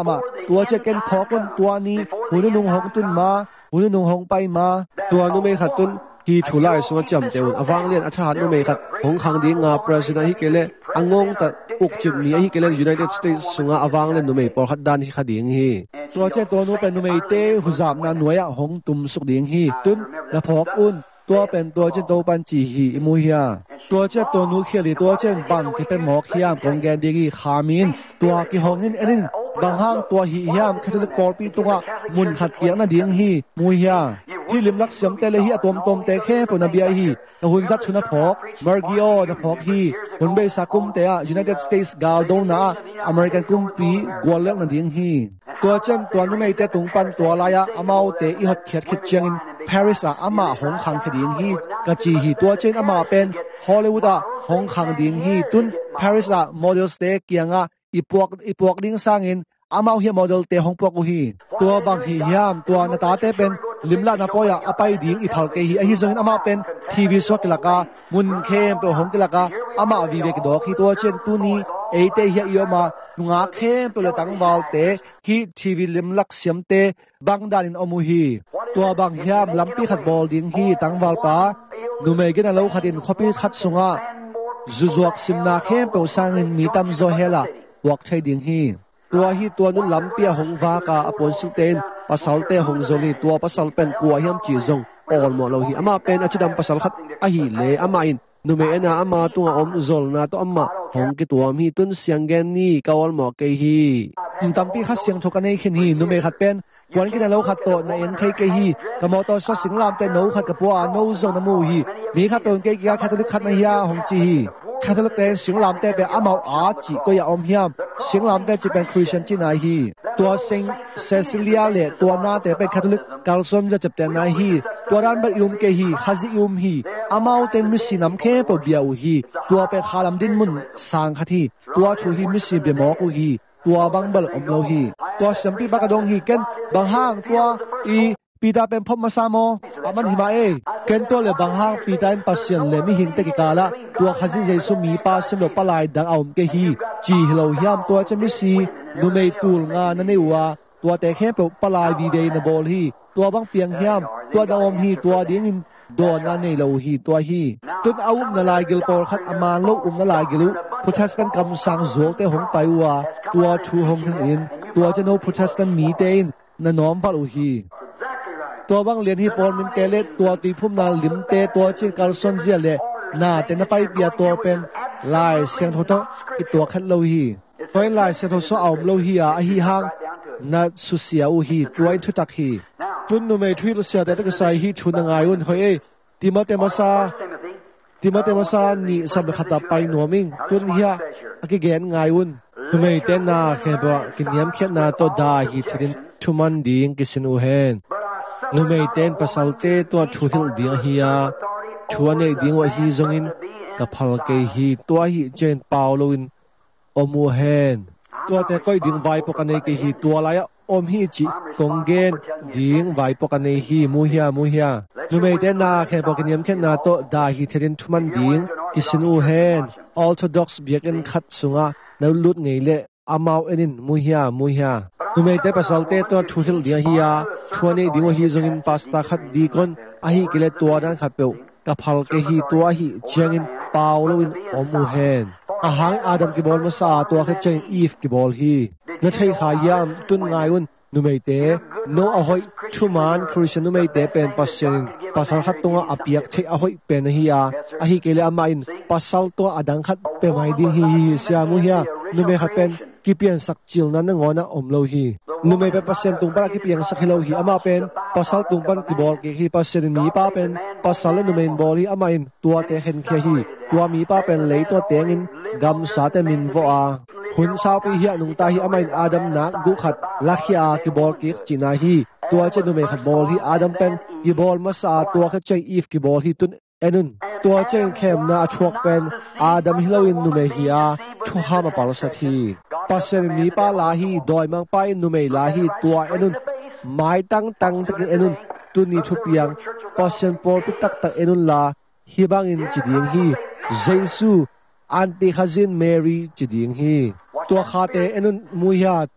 ตัวจะเกนพอกุนตัวนี้หุ่นนุ่งหงตุนมาหุ่นนุ่งหงไปมาตัวนุเมขัดตุนฮีทุลายสวจำเตวนอวังเลียนอาชานุเมขัดหงขังดีงาประธานาธิบดีอังงตัดอุกจิมนี้ฮิเกเลยูไนเต็ดสเตทส์สุงาอวังเลียนนุเมปอขัดดานฮิขัดดีงฮีตัวเจ้าตัวนู้เป็นนุเมเตหุจามนาหน่วยหงตุมสุกดีงฮีตุนและพอกอุนตัวเป็นตัวเจ้าตัวปันจีฮีอิมุฮียตัวเจ้าตัวนู้เขียลีตัวเจ้าบังที่เป็นหมอกเขียมกองแกนดีกีขามินตัวกิหงหินเอ็นบางห้างตัวฮียามแคทอลิกปอลปีตัวมุนขัดเปียงนาดีงฮีมุฮียที่ลิมลักเสียมเตเลฮีตัวตมเตแค่ปนเบียฮีแต่หุ่นซัดชุนพอกเมอร์กิโอนะพอกฮีหุ่นเบสักุมเตะยูไนเต็ดสเตทส์กาลโดนาอเมริกันกุมปีกัวเล็กนาดีงฮีตัวเจ้าตัวนู้ไม่เตะตุงปันตัวลายอามาเตอีฮอดเขียดขิดเจียงปารีสอามาหงขังคดีงฮีกะจีฮีตัวเจ้าอามาเป็นฮอลลีวูดหงขังดีงฮีตุนปารีสโมเดลสเตเกียงอีพวกลิงสร้างอินอามาเฮียโมเดลเตหงพวกฮีตัวบางฮียามตัวนาตาเตเป็นลิมลานาปอยอภัยดีงอีพัลเกฮีอฮิซงอามาเป็นทีวีสวกลากามุนเข้มตัวหงกลากาอามาวีเวกดอกฮีตัวเช่นตุนีเอเตฮีอีอมานุงาเข้มตัวตังวาลเตฮีทีวีลิมลักเสียมเตบังดานินอมูฮีตัวบางฮียามลัมปีขัดบอลดิงฮีตังวาลปานุเมกินาโลขัดินคอปีขัดสุงาจุจวกซิมนาเข้มตัวสร้างอินมีตัมโซเฮลาวักใช้ดิงฮีตัวฮีตัวนุลัมเปียหงวากาอปอนสิเตนปัสสาวเตหงโซลีตัวปัสสาวเป็นกัวเฮียมจีจงออลหมดเราฮีอามาเป็นอาจดำปัสสาวขัดอหิเลอามาอินนุเมเอนาอามาตัวอมโซลนาตัวอามาหงกิตัวมีตุนเสียงแกนนี่กาวลหมอกเกฮีตัมปีขัดเสียงทกันในขินฮีนุเมขัดเป็นวันกินเราขัดโตในเอ็นเคเกฮีกมอตอสสิงลามเตโนขัดกับปัวโนโซนมูฮีมีขัดเป็นเกยาแคทอลิกขัดในยาหงจีฮีแคทอลิกเตสิงลามเตเป็นอามาอาจีก็อย่าอมเฮียมสิงลามเตจะเป็นคริสเตียนจีนายฮีตัวสิงเซซิเลียเล่ตัวนาเตเป็นแคทอลิกกาลซอนจะจับเตนายฮีตัวรันบัดยุมเกฮีฮาซิยุมฮีอามาเตมิสินำเข้ปเบียวฮีตัวเป็นคาลัมดินมุนสังคทีตัวชูฮีมิสิเบมอกุฮีตัวบังเบลอมโลฮีตัวสัมปีบักดงฮีเกนบางห้างตัวอีปีตาเป็นพมมาซาโมอามันหิมาเอเกนตัวเลบางห้างปีตาเป็นปัสเซียนเลมิหิงเตกิกาละตัวขจิเจสุมีปาสมโลปลายดังเอาเกฮีจีฮิโลยามตัวจะมิสีนุเมตูลงานันเนวาตัวแต่แค่ปลายวีเดนบอลฮีตัวบังเปียงยามตัวดาวมฮีตัวดิ้งโดนนั่นในโลฮีตัวฮีตุนเอานาลายกิลปอร์ขัดอามาโลนาลายกิลุพุทธสตันกำสังโจเตหงไปว่าตัวชูหงทั้งอินตัวจะโนพุทธสตันมีเตนนน้อมฟัลฮีตัวบางเลียนฮีปอลมินเตเลตัวตีพุ่มนาลิมเตตัวจิงกาลซอนเซียเลนาเตนไปเปียตัวเป็นลายเสียงทศอีตัวขัดโลฮีตัวลายเสียงทศเอาโลฮีอาฮีฮังนัดสุเสียอูฮีตัวอินทุตักฮีตุนนุเมทุยลเสียแต่ตะกษายฮีชุนงายอุ่นเฮ้ยติมาเตมาซานี่สับขัดไปหนัวมิงตุนเฮียอากิเกนงายอุ่นนุเมเตนาเขบะกินยามเขียนนาตัวดาฮีชินชุมันดิงกิสินอูเฮนนุเมเตนปัสสัลเตตัวชูฮิลดิงฮียาชวนเอดิงวะฮีจงอินกับพัลเกฮีตัวฮีเจนปาวโลอินอมูเฮนตัวแต่ก็ดิงไวปกันเอเกฮีตัวลายอมฮีจิกงเกนดิงไวปกันเอฮีมูเฮียนุเมเตนาเขบะกินยามเขียนนาตัวดาฮีชินชุมันดิงกิสินอูเฮนออร์โธดอกซ์เบียกันขัดสุงะนาลุดไงเละอามาเอนินมูเฮียนุเมเตปัสสัลเตตัวชูฮิลดิงฮียาชวนเอดิงวะฮีจงอินปัสตาขัดดีกันอาฮีกิเลตัวนั้นขัดเปียวกับพัลเกฮีตัวฮีเจียงอินปาวโลอินอมูเฮนอาหารอาดัมกิบอลมาซาตัวแค่เจนอีฟกิบอลฮีนั่นใช่ขายามตุนง่ายอุ่นนุเมเตโนอหอยชุมันคริสนุเมเตเป็นปัสเซนปัสสัลขัดตัวอภิยักเชอหอยเป็นฮียาอาฮีเกเลอามาอินปัสสัลตัวอดังขัดเป็นไมดิฮีเสียมุฮียนุเมขัดเป็นกิเปียนสักจิลนั้นงอนะอมโลฮีนุเมเป็นปัสเซนตุงปะกิเปียนสักฮิโลฮีอามาเป็นปัสสัลตุงปันกิบอลเกฮีปัสเซนมีป้าเป็นปัสสัลนุเมนบอลฮีอามาอินตัวเตเห็นเคียฮีตัวมีป้าเป็นเลยตัวเตงินกำสาเตมินวอาคุณสาวปีเฮียนุงตาฮีอามาอินอาดัมนักกุขัดลักฮีอากิบอลกิจินาฮีตัวเจนุเมขัดบอลฮีอาดัมเป็นกิบอลมาซาตัวแค่เจอีฟกิบอลฮีตุนเอนุนตัวเจงเข้มนาชวกเป็นอาดัมฮิโลอินนุเมฮีอาชูฮามาปาลสัตฮีปัสเซนมีป้าลาฮีดอยมังไปนุเมลาฮีตัวเอนุนไม้ตั้งตะกินเอนุนตุนีชุบยังปัสเซนปอลปิตักเอนุนลาฮีบังอินจิดิงฮีเจซูอันติฮาซินเมรีจิดิงฮีตัวคาเตเอนุนมุยาตัว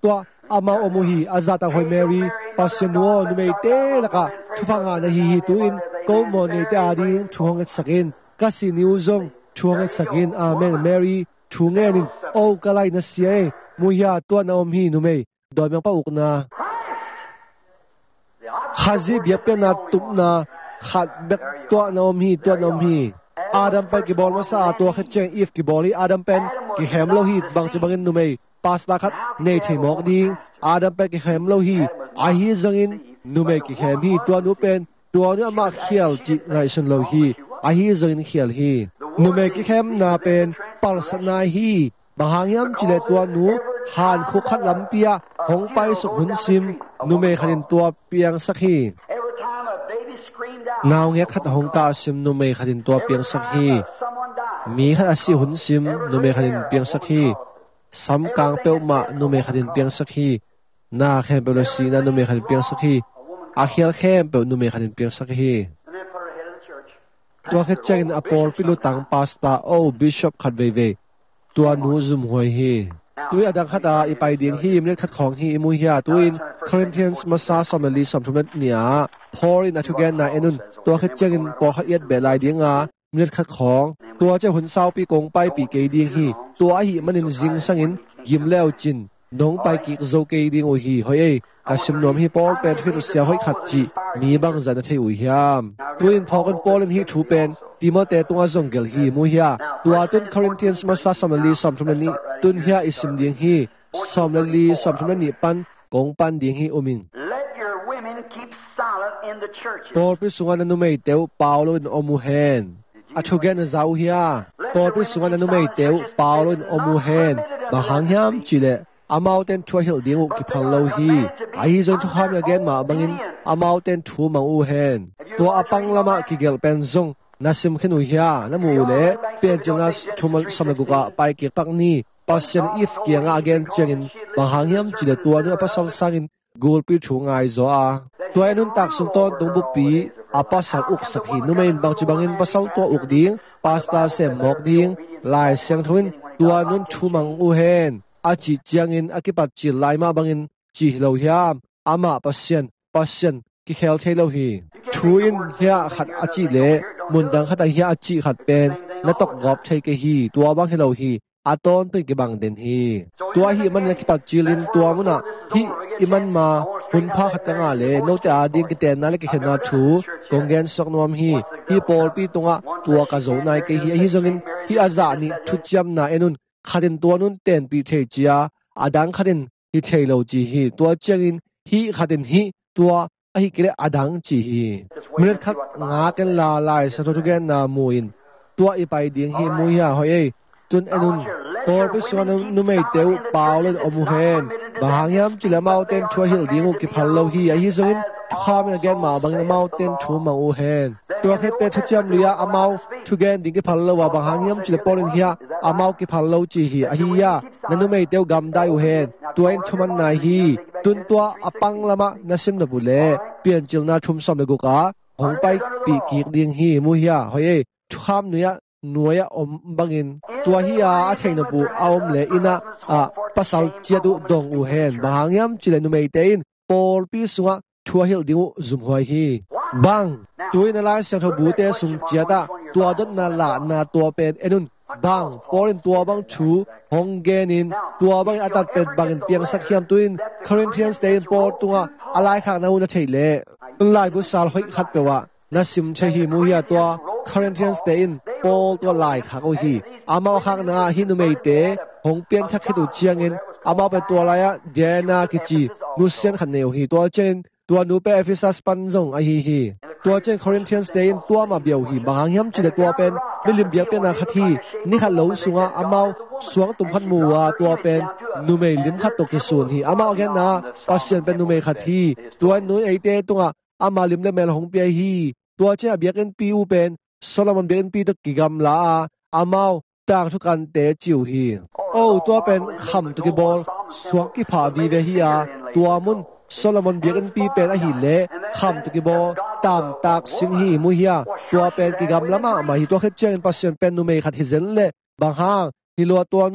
ama omuhi azata hoi Mary pasyanuo numei te laka chupanga na hi tuin ko mo ne te ading chuanget sakin kasi niuzong chuanget sakin amen Mary chungenin o kalai na siya muya tua na omhi numei doi mang pa ukna khazi biapena tupna khat bek tua na omhi Adam pen ki bol masa tua khacheng if ki boli Adam pen ki hem lo hi bang chbangin numei pasta khat nei thimok ding Adam pen ki hem lo hi a hi zangin numei ki hem hi tua nu pen tua nu ama khial chi ngai sun lo hi a hi zangin khial hi numei ki hem na pen palsana hi bahangyam chile tua nu han khu khat lampia hong pai su hun sim numei khanin tua piang sakhi naw nge khat hong ka sim numei khanin tua piang sakhi mi khat asi hun sim numei khanin piang sakhi sam kang peuma numei khanin piang sakhi na khem pe lo si na numei khanin piang sakhi a khial khem pe numei khanin piang sakhi tua khat chain apol pilu tang pasta o bishop khat ve tua nu zum hoi hi tui adang khata ipai ding hi mlet khat khong hi mu hiya tuin Corinthians masa samali samthumet nia Paul in athugen na enun tua khat changin por khat yet belai dinga mlet khat khong tua che hun sau pi kong pai pi ke ding hi tua hi manin jing sangin gim leo chin nong pai ki zo ke ding o hi hoi kasim nom hi Paul pen thit sia hoi khat chi mi bang zan the u hiam tuin phokon Paul in hi thu pen Timote tunga zonggel hi mu hiya tua tun Corinthians masa samali samthumani tun hiya isim ding hi samali samthumani pan kong pan ding hi uming Let your women keep silent in the churches. Paul pi sungan anu mei teu Paulo in omuhen athugen zau hiya Paul pi sungan anu mei teu Paulo in omuhen bahanghyam chile amauten thua hil ding ki phallo hi ai zon thu kham again ma bangin amauten thu mang u hen to apang lama ki gel pen zong nasim khinu hiya namu le pen jangas thumal samaguka pai ki pakni passion if kianga again chengin bahanghyam chile tua nu pasal sangin gol pi thu ngai zo a toy nun tak sung ton tung bu pi apasal uk sakhi numain bang chi bangin pasal to uk ding pasta sem mok ding lai siang thuin tua nun thu mang u hen a chi chiangin akipat chi lai ma bangin chi lo hiam ama passion ki khel thelo hi thuin hiya khat achi le mundang khata hiya achi khat pen na tok gop thei ke hi tua bang helo hi aton tu ki bang den hi tua hi man ki pat chilin tua muna hi iman ma hun pha khat nga le no ta adin ki ten na le ki khena thu kongen sok nom hi Paul pi tunga tua ka zo nai ke hi zongin hi aza ni thu cham na enun khaden tua nun ten pi thei chia adang khaden hi thei lo chi hi tua changin hi khaden hi tua a hi kile adang chi hi milet khat nga ken la lai sa tho gen na muin tua ipai ding hi mu ya hoi tun enun Paul pi suan nu mei teu Paulo omuhen bahangyam chila mountain thua hil dingu ki phallo hi a hi zongin kham again ma bang mountain thu ma u hen tua khete thu cham lia amau thu gen ding ki phallo wa bahangyam chila Paulin hiya amau ki phallo chi hi a hi ya nanu mei teu gam dai u hen tuain thuman nai hi tun tua apang lama nasim na bule pian chilna thum som le gu ka hong pai pi ki ding hi mu hiya hoi kham nuya nuaya om bangin tua hiya a theina bu aom le ina a pasal chiadu dong u hen bahangyam chile nu mei tein Paul pi sunga thua hil dingu zum hoi hi bang tuina la sang tho bu te sung chiada tua dot na la na tua pen enun bang Paul in tua bang thu hong genin tua bang atat pet bangin piang sakhiam tuin Corinthians tein Paul tunga alai khang na u na theile lai bu sal hoi khat pewa na sim che hi mu hiya tua Corinthians tein Paul tua lai khak o hi amao khak na hi nu mei te hong pian thak khitu chiangin amao pe tua laya dena ki chi nu sen khan neu hi tua chen tua nu pe Ephesus pan zong a hi tua chen Corinthians tein tua ma biao hi bangyam chi le tua pen milim biak pe na khathi ni kha lo sunga amao suang tum khat mu wa tua pen nu mei lim khat to ki sun hi amao again na pasien pen nu mei khathi tua nu ei te tunga ama lim le mel hong pe hi tua che biak en pi u pen Solomon biak en pi to ki gam la amao tang thu kan te chiu hi o tua pen kham to ki bol suang ki pha vi ve hi a tua mun Solomon biak en pi pen a hi le kham to ki bol tam tak sing hi mu hi a tua pen ki gam lama ma hi to khet chen pasien pen nu mei khat hi zen le bang hang hi lo tua nun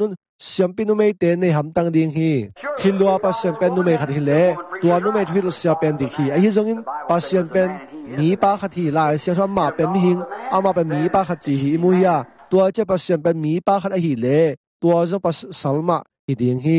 siam pi nu mei te nei ham tang ding hi khilwa pasien pen nu mei khat hi le tua nu mei thil sia pen dik hi a hi zongin pasien pen mi pa khat hi la sia tham ma pen mi hing ama pen mi pa khat chi hi mu ya tua che pasien pen mi pa khat a hi le tua zo pas salma hi ding hi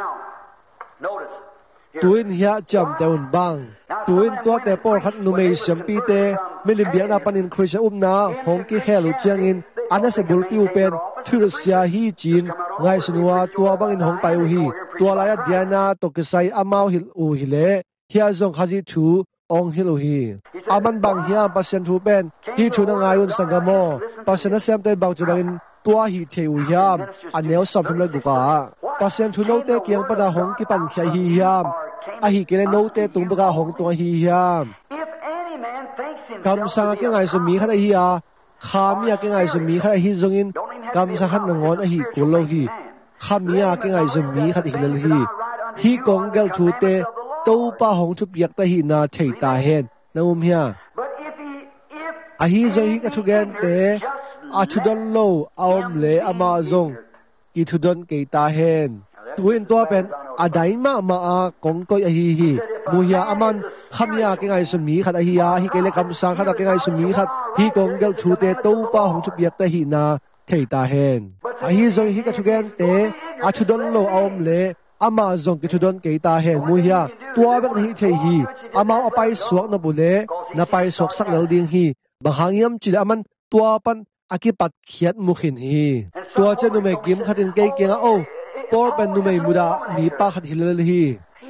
tuin hiya cham teun bang tuin tua te por khat nu mei siam pi te milim biang na panin khrisha na hong ki khelu chiang in ana se bul piu pen thil sia hi chin ngai sunwa tua bang in hong pai u hi tua la ya diana to kisai amau hil u hi le hiya zong khaji thu ong hil u hi aman bang hiya pasien thu pen hi thu na ngai un sangamo pasien sem te bang chu bangin tua hi che u yam anel som thum le gu ka pasien thu no te kiang pada hong ki pan khia hi yam a hi ke no te tung ba hong to hi yam kam sa ke ngai su mi kha hi ya khamia ke ngai su mi kha hi zongin kam sa khat na ngon a hi ku lo hi khamia ke ngai su mi kha hi le hi kong gel thu te to pa hong thu piak ta hi na thei ta hen na hia a hi zo hi ka thu gen te a thu don lo aom le ama zong ki thu don ke ta hen tuin to pen adai ma ma a kong koi a hi muya aman khamya ke ngai su mi khat a hi ya hi ke le kam sang khat ke ngai su mi khat hi kong gel thu te to pa hong thu piak ta hi na thei ta hen a hi zo hi ka thu gen te a thu don lo aom le ama zong ki thu don ke ta hen muya tua bek hi thei hi ama apai suak na bule na pai sok sak lel ding hi bahangiam chi aman tua pan akipat khiat mukhin hi tua che nu me kim khatin ke kenga o por pen nu me muda mi pa khat hilal hi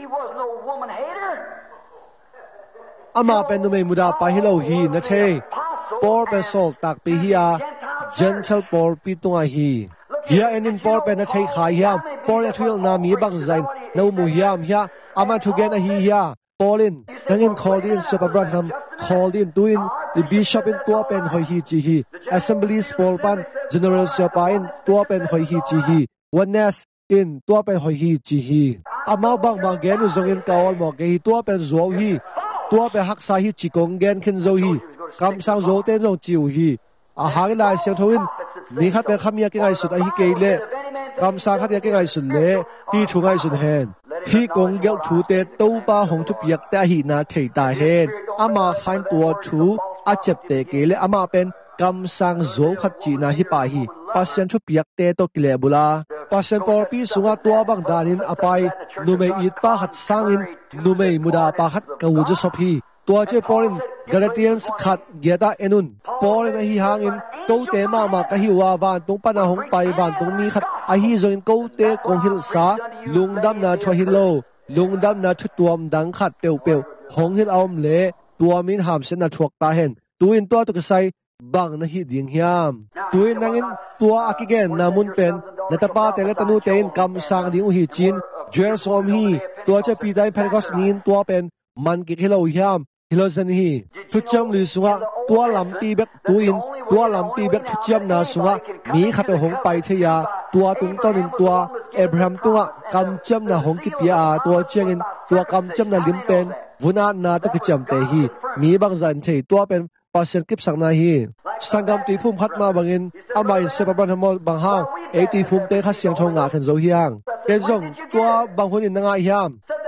ama pen nu me muda pa hilo hi na the por pe sol tak pi hi gentle por pi tunga hi hia enin por pen na thei khai hiam por ya thil na mi bang zain no mu hiam hia ama thu gen a hi hia Paulin tangin called in Superbraham called in tuin the bishop in tua pen hoi hi chi hi assemblies Paul pan general Siapain tua pen hoi hi chi hi oneness in tua pen hoi hi chi hi ama bang bang gen u zong in kaol mo ge tua pen zo hi tua pe hak sa hi chi kong gen khin zo hi kam sang zo ten zo chiu hi a ha la siang thoin mi khat pe khamia ke ngai sut a hi ke le kam sa khat ya ke ngai sun le hi thu ngai sun hen hi kong gel thu te to pa hong thu piak ta hi na thei ta hen ama khain tua thu a chep te ke le ama pen kam sang zo khat chi na hi pa hi pasien thu piak te to kile bula pasien por pi sunga tua bang danin apai nu me it pa khat sangin nu me muda pa khat ka wu je sop hi tua che porin Galatians khat geta enun porin hi hangin to te ma ma ka hi wa van tung pa na hong pai van tung mi khat a hi zo in ko te kong hil sa lungdam na thwa hi lo lungdam na thu tuam dang khat peu peu hong hil aum le tua min ham sen na thuak ta hen tuin to to ka sai bang na hi ding hiam tuin nangin tua akigen namun pen natapa tele tanu tein kam sang ding hi chin jersom hi tua che pi dai Pentecost nin tua pen man ki hilo hiam hilo zan hi thu cham li sunga tua lam pi bek tuin tua lam pi bek thu cham na sunga mi kha pe hong pai che ya tua tung tonin tua Abraham tunga kam cham na hong ki pia tua chengin tua kam cham na lim pen vuna na to ki cham te hi mi bang zan thei tua pen pasien kip sang na hi sangam ti phum khat ma bangin ama in se ban mo bang hang e ti phum te kha siang thong nga khen zo hiang ken zong tua bang hun in nga hiam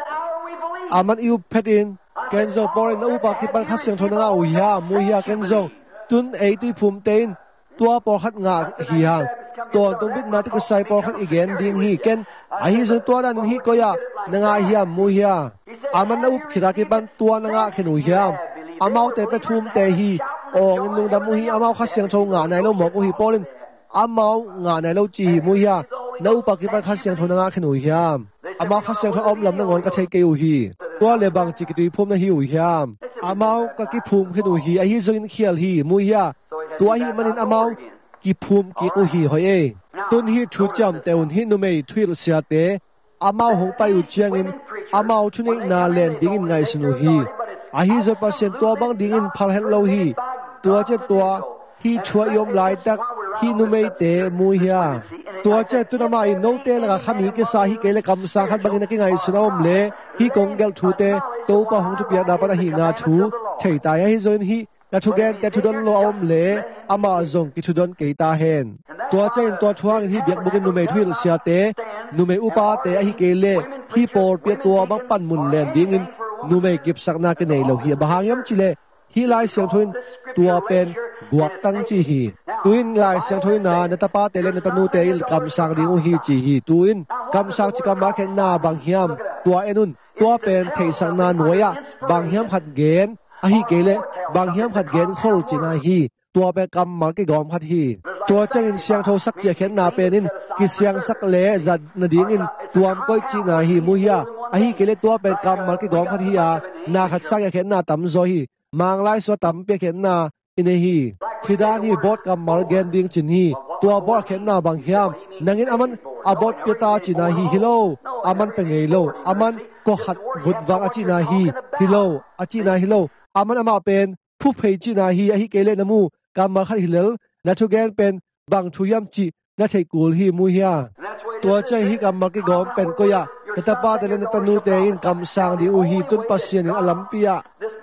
aman iu phetin ken zo porin u pa ki pan kha siang thong nga u hiam mu hiya ken zo tun e ti phum ten tua por khat nga hi hang ton tung bit na ti ko sai por khat igen din hi ken a hi zo tua dan hi ko ya nga hiam mu hiya aman na u khira ki pan tua nga khen u hiam amau te pe thum te hi ong in lung dam mu hi amau kha siang thong nga nai lo mo ko hi polin amau nga nai lo chi mu hiya nau pa ki pa kha siang thong nga khen u hiam amau kha siang thong om lam na ngon ka thei ke u hi tua le bang chi ki tui phum na hi u hiam amau ka ki phum khen u hi a hi zo in khial hi mu hiya tua hi manin amau ki phum ki u hi hoi e tun hi thu cham teun hi nu mei thwil sia te amau hong pai u chiang in amau thunei na len ding in ngai sinu hi a hi zo pasien tua bang ding in phal hel lo hi tua che tua hi chua yom lai tak hi nu mei te mu hiya tua che tu na mai no te la khami ke sa hi ke le kam sa khat bangin ki ngai sunom le hi kong gel thu te to pa hong tu pia da pa hi na thu thei ta hi zo hi ta thu gen ta thu don lo om le ama zong ki thu don ke ta hen ตัวเจนตัวช่วงที่เบียกบุกินนูเมทุยเสียเตนูเมอุปาเตอหิเกเลฮีโปเปียตัวบังปันมุนเลนดิ้งนูเมกิบสักนากันเนโลฮีบางยามจิเลฮีไลเสียงทุนตัวเป็นกวกตั้งจีฮีตุนไลเสียงทุนนาเนตปาเตเลนตนูเตลกำสังดิ้งฮีจีฮีตุนกำสังจิกามาเคนนาบางยามตัวเอนุนตัวเป็นเทสังนาหน่วยบางยามขัดเกณฑ์อหิเกเลบางยามขัดเกณฑ์โคลจินาฮีตัวเป็นกำมาเกกอมพัดฮีตัวเจงเสียงโทสักเจียเข็นนาเป็นนินกิเสียงสักเลจัดนาดิ้งตัวมก้อยจีนาฮีมุฮีอหิเกเลตัวเป็นกำมาเกกอมพัดฮีนาขัดสักเข็นนาตั้มโซฮีมังไลสวตั้มเปียเข็นนาอินฮีพิดานีบอดกำมาเกนดิ้งจินฮีตัวบอดเข็นนาบางยามนังอินอามันอบอดเปียตาจีนาฮีฮิโลอามันเป็นไงโลอามันก็ขัดวุดวังอาจีนาฮีฮิโลอาจีนาฮิโลอามันอามาเป็นผู้เพยจีนาฮีอหิเกเลนมูกำมาขัดฮิเลลนัทุเกนเป็นบางทุยามจีนัทใช้กูลฮีมูฮีตัวใจฮีกำมาเกกอมเป็นก็ยาเนตปาเตเลนตนูเตอินกำสังดิอูฮีตุนปัสยานินอลัมปีย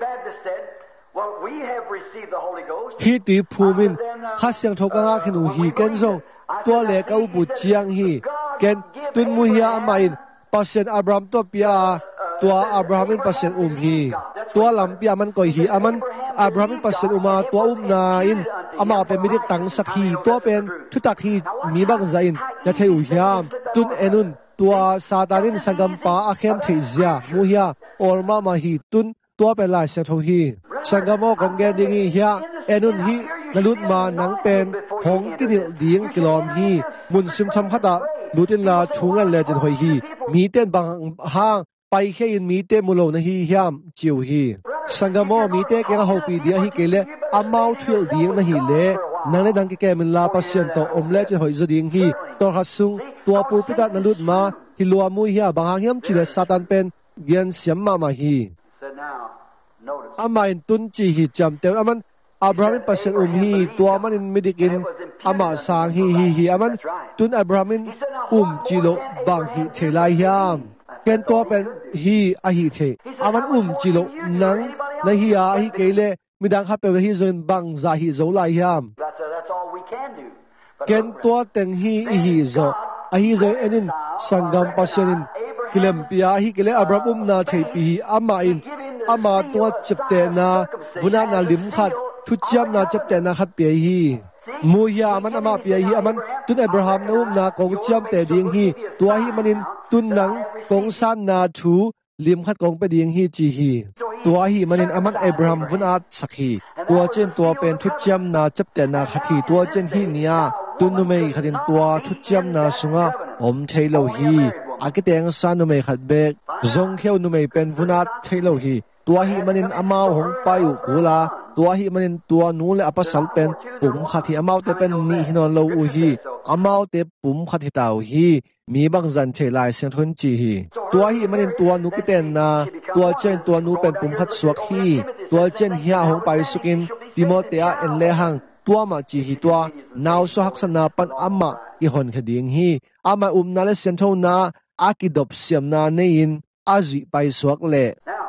ฮีตีภูมินข้าเสียงทกงาขินูฮีเกนซงตัวเล็กอุบุจียงฮีเกนตุนมูฮีอามาอินปัสยานอับรามตัวปียตัวอับรามินปัสยานฮีตัวลัมปียมันก็ฮีอามันอับรามินปัสยานมาตัวนาอินอามาเป็นมิดิตังสักฮีตัวเป็นทุตักฮีมีบางใจอินจะใช้อุยามตุนเอนุนตัวซาตานินสังกัมปาอาเข้มเทียมูฮีออลมามาฮีตุนตัวเป็นลายเสียทฮีสังกัมโมกงเกนดิงีฮีเอนุนฮีนลุดมานังเป็นหงกินิลดิงกิลอมฮีมุนซิมชัมขดาลุดินลาชุงอันเลจินหอยฮีมีเต้นบางห้างไปแค่ยินมีเต้มุโลนะฮียามจิวฮีสังกัมโมมีเต้แกงหอบปีเดียฮีเกเลอามาทริลดิงนะฮีเลนังเลนังแกมินลาปัสยันโตอมเลจินหอยจดิงฮีตัวฮัสซุงตัวปูปิดานลุดมาฮิลัวมุฮีบางห้างยามจิเลซาตันเป็นเกียนเสียมมาฮีอามาอินตุนจีฮีจำเตออามันอับรามินปัสยันฮีตัวมันอินมิดิกินอามาสางฮีอามันตุนอับรามินจิโลบางฮีเทลายามเกนตัวเป็นฮีอาฮีเทอามันจิโลนังนะฮีอาฮีเกเลมิดังขับเป็นฮีโซนบางซาฮีโซลายามเกนตัวเต็งฮีโซอาฮีโซเอนินสังกัมปัสยันกิเลมปียาฮีเกเลอับรามินนาเทปีอามาอินอามาตัวจับเตนาวุนานาลิมขัดทุจยามนาจับเตนาขัดเปียฮีมูยามันอามาเปียฮีอามันตุนอับราฮัมนูมนากงจำเตดิงฮีตัวฮีมันินตุนนังกงซันนาทูลิมขัดกงไปดิงฮีจีฮีตัวฮีมันินอามันอับราฮัมวุนาสักฮีตัวเจนตัวเป็นทุจยามนาจับเตนาขัดฮีตัวเจนฮีเนียตุนนุเมขัดินตัวทุจยามนาสุงะอมเทโลฮีอากิเตงซานุเมขัดเบกซงเขียวนุเมเป็นวุนาเทโลฮีตัวฮีมันินอามาหงไปอุกุลาตัวฮีมันินตัวนูเลอปัสสัลเป็นปุ่มขัดที่อามาเตเป็นนีฮินอนโลอูฮีอามาเตปุ่มขัดที่ตาวฮีมีบางจันเชลายเสียงทุนจีฮีตัวฮีมันินตัวนูกิเตนนาตัวเจนตัวนูเป็นปุ่มขัดสวกฮีตัวเจนเฮียหงไปสุกินติโมเตอาเอ็นเลหังตัวมาจีฮีตัวนาวสหักษนาปันอามาอีหอนขดิงฮีอามานาเลเสียงทุนนาอากิดบเสียมนาเนยินอาจิไปสวกเล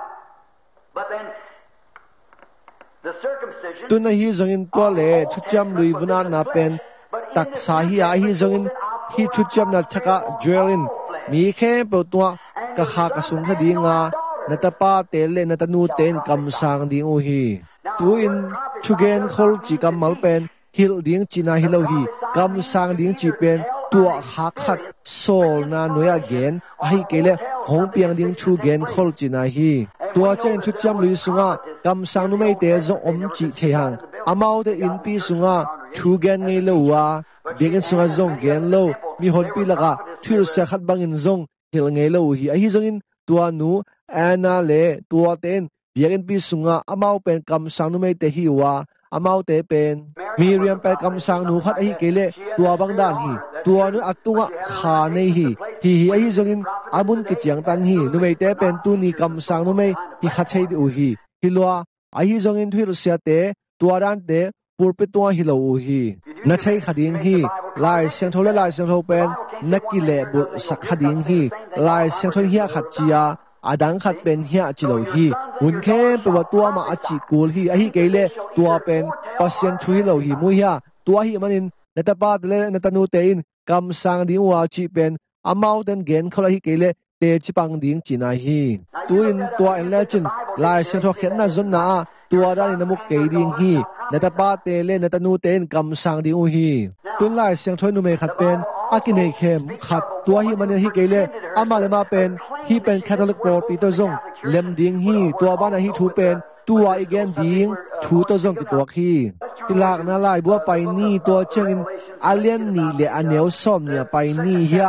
ตุนฮีจงอินตัวเล่ทุจยมลุยวุนานาเป็นตักสาฮีอาฮีจงอินฮีทุจยมนาทักะจวลินมีแค่เปิดตัวกะขากระสุนคดีงานัตปาเตเลนัตนูเตนกำสังดิงอูฮีตูอินทุเกนโคลจีกำมัลเป็นฮิลดิงจีนาฮิโลฮีกำสังดิงจีเป็นตัวหักขัดโซลนาหน่วยเกนอาฮีเกเลหงเปียงดิงทุเกนโคลจีนาฮีตัวเจนทุจยมลุยสุงะกำสังนุไม่เตจงอมจีเทียงอามาเตอินปีสุงะทูเกนไงโลวะเบียงสุงะจงเกนโลมีหนปีละกะทุรเสขัดบังอินจงฮิลไงโลฮีไอฮิจงอินตัวนูแอนนาเลตัวเต็นเบียงปีสุงะอามาเป็นกำสังนุไม่เตฮิวะอามาเตเป็นมีเรียมเป็นกำสังนูขัดไอฮิเกเลตัวบังดานฮีตัวนูอัตุงะขาในฮีไอฮิจงอินอาบุนกิจยังตันฮีนุไม่เตเป็นตุนีกำสังนุไม่ฮิขัดใช้ดิอูฮีฮิลัวไอฮิจงอินทุยลุเสียเตตัวด้านเตปูปิตัวฮิโลอูฮีนักใช้ขดิงฮีลายเสียงโทและลายเสียงโทเป็นนักกิเลบุสักขดิงฮีลายเสียงโทเฮียขัดจียาอาดังขัดเป็นเฮียจิโลฮีหุ่นเข้มตัวตัวมาอจิกูลฮีไอฮิเกเลตัวเป็นปัสยันชุยโลฮีมุฮีตัวฮีมันิน natapat le natanu tein kam sang ding wa chi pen amau ten gen khola hi kele te chipang ding china hi tuin tua en lechin lai sen tho khen na zon na tua da ni namuk ke ding hi natapat te le natanu ten kam sang ding u hi tun lai siang thoi nu me khat pen akinei khem khat tua hi man hi kele ama le ma pen hi pen catholic por pi to zong lem ding hi tua ba na hi thu pen tua again ding thu to zong pi tua khi tilak na lai bua pai ni to chengin alien ni le aneu som nia pai ni hia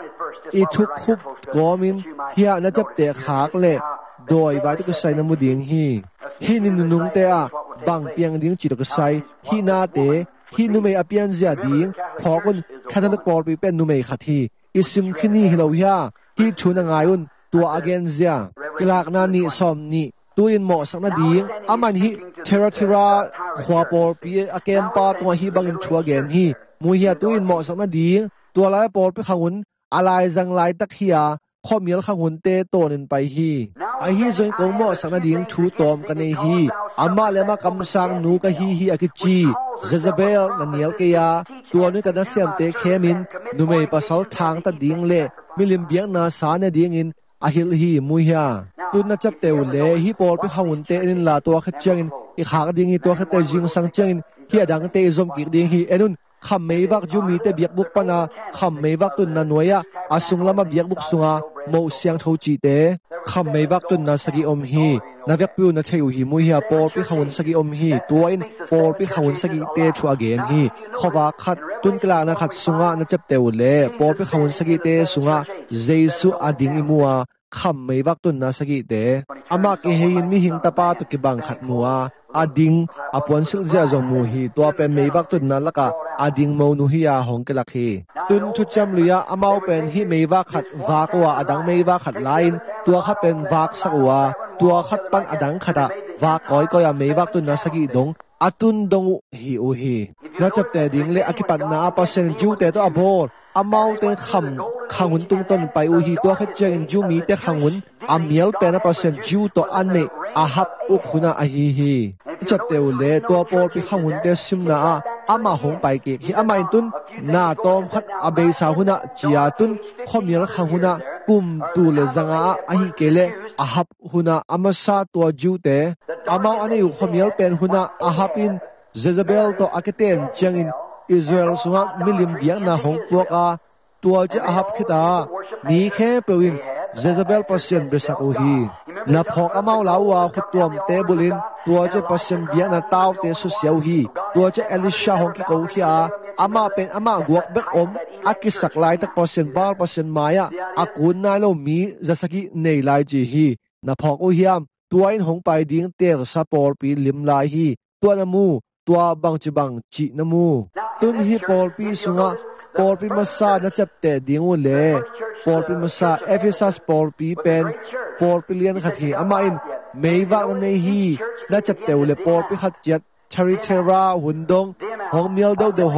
i thuk khup gomin hia na chap te khak le doi ba tu ka sai na mu ding hi nin nung te a bang piang ding chi to ka sai hi na te hi nu mei apian zia ding phokun catholic por pi pen nu mei khathi isim khini hilo hia hi thuna ngayun tua again zia kilak na ni som ni tuin mo sakna ding aman hi thera khwa por pi akem pa to hi bangin thua gen hi mu hi tuin mo sakna ding tua lai por pi khawun alai jang lai tak hiya khomial khawun te tonin pai hi a hi join ko mo sakna ding thu tom ka nei hi ama lema kam sang nu ka hi akichi Jezebel na niel ke ya tua nu ka da sem te khemin numei pasal thang ta ding le milim biang na sa na ding in ahil hi mu hiya tun na chap te le hi por pi khawun te in la tua kha changin i khak ding hi tua kha te jing sang changin hi adang te zom ki ding hi enun kham mei bak ju mi te biak buk pana kham mei bak tun na noya asung lama biak buk sunga mo siang tho chi te kham mei bak tun na sagi om hi na vek pu na theu hi mu hi por pi khawun sagi om hi tua in por pi khawun sagi te thu again hi khowa khat tun kala na khat sunga na chap te le por pi khawun sagi te sunga jesu ading imua kham mei bak tun na sagi te ama ke hein mi hing tapa tu ki bang khat muwa ading apon sil zia zong mu hi tua pen mei bak tun na laka ading mo nu hi ya hong ke lakhi tun thu cham luya amau pen hi mei wa khat wa kwa adang mei wa khat lain tua kha pen wak sakwa tua khat pan adang khata wa koi ko ya mei bak tun na sagi dong atun dong hi u hi na chap te ding le akipan na pasen ju te to abor amau te khangun tung ton pai u hi to kha cheng ju mi te khangun amial pe na pasen ju to anne ahap u khuna a hi chap te u le to por pi khangun te sim na ama hong pai ke hi ama in tun na tom khat abe sa huna chia tun khomial khanguna kum tu le zanga a hi kele ahap huna amasa to ju te amau ane u khomial pen huna ahap in Jezebel to aketen changin Israel sunga milim biang na hong puaka tua je ahap khita mi khe pewin Jezebel pasien besaku hi na phok amau lawa khutom tebulin tua je pasien biang na taw te su siau hi tua je Elisha hong ki ko khia ama pen ama guak bek om akisak lai tak pasien bar pasien maya akun na lo mi jasaki nei lai ji hi na phok u hiam tua in hong pai ding tel sapor pi lim lai hi tua namu tua bang chi namu tun hi por pi sunga por pi masa na chap te ding u le por pi masa Ephesus por pi pen por pi lian khathi ama in meiwa na nei hi na chap te u le por pi khat chat charitera hundong hong mial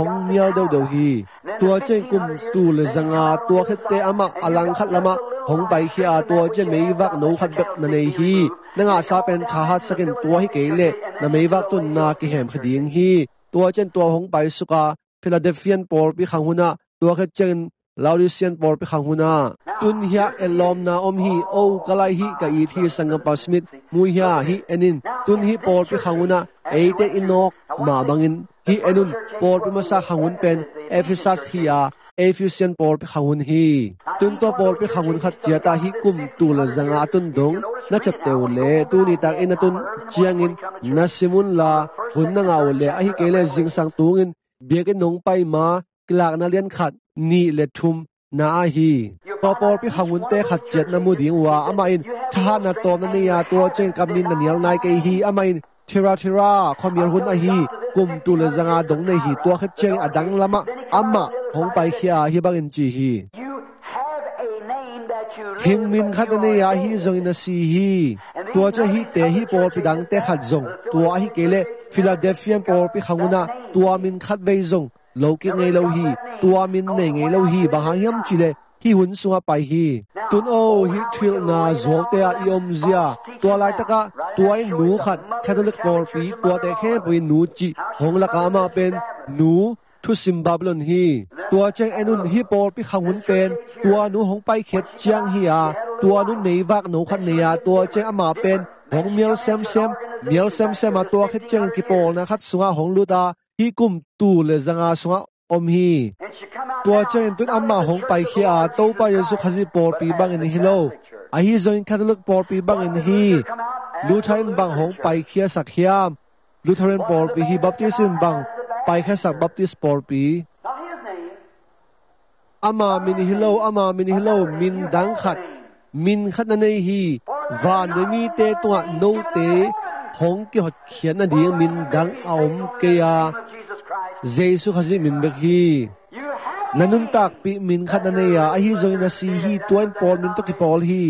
do hi tua chen kum tu le zanga tua khate ama alang khat lama hong bai khia tua che meiwa no khat bek na nei hi nanga sa pen tha hat sakin tua hi keile na meiwa tun na ki hem khading hi tua chen tua hong bai suka Philadelphian por pi khanguna tua kha chen Laodicean por pi khanguna tun hia elom na om hi o kalai hi ka I thi sangam pasmit mu hia hi enin tun hi por pi khanguna eite inok ma bangin hi enun por pi masa khangun pen Ephesus hiya Ephesian por pi khangun hi tun to por pi khangun khat chiata hi kum tu la zanga tun dong na chap teu le tu ni tak in tun chiangin na simun la hun na ngaw le a hi kele jing sang tungin biak nong pai ma klak na lian khat ni le thum na a hi to por pi khangun te khat chet na mu ding wa ama in tha na tom na ya to chen kamin na nial nai ke hi ama in thira khomial hun a hi kum tu le zanga dong nei hi to khat cheng adang lama ama hong pai khia hi bangin chi hi hing min khat ne ya hi zong na si hi to cha hi te hi por pi dang te khat zong to hi kele Philadelphian por pi khanguna tua min khat vei zong lo ki ngei lo hi tua min nei ngei lo hi ba hiam chile hi hun sunga pai hi tun o hi thil na zok te a iom zia tua lai taka tua in nu khat Catholic por pi tua te khe pui nu chi hong la ka ma pen nu thu sim Babylon hi tua cheng enun hi por pi khangun pen tua nu hong pai khet chiang hi a tua nu nei vak no khat nei a tua cheng ama pen hong miel sem a tua khet cheng ki pol na khat sunga hong luta hi kum tu le zanga sunga om hi tua cheng tun amma hong pai khi a to pa yesu khazi por pi bang in hi lo a hi join Catholic por pi bang in hi Lutheran bang hong pai khia sak hiam Lutheran por pi hi Baptist bang pai kha sak Baptist por pi ama min hilo min dang khat na nei hi van de mi te tua no te hong ki hot khian na ding min dang aum ke ya Jesu khazi min bek hi nanun tak pi min khat na nei ya a hi zoi na si hi tuan pol min to ki pol hi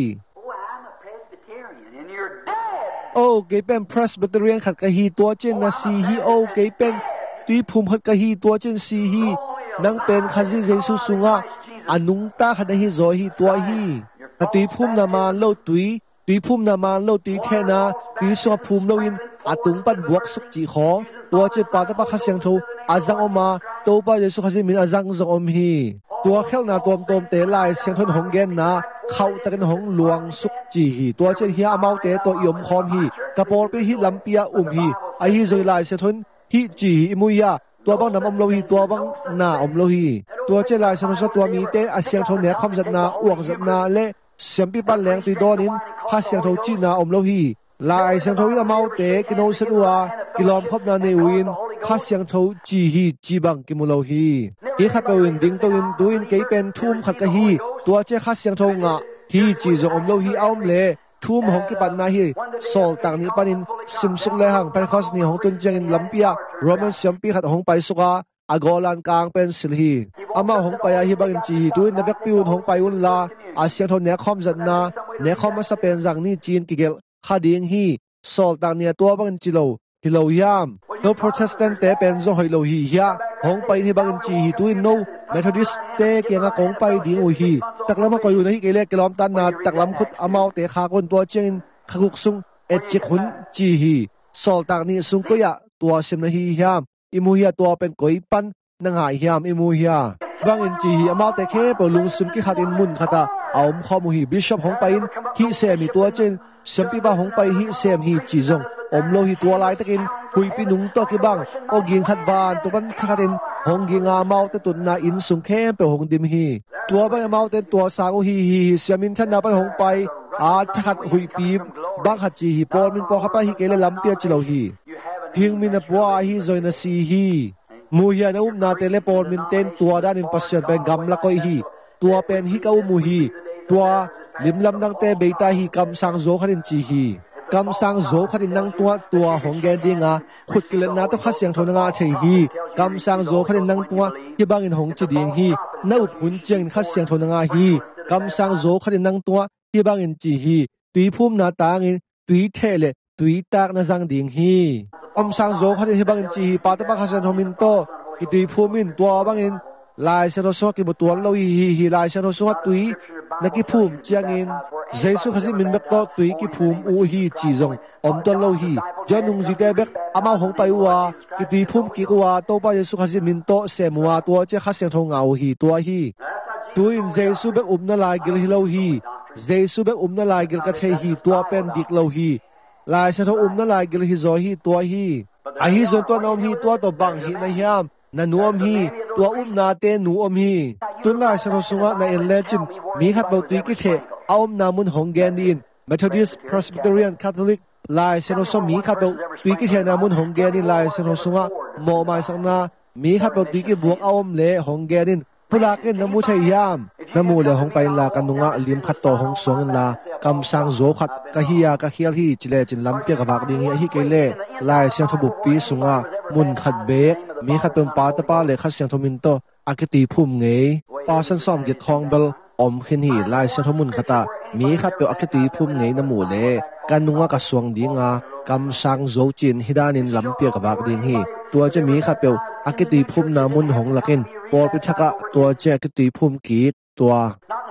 o ke pen Presbyterian khat ka hi tua chen na si hi o ke pen tui phum khat ka hi tua chen si hi nang pen khazi Jesu sunga anung ta khat hi zo hi tua hi ta tui phum na ma lo tui phum na ma lo tui the na tui so phum lo in atung pan buak suk chi kho tua che pa ta pa kha siang tho azang oma to pa Jesu khazi min azang zo om hi tua khel na tom te lai siang thon hong gen na khau ta kan hong luang suk chi hi tua chen hi amau te to yom khom hi kapor pe hi lampia hi a hi zoi lai se thon hi chi imuya tua bang nam om lo hi tua bang na om lo hi tua che lai san so tua mi te a siang thon ne khom zat na uang zat na le siam pi pan leng tui donin kha siang tho chi na om lo hi lai siang tho i amau te kino set wa kilom khop na ne win kha siang tho chi hi chi bang ki mu lo hi i kha pe win ding to in duin ke pen thum khat ka hi tua che kha siang tho nga hi chi zo om lo hi aum le thum hong ki pan na hi sol tang ni panin sim suk le hang pen khos ni hong tun chang in lampia Roman siam pi khat hong pai suka agolan kang pen sil hi ama hong pai hi bang chi hi tuin na vek piun hong pai un la asian thon ne khom zat na ne khom ma sa pen jang ni chin ki gel kha ding hi sol tang ni tua bang chi lo hi lo yam no Protestant te pen zo hoi lo hi ya hong pai hi bang chi hi tuin no Methodist te ke nga kong pai ding u hi taklam ko yu na hi kele kilom tan na taklam khut amau te kha kon tua chen khaguk sung et chi khun chi hi sol tang ni sung ko ya tua sim na hi hiam imu hi tua pen koi pan na ngai hiam imu hi bang in chi hi amau te khe po lung sim ki khatin mun khata aum khomu hi bishop hong pai hi se mi tua chen sempi ba hong pai hi sem hi chi jong om lo hi tua lai takin hui pi nung to ki bang o ging khat ban to ban khatin hong ginga mau te tun na in sung khem pe hong dim hi tua ba mau te tua sang hi siamin than na pa hong pai a thakhat hui pi bang khat chi hi por min po khapa hi kele lampia chi lo hi hing min na bua hi zoina si hi mu hian na tele por min ten tua dan in pasyan ben gam la koi hi tua pen hi ka mu hi tua limlam nang te beita hi kam sang zo kharin chi hi kam sang zo kharin nang tua hong gen dinga khut kilen na to khasyang thona nga thei hi kam sang zo kharin nang tua hi bangin hong chi ding hi na up hun cheng khasyang thona nga hi kam sang zo kharin nang tua hi bangin chi hi tui phum na tangin tui thele tui tak na jang ding hi om sang zo kharin hi bangin chi hi pa ta pa khasan homin to ki tui phumin tua bangin lai sa ro so ki bu tuan lo hi lai sa ro so tui na ki phum chiangin Jesu khazi min bek to tui ki phum u hi chi jong om ton lo hi janung ji te bek ama hong pai wa ki tui phum ki wa to pa Jesu khazi min to semwa to che kha seng thong ngau hi to hi tuin Jesu bek na lai gil hi lo hi Jesu bek na lai gil ka thei hi to pen dik lo hi lai sa tho na lai gil hi zo hi to hi a hi zon to nom hi to bang hi na hiam na nuam hi tua na te nu om hi tun lai sa tho sunga na in legend mi khat bo tui ki che aum na mun hong gen din Methodist Presbyterian Catholic lai sa tho so mi khat bo tui ki che na mun hong gen din lai sa tho sunga mo mai sang na mi khat bo tui ki buak aum le hong gen din pulakin na mu chai yam na mu le hong pai la kanunga lim khat to hong song la kam sang zo khat ka hiya ka khial hi chile chin lampia ka bak ding hi ke le lai sa tho bu pi sunga mun khat be mi khat pem pa ta pa le khat siang thomin to akiti phum ngei pa san som get khong bel om khin hi lai sa thomun khata mi khat pe akiti phum ngei na mu le kanunga ka suang dinga kam sang zo chin hidanin lampia ka bak ding hi tua che mi khat pe akiti phum na mun hong lakin por pi thaka tua che akiti phum ki tua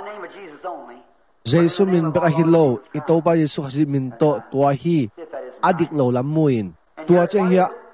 Jesu min baka hilo ito pa Jesu kasi min to tua hi adik lo lamuin tua che hi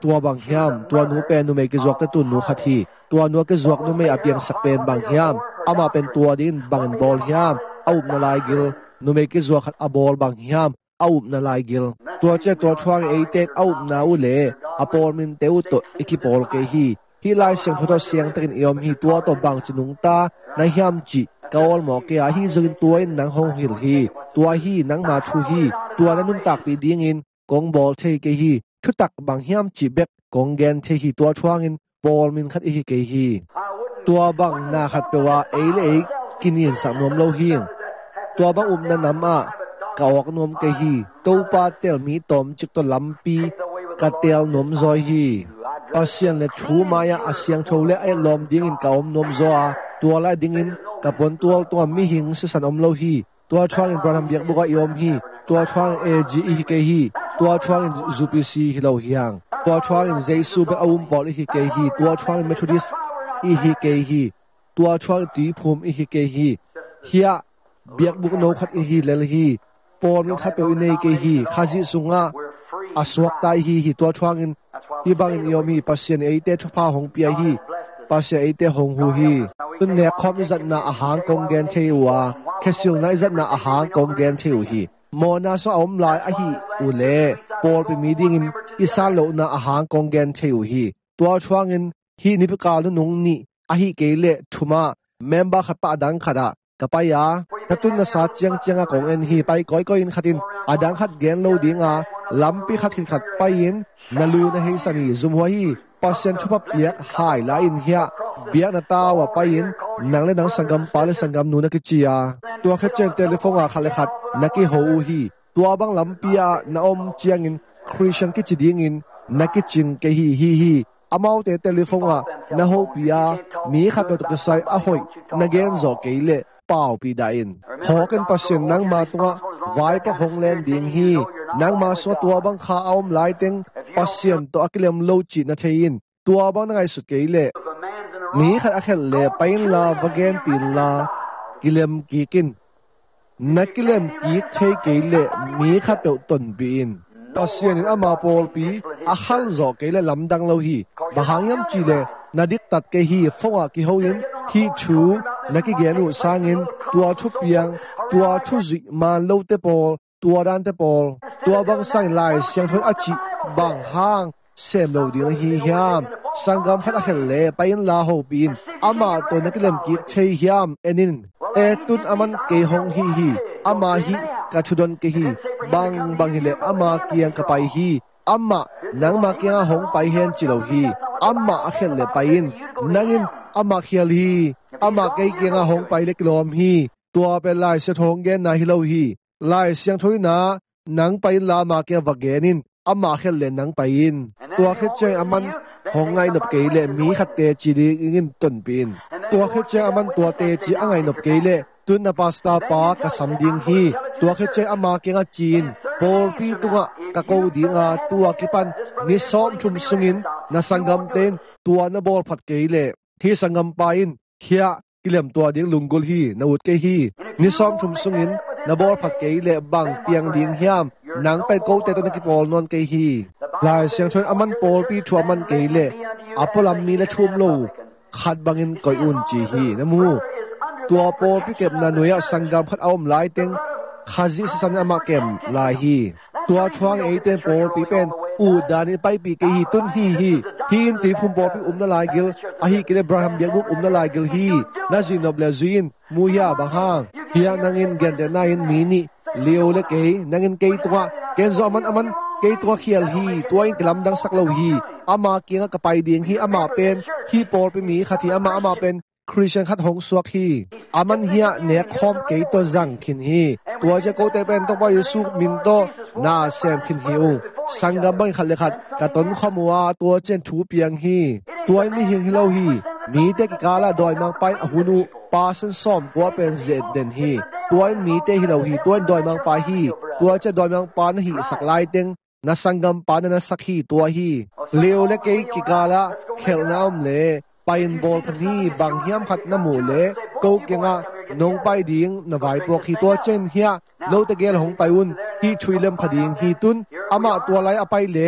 ตัวบางเฮียมตัวหนูเป็นหนูไม่กิจวักแต่ตุนหนูขัดทีตัวหนูกิจวักหนูไม่อาเปียงสักเป็นบางเฮียมอามาเป็นตัวดินบางบอลเฮียมเอานาลายกิลหนูไม่กิจวักขัดอบอลบางเฮียมเอานาลายกิลตัวเจ้าตัวช่วงเต็กเอานาอุเล่อปอลมินเตอุตอิกิปอลเกฮีลายเสียงทอดเสียงตะกินเอียมฮีตัวตัวบางจินุงตาในเฮียมจีกอลหมอกเกียฮีจนตัวนังหงหิลฮีตัวฮีนังมาชูฮีตัวนั้นนุนตักปีดิ้งอินกงบอลเทเกฮีทุตักบางเฮียมจีเบกกงแกนเทฮีตัวช่วงอินบอลมินขัดอีเกฮีตัวบางนาขัดเปว่าเล่กินยินสักนวมโลหิงตัวบางนันน้ำกาวกนวมเกฮีตัวปาเตลมีตอมจิกตัวลำปีกะเตลนวมซอยฮีอาเซียนเลทูมายาอาเซียนโชเลไอลอมดิ้งอินกาวมนวมซัวตัวไล่ดิ้งอินกับปนตัวมีหิงสิสันอมโลฮีตัวช่วงอินบรามเบียกบุกยอมฮีตัวช่วงเอจีอีเกฮีตัวช่วงอินซูปิซีฮิโลฮียังตัวช่วงอินเจซูเบอาวุมบอลอีเกฮีตัวช่วงอินเมทอดิสอีเกฮีตัวช่วงตีภูมิอีเกฮีเฮียเบียกบุกโนขัดอีเลลฮีปอลมินขัดเปอินเกฮีคาซิซุงะอาสวกตายฮีตัวช่วงอินฮีบางอินยอมีปัสเซียนเตทุพาหงเปียฮีปัสเซียเตหงหูฮีตุนเนคอมอิจัดนาอาหารกงเกนเทวาเคสิลนาอิจัดนาอาหารกงเกนเทวฮีโมนาสอมลายอฮีอุเลปอลเป็นมีดิ้งอินอิซาโลนาอาหารกงเกนเทวฮีตัวช่วงอินฮีนิพกาลนุงนีอฮีเกเลทุมาเมมบาขัดปะดังขัดกะไปยากระตุนนาซาเจียงกงเอ็นฮีไปก้อยอินขัดินอดังขัดเกนโลดิงาลำปีขัดไปอินนาลูนาเฮสันีซุมหัวฮีปัสเซนชุบเปียกหายลายอินเฮียเบียกนาตาวไปอินนังเลนังสังกัมปาเลสังกัมนูนักจียาตัวขัดเจนเทเลฟงขัดขัดนักฮูฮีตัวบังลำปียนาอมเจียงอินคริสเตียนกิจดิงอินนักจินเกฮีอามาวเทเลฟงนาฮูปียมีขัดตัวตุกไซอาหอยนักเกนโซเกเลเป่าปีดาอินหอกันปัสเซนนังมาตัวไว้ปะหงเลนดิงฮีนังมาสวตัวบังขาเอาไลเต็งปัสเซียนตัวอักเลมโลจินาเทอินตัวบังนังไอสุดเกเลมีขัดอักเลไปอินลาวเกนปีลากิเลมกีกินนักกิเลมกีเทเกเลมีขัดเปตนปีอินปัสเซียนอามาโปลปีอาขัลโซเกเลลำดังโลฮีบางยามจีเลนาดิกตัดเกฮีฟงอากิโฮอินฮีชูนักกิเกนุสางอินตัวชุบยังตัวทุจิมาโลเตโปตัวดันเตโปตัวบางสังไลเสียงทนอาจิบางห้างเซมโลดิงฮียามสังกัมขัดอักเลไปอินลาโฮบินอามาตัวนักเลมกิเทยามเอนินตุนอามันเกฮงฮีอามาฮีกัชุดนเกฮีบางฮิเลอามาเกียงกะไปฮีอามานังมาเกียงหงไปเฮนจิโลฮีอามาอักเลไปอินนังอินอามาเคียลีอามาเกียงหงไปเล็กลอมฮีตัวเป็นลายเสทงเกนนาฮิโลฮีลายเสียงทุยนานังไปลามาเกียงวักเกนินอามาเขเลนังไปอินตัวเขเจอามันหงไงนบเกเลมีขัดเตจีดีอินต้นปีนตัวเขเจอามันตัวเตจีอ่างไงนบเกเลตุนนาปาสตาปากะสัมดิงฮีตัวเขเจอามาเกียงจีนโปลปีตุงะกะโกดิงาตัวกิปันนิสอมชุมสุงินนาสังกัมเตนตัวนาบอลผัดเกเลที่สังกัมปาอินเฮียกิเลมตัวเดียงลุงกุลฮีนาอุดเกฮีนิสอมชุมสุงินนาบอลผัดเกเลบังเปียงดิงเฮียมนังไปโกเตตนักบอลนอนเกฮีลายเสียงชนอามันโปลปีทัวมันเกเลอัปลัมมีและชุมโลขัดบังอินก่อยอุ่นจีฮีนามูตัวโปลปีเก็บนาหน่วยสังกัมขัดเอาหลายเต็งคาซิสันอามาเก็มลายฮีตัวช่วงเตนโปลปีเป็นอูดานิไปปีเกฮีตุนฮีนตีพุ่มโปลปีนาลายกิลอาฮีกิเลบราฮัมเบียบุกนาลายกิลฮีนาจินอบเลซุนมูยาบังฮางเฮียนังอินเกนเดนาอินมีนีเลียวเลเกนังอินเกตัวเกนโซมันเกตัวเขียลฮีตัวอินกลัมดังสักโลฮีอามาเกียงกะไปเดียงฮีอามาเป็นฮีโปลปีมีขัดที่อามาเป็นคริสเตียนขัดหงสวกฮีอามันเฮียเนคอมเกตัวจังขินฮีตัวจะโกเตเป็นต้องไปยูสุมินโตนาเซมขินฮิวสังกัมบังขัดเลขัดกะตนขมัวตัวเจนทูเปียงฮีตัวมีหิงฮิโลฮีมีเตกิกาลาดอยมังไปอหุนูปาสันซอมกัวเป็นเจดเดนฮีตัวมีเตฮิโลฮีตัวดอยมังไปฮีตัวจะดอยมังปานฮีสักลายเต็งนาสังกัมปานนาสักฮีตัวฮีเลวเลเกกิกาลาเขลน้ำเลไปอินบอลพันฮีบางเฮียมขัดน้ำมูเลโกเกงะนงไปดิงนวายพวกฮีตัวเจนเฮียโลตะเกลหงไปอุนฮีชุยเลมพดิงฮีตุนอามาตัวไลอไปเล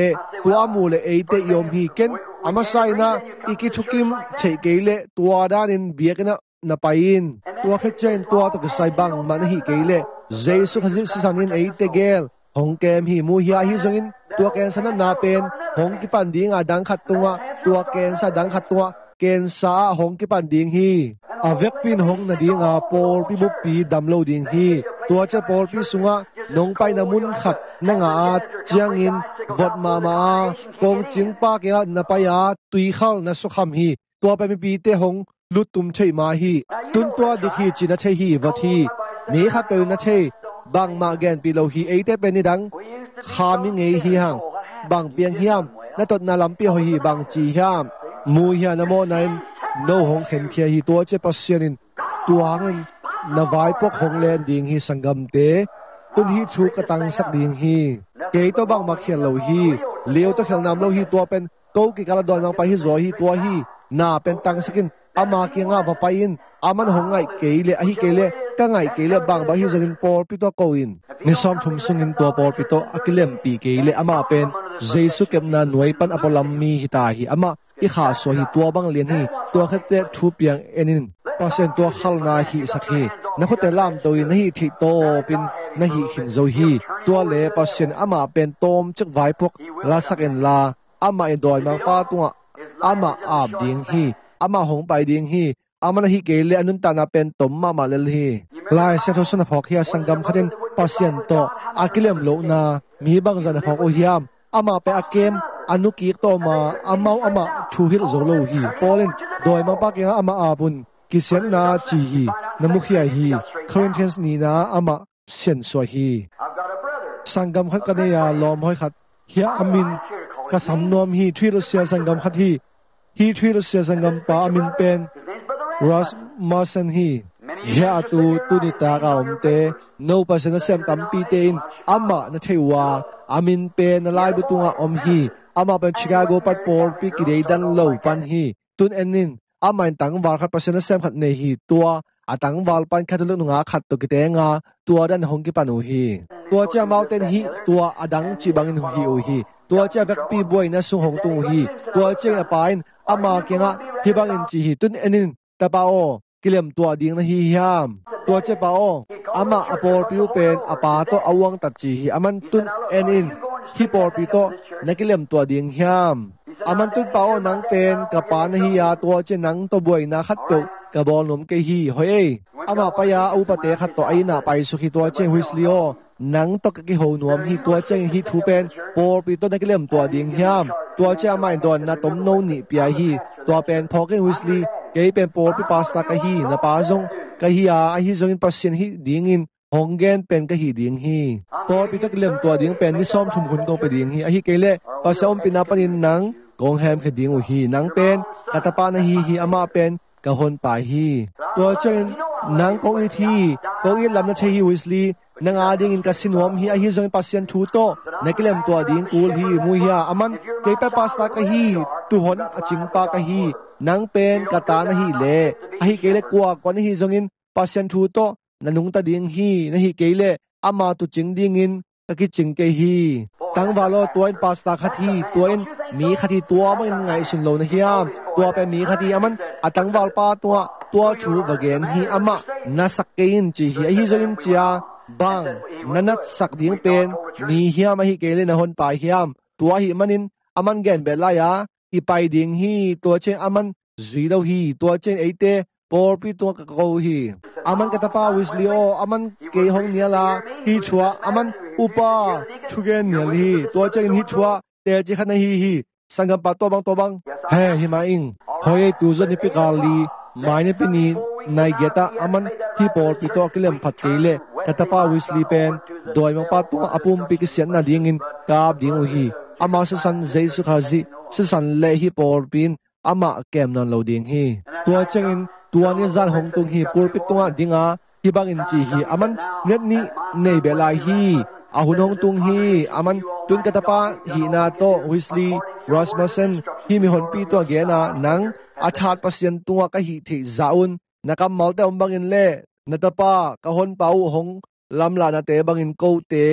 ตัวมูเลเอเตยอมฮีเกนอามาไซนะอีกิทุกิมเชเกเลตัวดานินเบียกนะนาไปอินตัวแค่เจนตัวตกไซบังมันฮีเกเลเจสุขสิสันินเอเตเกลหงเกมฮีมูฮิอาฮิซงินตัวแกนสนันนาเป็นหงกิปันดิงอาดังขัดตัวแกนสะดังขัดตัวเกนสาหงกิปันดิงฮีอาเวกปินหงนาดิงอาปอลปิบุปีดัมโลดิงฮีตัวเจ้าปอลปิสุงะนงไปนามุนขัดนังอาเจียงอินวดมากงจิงปาเกะนาไปอาตุยเข้านาสุขมฮีตัวไปมีปีเตหงลุตุมเชยมาฮีตุนตัวดิคีจินาเชฮีวัดฮีนี้ขัดเป็นนาเชบางมาแกนปีโลฮีเอเตเป็นนิดังขามนิเงฮีหังบางเปียงเฮียมนาตดนาลัมปีฮีบางจีเฮียมมูเฮียนโมนันโนหงเข็นเคียฮีตัวเจ็บปัสเซียนินตัวหังนาไว้พวกหงเลนดิงฮีสังกัมเตตุนฮีชูกตังสักดิงฮีเกยตัวบางมาเขียนโลฮีเลี้ยวตัวเขียนนำโลฮีตัวเป็นโกกิกาลดอนบางไปฮีโซฮีตัวฮีนาเป็นตังสกินอามาเกียงอาบไปอินอามันหงไงเกยเลอฮีเกยเลก็ไงเกยเลบางไปฮีโซกินปอลปิโตโกอินนิสอมชุมซุงินตัวปอลปิโตอกิเลมปีเกยเลอามาเป็นเจสุเก็บนาหน่วยปันอปอลัมมีฮิตาฮีอามาอีขาสวยฮีตัวบางเลียนฮีตัวแค่เตะทูเปียงเอ็นินเปอร์เซ็นต์ตัวขัลนาฮีสักฮีนักแต่ลามตัวนี้ที่โตเป็นนี่หินโซฮีตัวเล่เปอร์เซ็นต์อามาเป็นโตมจักไว้พวกลาสักเอ็นลาอามาเอ็นดอยมังป้าตัวอามาอาบดิงฮีอามาหงไปดิงฮีอามันฮีเกลเลอนุนตานาเป็นตมมาเลลฮีลายเซทสนพอกเฮียสังกัมขัดเปอร์เซ็นต์โตอากิเลมโลนามีบางจันพอกโอฮิามอามาเป็นอาเกมอนุกีโตมาอามาชูฮิลโซโลฮีโปลินโดยมังป้าเกียอามาอาบุนกิเซนนาจีฮีนมุขยาฮีคอรินเทนส์นีนาอามาเซนสวฮีสังกัมขัดกันเนี่ยลอมห้อยขัดเฮียอามินกษัมนวมฮีทวีรัสเซียสังกัมขัดฮีทวีรัสเซียสังกัมปาอามินเป็นรัสมาสันฮีเฮียตูนิตากาอมเตโนปัสนาเซมตัมปีเตนอามาณเทวาอามินเป็นนลายบุตุงาอมฮีอามาเป็นชิคาโกปัดปอร์ปีกิเดดันโลปันฮีตุนเอ็นนินอามาตังวาลขัดปัสนาเซมขัดเนฮีตัวอาตังวาลปันขัดลุกนุงาขัดตุกิเตงาตัวดันหงกิปันโอฮีตัวเจ้าเมาเตนฮีตัวอดังจีบังอินฮีโอฮีตัวเจ้าแบกปีบวยนัสุงหงตุงฮีตัวเจ้าปายนอามาเกงะที่บังอินจีฮีตุนเอ็นินตะปาโอกิเลมตัวดิงนะฮียามตัวเจ้าปาโออามาอปอร์ปิวเป็นอปาโตอวังตัดจีฮีอามันตุนเอ็นินฮีปอร์ปิโตนักกิเลมตัวดิงยามอามันตุนปาโอนังเป็นกะปานฮียาตัวเจ้านังตัวบวยนาขัดเปียวกะบอลหนุ่มเกฮีเฮ้ยอามาปายาอุปเตขัดตัวไอนาไปสุขีตัวเจ้าฮุสลิโอนังตกกิโหนวมฮีตัวเจ้าฮีทูเป็นปอร์ปิโตนักกิเลมตัวดิงยามตัวเจ้าไม่โดนนาตมโนนิเปียฮีตัวเป็นพอกินฮุสลีเกยเป็นปอร์ปิปาสตากะฮีนาปาซงกะฮีอาฮีซงอินปัสเซียนฮีดิงอินหงเกนเป็นกะฮีดิงฮีปอร์ปิโตกิเลมตัวดิงเป็นนิซอมชุมหุนกงไปดิงฮีอาฮีเกเลปัสซอมปินาปนินนังกงแฮมคดิงอุฮีนังเป็นกะตะปานะฮีอามาเป็นกะฮนปาฮีตัวเจ้านังกงอีทีกงอีลำนะเชฮีวิสลีนังอาดิงอินกะสินวมฮีอาฮีซงปัสเซียนทูโตนักกิเลมตัวดิงกูลฮีมูฮีอามันเกยไปปาสตากะฮีตุหนอจิงปากะฮีนังเป็นกะตานะฮีเลอาฮีเกเลกัวกว่านะฮีซงอินปัสเซียนทูโตนันุงตะดิงฮีนะฮีเกเลอามาตุจิงดิงอินกะกิจิงเกฮีตังวาโลตัวอินปาสตาคทีตัวอินมีคดีตัวมันไงสินโลนะฮียามตัวเป็นมีคดีอามันอตังวาลปาตัวชูวะเกนฮีอามานาสักเกนจีฮีฮีซงอินจียาบังนันัดสักดิงเป็นมีฮียามฮีเกเลนะฮนปาฮียามตัวฮีมันินอามันเกนเบลายาอีไปดิงฮีตัวเชอามันซุยโลฮีตัวเชเอเตปอร์ปิตัวกะโกฮีอามันกะตะปาวิสลิโออามันเกฮงเนียลาฮีชัวอามันอุปาทุเกนเนียลีตัวเชนฮีชัวเตจิคันฮีสังกัมปะตัวบังเฮฮิมาอิงฮอยตูซนิปิกาลีไมเนปินีนายเกตาอามันฮีปอร์ปิตัวกิเลมพัดเกเลกะตะปาวิสลีเป็นโดยมังปะตัวอปุมปิกิเซียนนาดิงินกาบดิงอุฮีอามาสันเจสุคาซิสันเลฮีปอร์ปินอามาเกมนันโลดิงฮีตัวเจงตัวนี้จันหงตุงฮีปูร์ปิตัวดิงาฮีบังอินจีฮีอามันเน็ตนี้ในเบลายฮีอาหุนหงตุงฮีอามันตุนกะตะปาฮีนาโตวิสลีรัสมาเซนฮีมีหนปีตัวเกนานังอาชาดปัสยันตัวกะฮีที่ซาอุนนักมัลเตอมบังอินเล่นัตปากะฮนเปาหงลำลานาเตบังอินโกเต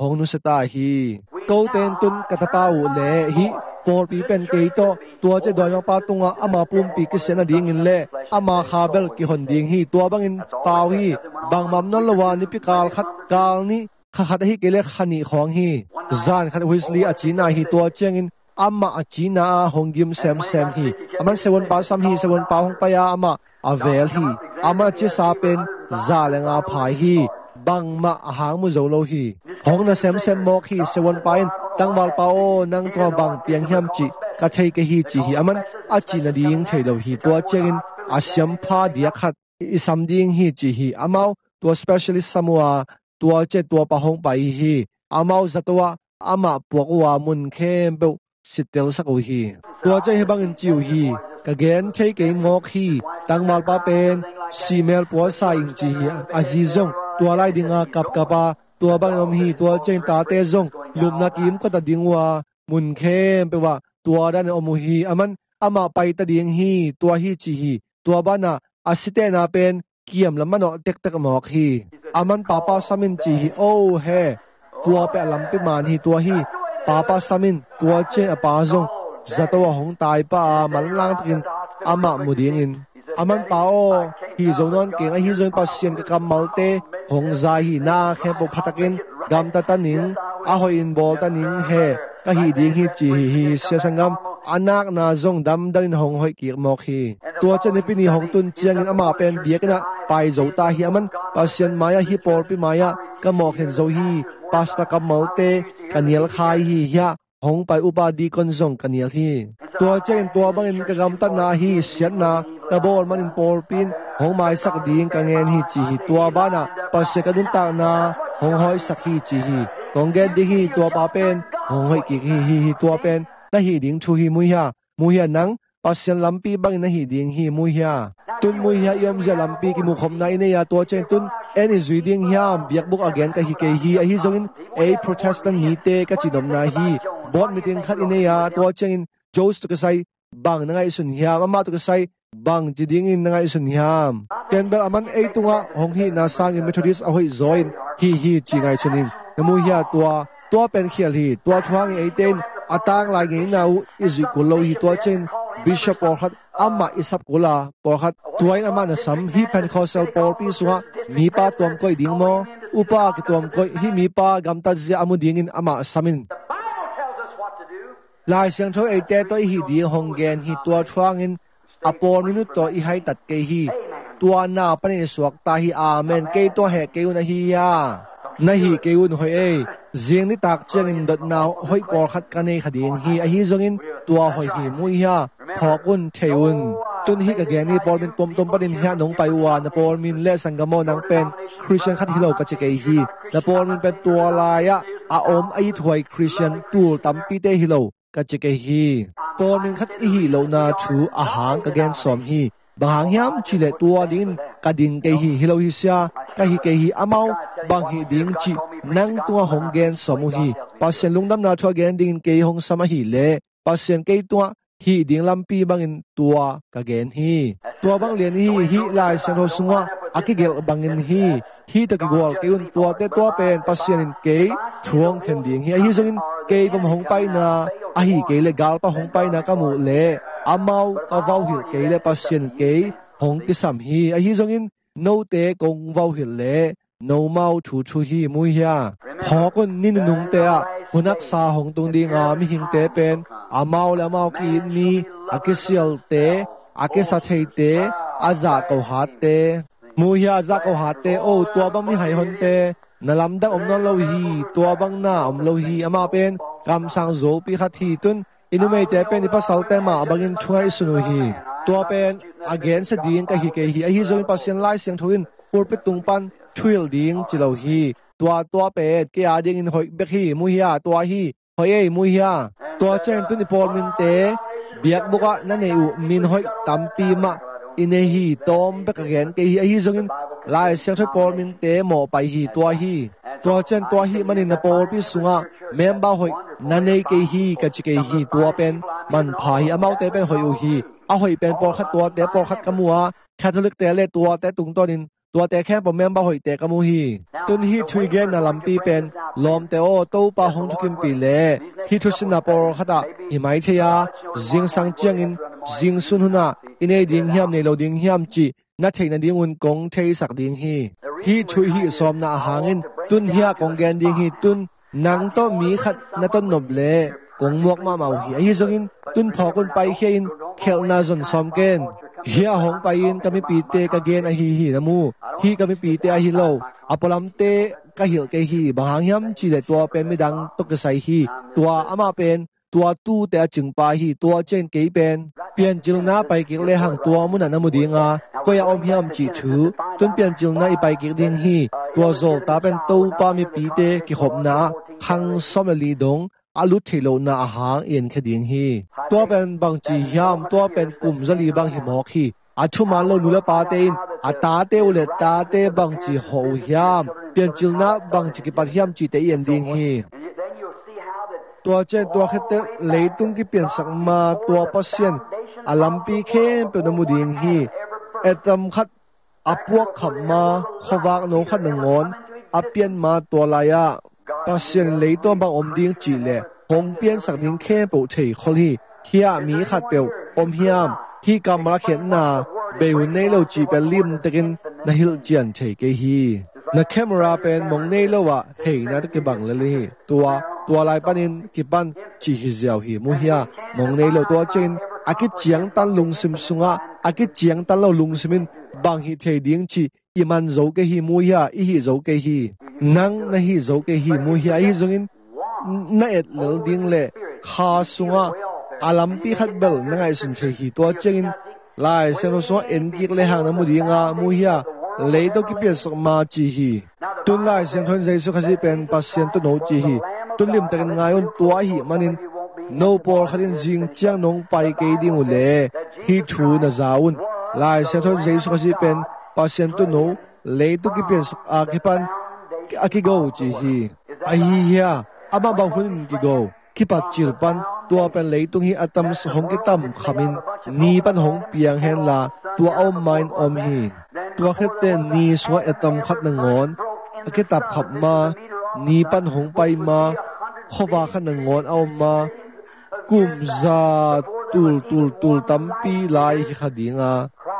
hong nu seta hi ko ten tun katapau le hi por pi pen ke to tua che doi ma pa tunga ama pum pi ki sena ding in le ama khabel ki hon ding hi tua bangin taw hi bang mam non lawa ni pi kal khat kal ni kha khat hi kele khani khong hi zan khat wisli achina hi tua chengin amma achina hongim sem hi aman sewon pa sam hi sewon pa hong pa ya ama avel hi ama che sa pen za lenga phai hi bang ma hang mu zo lo hi hong na sem mok hi sewon pain tang wal pa o nang to bang piang hiam chi ka chei ke hi chi hi aman achina ding chei lo hi tua chengin asyam pha dia khat isam ding hi chi hi amau tua specialist samua tua che tua pa hong pa hi amau zatwa ama pokwa mun khem be sitel sako hi tua che hi bang in chiu hi ka gen chei ke ngok hi tang mal pa pen simel po sa in chi hi azizong tua lai dinga kap kapa tua bang om hi tua chen ta te zong lup na kim ko ta dingwa mun khem pe wa tua dan om hi aman ama pai ta ding hi tua hi chi hi tua bana asite na pen kiam lamano tek tek mok hi aman papa samin chi hi o he tua pe lampi man hi tua hi papa samin tua che apa zong zatwa hong tai pa malang tin ama muding in aman pao hi zonon ke hi zon pasien ka kamalte hong za hi na khe po phatakin gam ta tanin a hoi in bol tanin he ka hi ding hi chi hi se sangam anak na zong dam darin hong hoi ki mok hi tua chen ni pini hong tun chiang in ama pen biakna pai zo ta hi aman pasien maya hi por pi maya ka mok hen zo hi pasta kamalte kaniel khai hi ya hong pai upa di kon zong kaniel hi tua chen tua bangin ka gam ta na hi sian na ka bol man in por pin hong mai sak ding ka ngen hi chi hi tua bana passe ka dun ta na hong hoi sak hi chi hi kong ge di hi tua pa pen hong hoi ki hi tua pen na hi ding chu hi mu ya nang pasien lampi bang na hi ding hi mu ya tun mu ya yom ja lampi ki mu khom na ine ya tua chen tun any reading hiam biak book again ka hi ke hi a hi zongin a protestant mi te ka chidom na hi board meeting khat ine ya tua chen jos to ka sai bang na ngai sun hiam ama to ka sai bang jiding in na ngai sun hiam kenbel aman a tunga hong hi na sang in methodist a hoi join hi chi ngai chunin namu hiya tua pen khial hi tua thuang e ten atang lai nge nau izi kulo hi tua chen bishop or khat amma isap kula por khat tuai ama na sam hi pentecostal por pi sunga mi pa tom koi ding mo upa ki tom koi hi mi pa gam ta zia amu ding in ama samin lai siang tho e te to hi di hong gen hi tua thuang in apor minu to i hai tat ke hi tua na pani suak ta hi amen ke to he ke una hi ya na hi ke un hoi e zieng ni tak cheng in dot naw hoi por khat ka nei khading hi a hi zongin tua hoi hi mu ya phokun theun tun hi ka gen ni por min tom panin hia nong pai wa na por min le sangamo nang pen christian khat hilo ka che ke hi na por min pen tua la ya a om ai thoi christian tul tampi te hilo ka che ke hi por min khat i hi lo na thu a hang ka gen som hi bang hiam chile tua din ka ding ke hi hilo hi sia ka hi ke hi amau bang hi ding chi nang tua hong gen somu hi pasien lungdam na thua gen ding ke hong sama hi le pasien ke tua hi ding lampi bangin tua ka gen hi tua bang len hi lai sen ho sunga akigel bangin hi ta ki gol ke un tua te tua pen pasien in ke chuang khen ding hi zongin ke bom hong pai na a hi ke le gal pa hong pai na ka mu le amau ka vau hil ke le pasien ke hong ki sam hi zongin no te kong vau hil le no mau thu hi mu ya phokun nin nung te a hunak sa hong tung ding a mi hing te pen amau le amau ki ni akisial te akisa chei te aza ko hat te mu ya za ko hat te o tua bang mi hai hon te nalam da om non lo hi tua bang na om lo hi ama pen kam sang zo pi kha thi tun inumei te pen ipa sal te ma bangin thuai sunu hi tua pen again sa ding ka hi ke hi zo in pasien lai siang thoin pur pe tung pan thuil ding chilo hi tua pe ke a ding in hoi bek hi mu hi tua hi hoi ei mu hi tua chen tun ipol min te biak buka na nei u min hoi tampi ma ine hi tom bek again ke hi zongin lai siang thoi pol min te mo pai hi tua chen tua hi manin na pol pi sunga memba hoi na nei ke hi ka chi ke hi tua pen man pha hi amau te pen hoi u hi a hoi pen por khat tua te por khat kamua catholic te le tua te tung tonin ตัวแต่แค่ผมแม่บ่หอยแต่กมูฮีตุนฮีทุยเกนนาลัมปีเป็นลอมเตโอโตปาหงทุกิมปีเล่ที่ทุสินาปอร์ขดาอิไมเทียจิงสังเจียงอินจิงซุนหุนาอินเอดิงเฮียมในโลดิงเฮียมจีนัดเทนดิงอุนกงเทสักดิงฮีที่ทุยฮีซอมนาหางินตุนเฮียกงแกนดิงฮีตุนนางโตมีขัดนาต้นนบเล่กงมวกมาเมาฮีไอซงอินตุนพอกุนไปเฮียนเคลนาจนซอมเกนเฮียหงไปอินก็ไม่ปีเตกะเกนอฮีนะมูฮีก็ไม่ปีเตอฮีโลอปลัมเตกะฮิลเกฮีบางยามจีเลตัวเป็นไม่ดังตกใส่ฮีตัวอามาเป็นตัวตู้แต่จึงปาฮีตัวเจนเกยเป็นเปลี่ยนจิลนาไปกิกเลหังตัวมุนันนมุดิงาก็ยาอมยามจีถือจนเปลี่ยนจิลนาไปกิกดิงฮีตัวโซตาเป็นตู้ปามีปีเตกิขบนาคังซอมลีดงอาลุเทโลนาอาหางเอ็นคดิงฮีตัวเป็นบางจียามตัวเป็นกลุ่มจลีบางหิมอกฮีอาชุมันโลนุลปาเตนอาตาเตวเลตาเตบางจีโหยามเปลี่ยนจิลนาบางจีกิปัทยามจีเตเอ็นดิงฮีตัวเจนตัวแค่เตเลยตุงกิเปลี่ยนสักมาตัวปัสเซียนอาลัมปีเคนเป็นนมุดิงฮีเอตัมขัดอาพวกขับมาขวากโนขัดหนึ่งงอนอาเปลี่ยนมาตัวลายะปัสเซียนเลยตัวบางอมดิงจีเลหงเปลี่ยนสักดิงเคนปุเทคอลีเฮียมีขัดเปียวอมเฮียมที่กำลังเขียนนาเบลในโลจีเป็นลิมตะกินนาฮิลเจียนเทเกฮีนาแคมราเป็นมองในโลวะเฮนาตะกิบังเลยตัวลายปันินกิบันจีฮิเซียวฮีมุฮียมองในโลตัวเจนอากิเจียงตันลุงซิมซุงะอากิเจียงตันโลลุงซิมินบางฮิเทดิงจีอิมันโจเกฮีมุฮียอีฮิโจเกฮีนังนาฮิโจเกฮีมุฮียอีจงอินนาเอ็ดเลดิงเลคาซุงะอาลัมปีขัดเบลนังไอสุนเทฮีตัวเจนลายเซนโซเอ็นกิกเลหังนมุดิงามุฮียเลยต้องกิเปียสมาจีฮีตุนลายเซนทนใจสุขสิเป็นปัสเซียนตุนโนจีฮีตุนลิมตะกันงายอนตัวฮีมันินโนปอลขัดินจิงเจียงนงไปเกดิงอุเลฮีทูนาซาอุนลายเซนทนใจสุขสิเป็นปัสเซียนตุนโนเลยต้องกิเปียสอากิปันอากิโกจีฮีอาฮีเฮียอาบาบังหุนกิโกคิปัจจิลปันตัวเป็นเลยตุงฮีอัตมสหงกิตัมขมินนีปันหงเปียงเฮนลาตัวเอาไมน์อมฮีตัวแค่เต้นนีสวะอัตมขัดนงอนอากิตับขับมานีปันหงไปมาขวาขัดนงอนเอามากุมซาตูลตัมปีลายฮิขดิงา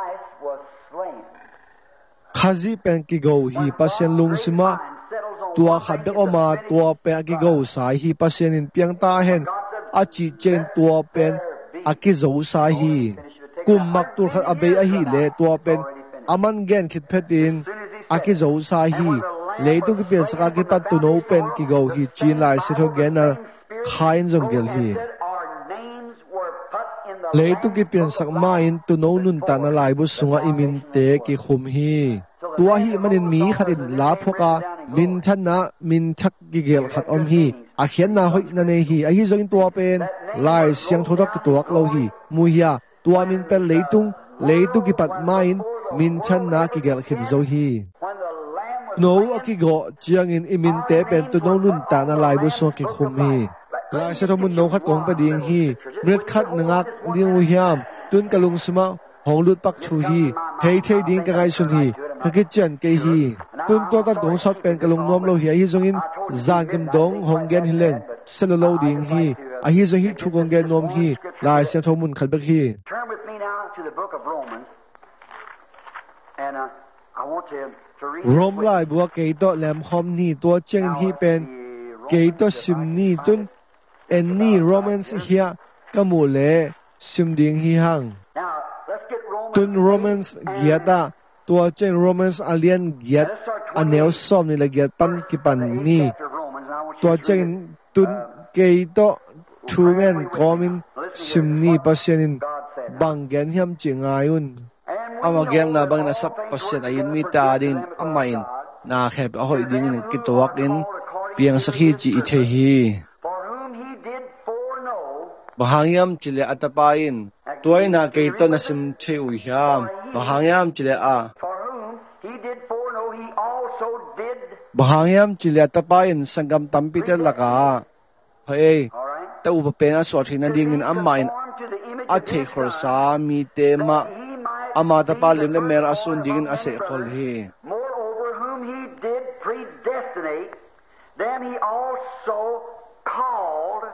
ขาจีเป็นกิโกฮีปัสเซนลุงซิมาตัวขัดเด็กออกมาตัวเป็นอากิโกสายฮีปัสเซนินเปียงตาเห็นอาจิเจนตัวเป็นอากิโจสายฮีกุมมักตัวขัดอเบยอฮีเลตัวเป็นอามันเกนคิดเพดินอากิโจสายฮีเลยต้องเปลี่ยนสกัดกิปัตตุโนเป็นกิโกฮีจีนลายสิทธิ์เกนนะขายจงเกลฮีเลยต้องเปลี่ยนสักมาอินตุโนนุนตานาลายบุษงะอิมินเตกิคุมฮีตัวฮีมันมีขัดินลาพกามินชันนะมินชักกิเกลขัดอมฮีอาเขียนนาหอยนันเอฮีไอฮีจงตัวเป็นลายเสียงทุกตัวกลาฮีมุฮีตัวมินเป็นเลยตุงกิปัดมาอินมินชันนะกิเกลขิดโจฮีโนอากิโกเจียงอินอิมินเตเป็นตุโนนุนตานาลายบุษงกิคุมฮีลายเสถมุนโนขัดกงปะดิงฮีเม็ดขัดนักดิงอุยามตุนกะลุงสมาหงลุดปักชูฮีเฮเทดิงกะไกสุนฮีขกิจันเกฮีตุนตัวตัดกงสัดเป็นกะลุงนวมโลฮีฮีจงอินจานกิมดงหงเกนฮิเลนเซลโลดิงฮีอาฮีจงฮีชูกงเกนนวมฮีลายเสถมุนขัดเบกฮีรวมลายบัวเกยโตแหลมคอมนี่ตัวเจงฮีเป็นเกยโตซิมนี่ตุนเอ็นนี่โรแมนส์เฮียกะมูเลซิมดิงฮีฮังตุนโรแมนส์เกียตาตัวเจนโรแมนส์อาเลียนเกียตอันเนลซอมนี่ละเกียตปันกิปันนี่ตัวเจนตุนเกยโตทูเงนกอมินซิมนี่ปัสเซนินบังเกนเฮียมจิงอายุนอามาเกลนาบังนาสับปัสเซนอายินมีตาดินอามาอินนาแคบอาหอยดิงกิตวักอินเปียงสักฮีจีอิเทฮีบางยามจิเลอัตปาอินตัวอินาเกยตันสิมเทอุยามบางยามจิเลอาบางยามจิเลอัตปาอินสังกัมตัมปิเตลลักาเฮ้ยแต่อุปเป็นอสวดที่นั่นดิ่งอินอัมมาอินอัตเทคอร์สามีเตมะ ama tapa lim le mer asun dingin ase khol hi Moreover, whom he did predestinate, them he also called,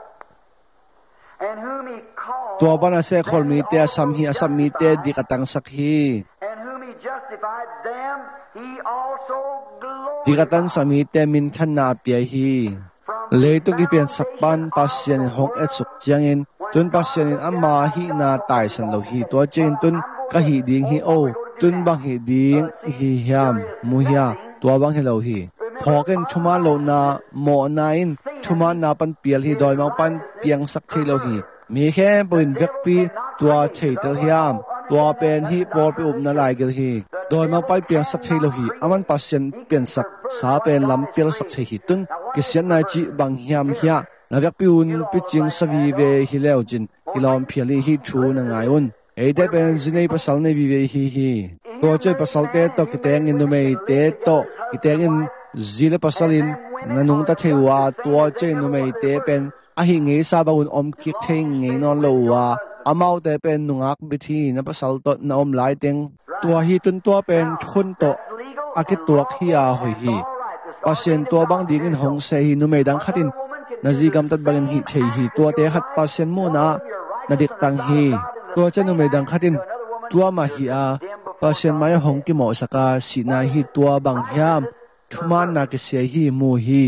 and whom he called, to ban ase khol mi te asam hi asam mi te dikatang sakhi and whom he justified, them he also glorified. dikatan sami te min than na pia hi leitu ki pian sakpan pasien hong et suk chiangin tun pasien ama hi na tai san lo hi to chen tun ka hi ding hi o tun bang hi ding hi hiam mu hia to bang hi lo hi thoken chuma lo na mo na in chuma na pan pial hi doi mang pan piang sak chei lo hi mi khe buin vek pi tua chei tel hiam tua pen hi por pi up na lai gel hi doi mang pai piang sak chei lo hi aman pasien pian sak sa pen lam pial sak chei hi tun kisian na chi bang hiam hia na vek pi un pi ching savi ve hi leo jin kilom phiali hi thu na ngai un ei te pen jinei pasal nei vi ve hi to che pasal te to kiteng in mei te to kiteng in zile pasalin nanung ta thewa to che nu mei te pen a hi nge sa ba un om ki theng nge non lo wa amau te pen nungak bi thi na pasal to na om lai teng to hi tun to pen khun to akit tuak hi a hoi hi pasien to bang ding in hong se hi nu mei dang khatin nazi gam tat bangin hi thei hi to te khat pasien mo na na dik tang hi to che nu mei dang khatin tua ma hi a pasien mai hong ki mo saka sina hi tua bang hiam thuman na ke se hi mu hi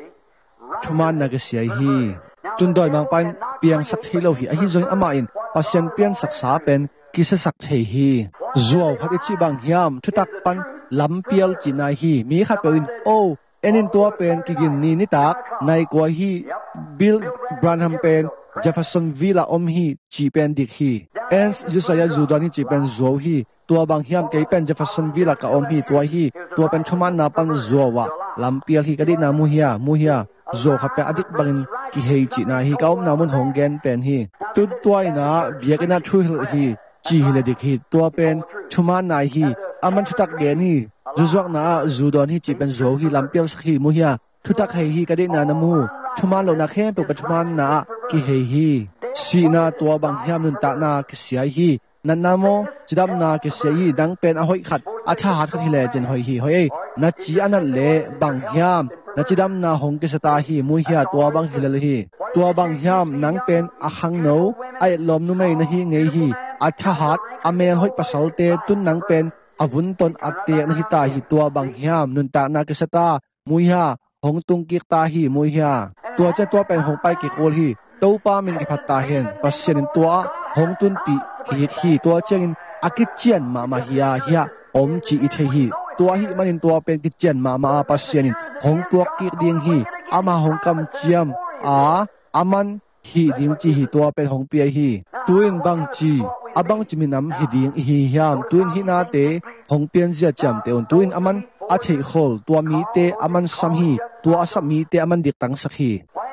thuman na ke se hi tun doi mang pan piang sak hi lo hi a hi join ama in pasien pian sak sa pen ki sa sak thei hi zuaw khat chi bang hiam thutak pan lam pial chi na hi mi khat pe in o enin tua pen ki gin ni tak nai ko hi Bill Branham pen Jefferson Villa om hi chi pen dik hi ens Josiah Judan hi chi pen zo hi tua bang hiam ke pen Jefferson Villa ka om hi tua pen thuman na pan zo wa lam pial hi kadi na mu hia zo kha pe adik bangin ki hei chi na hi ka om na mun hong gen pen hi tu tuai na biakena thu hi chi hi le dik hi tua pen thuman na hi aman thutak gen hi zuak na Judan hi chi pen zo hi lam pial sakhi mu hia thutak hei hi kadi na mu thuman lo na khem pe thuman na ki hei hi si na tua bang hiam nun ta na ki sia hi nan namo chidam na ki sia hi dang pen a hoi khat a tha hat kha thile jen hoi hi hoi na chi ana le bang hiam na chidam na hong ki sata hi mu hia tua bang hilal hi tua bang hiam nang pen a khang no ai lom nu mai na hi ngei hi a tha hat a mel hoi pasal te tun nang pen avun ton atte na hi ta hi tua bang hiam nun ta na ki sata mu hia hong tung ki ta hi mu hia tua cha tua pen hong pai ki kol hi to pa min ki phatta hen pasien tua hong tun pi ki hi tua chengin akit chian ma hia om chi i the hi tua hi manin tua pen ki chian ma pasien hong tuak ki ding hi ama hong kam chiam a aman hi ding chi hi tua pen hong pi hi tuin bang chi abang chi minam hi ding hi hiam tuin hi na te hong pian zia cham te on tuin aman a thei khol tua mi te aman sam hi tua asam mi te aman dik tang sakhi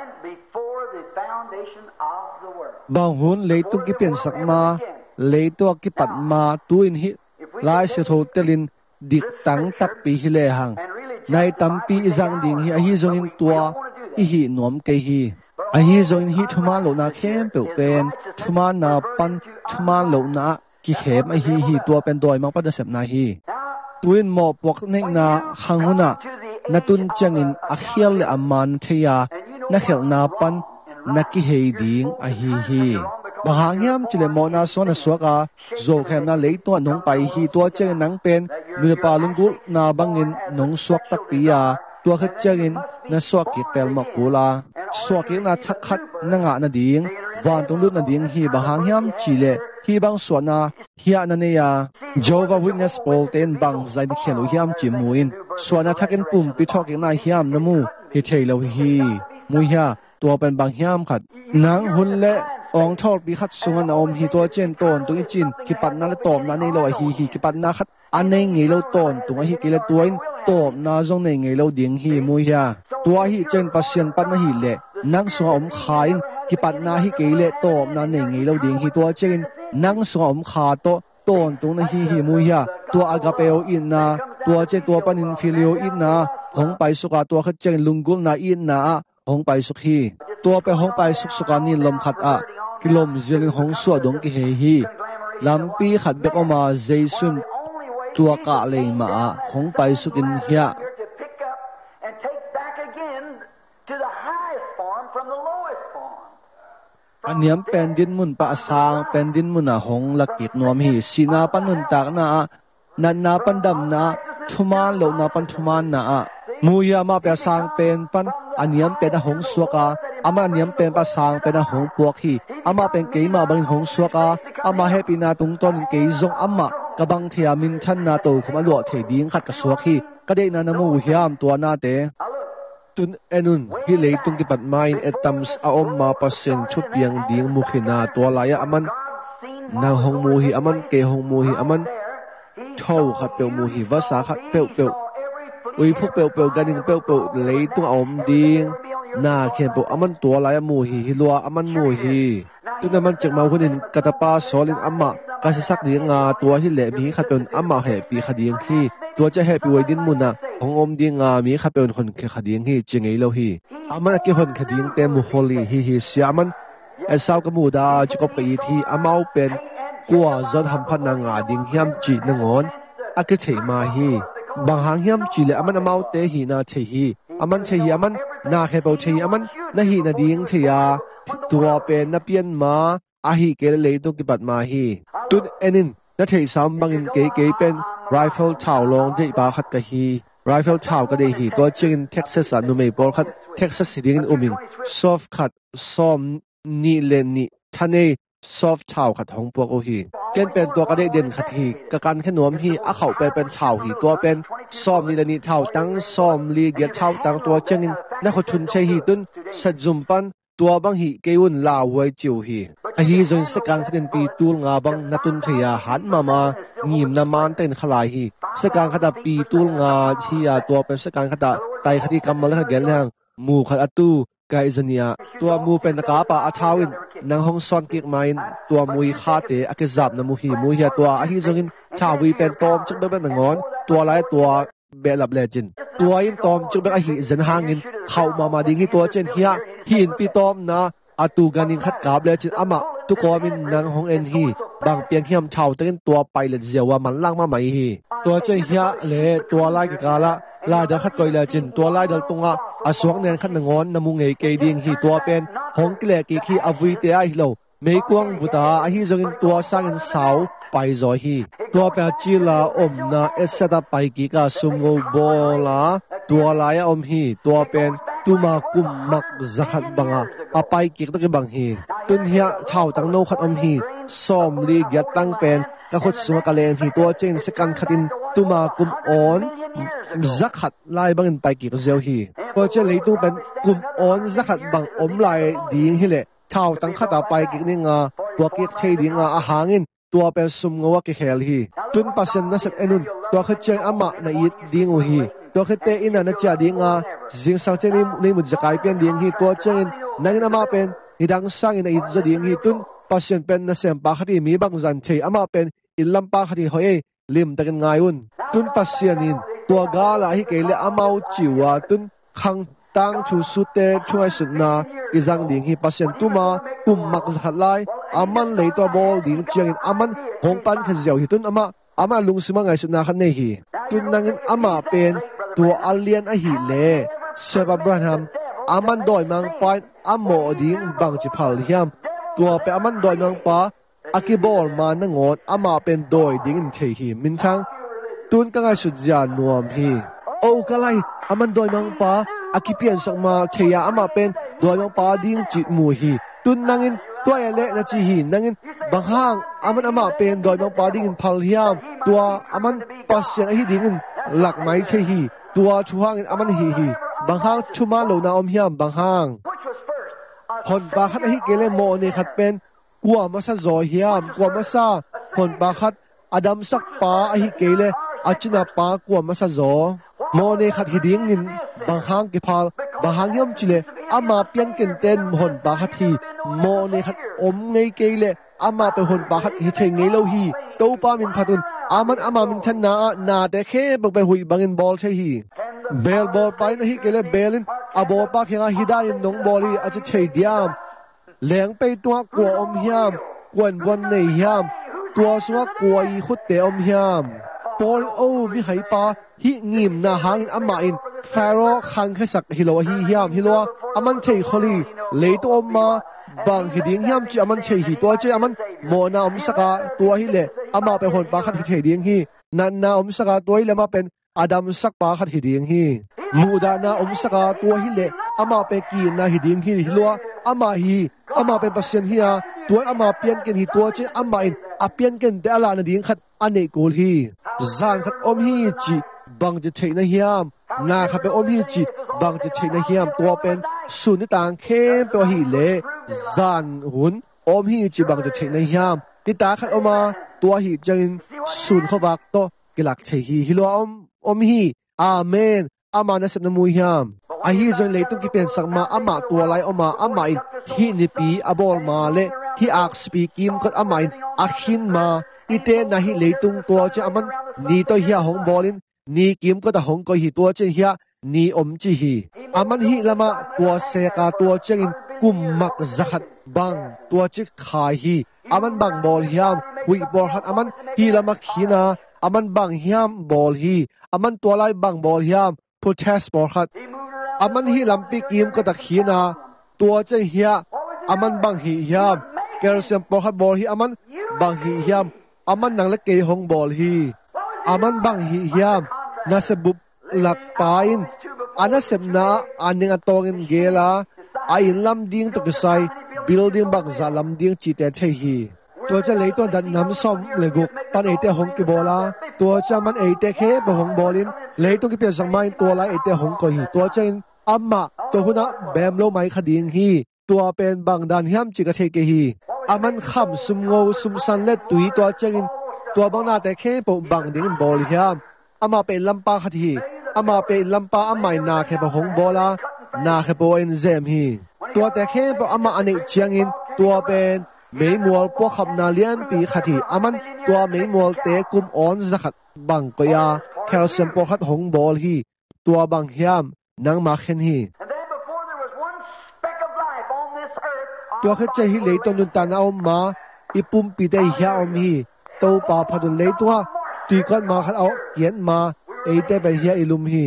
bang hun leitu ki pen sakma leitu ki patma tuin hi lai se tho telin dik tang tak pi hi le hang nai tampi izang ding hi a hi zongin tua i hi nom ke hi a hi zongin hi thuma lo na khem pe pen thuma na pan thuma lo na ki khem a hi tua pen doi mang pa da sep na hi tuin mo pok nei na hanguna natun changin a khial le aman theya na khel na pan na ki hei ding a hi bahangyam chile mo na so na swaka zo khem na leito nong pai hi to che nang pen mi pa lungul na bangin nong swak tak pia to khat changin na swak ki pel ma kula swak ki na thak khat na nga na ding van tung lut na ding hi bahangyam chile hi bang so na hia na ne ya Jehovah Witness Paul ten bang zai ni khelu hiam chi muin so na thakin pum pi thok na hiam na mu hi theilo hi mu hia to pen bang hiam khat nang hun le ong thol bi khat sunga na om hi to chen ton tu chin ki pat na le tom na nei lo hi ki pat na khat an nei nge lo ton tu hi ki le tuin tom na zong nei nge lo ding hi mu hia tua hi chen pasien pat na hi le nang sunga om khain ki pat na hi ke le tom na nei nge lo ding hi to chen nang sunga om kha to ton tu na hi mu hia tua agapeo in na tua che tua panin filio in na hong pai suka tua khat chen lungul na in na hong pai suk hi tua pe hong pai suk suka ni lom khat a kilom zelin hong su dong ki he hi lampi khat bek oma jaisun tua ka le ma hong pai sukin hia aniam pendin mun pa sang pendin mun a hong lakik nom hi sina panun tak na nan na pandam na thuman lo na pan thuman na muya ma pa sang pen pan aniam pe da hong suaka ama aniam pen pa sang pe da hong puak hi ama pen ke ma bang hong suaka ama happy na tung ton ke zong ama kabang thia min chan na to khoma lo thei ding khat ka suak hi ka de na namu hiam to na te tun enun hi leitung ki patmain etams a om ma pasen chupiang ding mukhina to laya aman na hong mu hi aman ke hong mu hi aman thau khat pe mu hi vasa khat pe ui phuk pe ganing pe leitung om ding na khen po aman to laya mu hi hilwa aman mu hi tun aman chek ma hunin katapa solin amma kasi sak ding nga to hi le mi khat pe amma he pi khading hiตัวจะให้ไปไว้ดินมุนนะของอมดีงามีข้าเป็นคนขดิงฮีจิงไงเราฮีอามันเกี่ยวคนขดิงเต็มมุขลีฮีเสียมันเอสาวกมูดาจะกบกับอีทีอามาเป็นกัวจนทำพันนางาดิงเฮียมจีนงอนอากิเฉยมาฮีบางหางเฮียมจีเลยอามันอามาเตฮีนาเฉยฮีอามันเฉยอามันนาแค่เปล่าเฉยอามันนาฮีนาดิงเฉยตัวเป็นนาเปียนมาอาฮีเกลเลยตัวกิบัดมาฮีตุนเอ็นินนาเฉยซ้ำบางอินเก๋เป็นrifle ชาวลองได้บาขัดกะฮี rifle ชาวก็ได้ฮีตัวจริง Texas อนุเมย์บอลขัด Texas สิงอุมิง soft ขัดซ้อมนี่เลนนี่ท่านเอ soft ชาวขัดของพวกโอฮีเกณฑ์เป็นตัวก็ได้เด่นขัดฮีกะการขนมฮีอาเขาเป็นชาวฮีตัวเป็นซ้อมนี่เลนนี่ชาวตั้งซ้อมลีเกียชาวตั้งตัวจริงนักขทุนใช้ฮีตุนสัจจุบันตัวบางฮีเกยุนลาไว้จิวฮีไอฮีจนสกังขนมปีตูงาบังนัตุนเทียหันมางีมนามันเต้นขลายฮีสกังขดาปีตูงาที่ตัวเป็นสกังขดาไตคดีกรรมแล้วก็เกลหังมูขัดอตูไกซเนียตัวมูเป็นตะกาปะอาชาวินนางฮงซอนกิกไมน์ตัวมูยคาเตอกิจับนามูฮีมูฮีตัวอฮีจงอินชาวีเป็นตอมจุกเบ็ดนางอนตัวไรตัวเบลับเลจินตัวอินตอมจุกเบ็ดอฮีเซนหางินเข้ามาดิ้งฮีตัวเจนเฮียหินปีตอมนะอาตูกันิงขัดกาบเลจินอามาตุกอมินนางฮงเอ็นฮีบางเปียงเฮียมชาวเต้นตัวไปเลยเจียวว่ามันล่างมาไหมฮีตัวเจเฮียเล่ตัวไล่กกาละลาเดลขัดก่อยเลจินตัวไล่เดลตงะอาสวงเนียนขัดนงอนนามุงเอเกดิงฮีตัวเป็นฮงกิเลกีคีอวีเตไอฮิโลเมกวงบุตาอฮีจงอินตัวสร้างอินสาวไปจอยฮีตัวเป็นจีลาอมนาเอสเซตาไปกีกาซุมโกบอลาตัวไล่อมฮีตัวเป็นตุมากุมมักจักบังอาอไปกิกตะกบังฮีตุนเฮียเท่าตังโนขัดอมฮีซ้อมลีกยัดตั้งเป็นกะขดสวกะเลนฮีตัวเจนสกันขัดินตุมากุมออนจักขัดไล่บังอินไปกิกเซลฮีตัวเจเลยตู้เป็นกุมออนจักขัดบังอมไล่ดีฮีเลเท่าตังขัดไปกิกนี่งาตัวกิกเทดีงาอาหางินตัวเป็นซุมงวะกิเฮลฮีตุนปัสเซนนัสเอนุนตัวขดเจนอามาในอีดดีงฮีตัวขดเตอินานะจาดีงาจิงสังเจนี่ในมุดจะกลายเป็นดีงฮีตัวเจนนั่งนามาเป็นฮิดังสังอินอีดจะดีงฮีตุนปัสเซนเป็นนัสเซมปาคดีมีบางจันเทอามาเป็นอิลลัมปาคดีเฮยลิมตะกันง่ายอุ่นตุนปัสเซนินตัวกาลาฮิเกเลอามาจิวาตุนขังตั้งชูสุเตช่วยสุดนาอิจังดีงฮีปัสเซนตุมากุมมักจะขัดไลอามันเลยตัวบอลดีงเจียงอินอามันหงปันขจาวฮิตุนอามาลุงสมังไงสุดนาขันเนฮีตุนนังอินอามาเป็นตัวอัลเลียนอหิเลเซบาบราฮัมอามันดอยมังปานอามอดิงบังจิพัลเฮียมตัวเป็นอามันดอยมังปาอากิบอลมานงอนอามาเป็นดอยดิงเทหิมินชังตุนกังไงสุดยานวมฮีโอ้กะไลอามันดอยมังปาอากิเปียนสักมาเทียอามาเป็นดอยมังปาดิงจิตมูฮีตุนนังอินตัวเอเล่นจีฮีนังอินบางห้างอามันอามาเป็นดอยมังปาดิงพัลเฮียมตัวอามันปัสเซียนอหิดิงหลักไม้เชฮีตัวชูห้างอามันฮีบางห้างชุมาโลนาอมเฮียมบางห้างผลปาคัดฮิเกเลโมนี่ขัดเป็นกัวมาซาโซเฮียมกัวมาซาผลปาคัดอดัมสักปาฮิเกเลอาจินาปากัวมาซาโซโมนี่ขัดฮิดิ้งนินบางห้างกิพาลบางห้างยมจิเลอามาเปลี่ยนเกินเต้นผลปาคัดฮีโมนี่ขัดอมไงเกเลอามาเป็นผลปาคัดฮิเชงไงโลฮีโตปามินพัดุนอามันมินชนะนาแต่แค่บักไปหุยบังอินบอลใช่ฮีเบลบอลไปนะฮิเกเลเบลินอาบอลปาเขียงฮิดายินน้องบอลีอาจจะเฉยเดียมแหลงไปตัวกัวอมเฮียมกวนวันในเฮียมตัวสวะกวยขุดเตอมยามปอลโอมีไหปาฮิงิมนาหางอินอามาอินฟาโรขังแค่สักฮิโลฮิยามฮิโลอามันเชยขลีเลยตัวมาบางฮิดิ้งยามจีอามันเชยฮิตัวเจอามันโมนาอมสกาตัวฮิเลอามาเป็นคนปาขัดเชยดิ้งฮินันนาอมสกาตัวฮิเลมาเป็นอาดัมสักปาขัดฮิดิ้งฮิมูดานาอมสกาตัวฮิเลอามาเป็นกีนาฮิดิ้งฮิฮิโลอามาเป็นปัสเซนฮิอาตัวอามาเปลี่ยนกันฮิตัวเจอามาอินอาเปลี่ยนกันแต่อาลานาดิ้งขัดอันเนกูลฮีจานขัดอมฮีจีบังจะเชยนาฮิามนาขัดเป็นอมฮีจีบังจะเชยนาฮิามตัวเป็นสุนิต่างเข้มตัวฮีเลจานหุ่นอมฮีจีบังจะเชยนาฮิามนิตาขัดออกมาตัวฮีจังสุนเขาบักโตกิลักเชยฮิโลอมฮีอาเมนอามานะเสนมุยฮิามอาฮีจนเลยต้องกิเป็นสักมาอามาตัวไลออกมาอามาอินฮีนิปีอาบอลมาเลฮีอักสปีกิมก็อามาอินอาขินมาอีเตนะฮิเลยตุงตัวเจอามันนี่ตัวเฮียหงบอลินนี่กิมก็ตะหงก็ฮิตัวเจเฮียนี่อมจิฮิอามันฮิละมาตัวเซกาตัวเจงินกุมมักซักบังตัวจิขายฮิอามันบังบอลฮิามหุยบอลฮัดอามันฮิละมาขีนาอามันบังฮิามบอลฮิอามันตัวไล่บังบอลฮิามพุทเทสบอลฮัดอามันฮิลัมปิกิมก็ตะขีนาตัวเจเฮียอามันบังฮิยามเกลเซียมบอลฮัดบอลฮิอามันบังฮิยามอามันนังเล็กเกยหงบอลฮีอามันบังฮียามนาเซบุบหลักปาอินอานาเซบนาอันนิงอัตองอินเกลาอาอินลำดิ้งตุกไซบิลดิ้งบักซาลำดิ้งจีเตเชฮีตัวจะเลยตัวดันน้ำส้มเลยกุกปันเอเตหงกิบอลาตัวจะมันเอเตเคบหงบอลินเลยตัวกิเปียสังไมตัวไลเอเตหงก็ฮีตัวจะอัมมาตัวหุนะแบมโลไมคดีงฮีตัวเป็นบังดันฮิมจิกเทเกฮีอามันขำซุมโง่ซุมสันเล็ดตุยตัวเจงินตัวบังนาแต่แค่ปมบังดิ้งบอลฮิมอามาเป็นลำปาขัดฮีอามาเป็นลำปาอาไม่นาแค่ปหงบอลานาแค่ปอินเซมฮีตัวแต่แค่ปอามาอันนี้เจงินตัวเป็นไม่มัวพวกขับนาเลียนปีขัดฮีอามันตัวไม่มัวเตะกุมออนสักบังก็ยาแคลเซียมพวกขัดหงบอลฮีตัวบังฮิมนังมาเข็นฮีตัวเขาจะฮิเลยตัวนุนตานาอมมาอีปุ่มปีได้เหี่ยวมีตัวป่าพัดเลยตัวตีก้อนมาขัดเอาเกียนมาเอเตไปเหี่ยวอิลุมฮี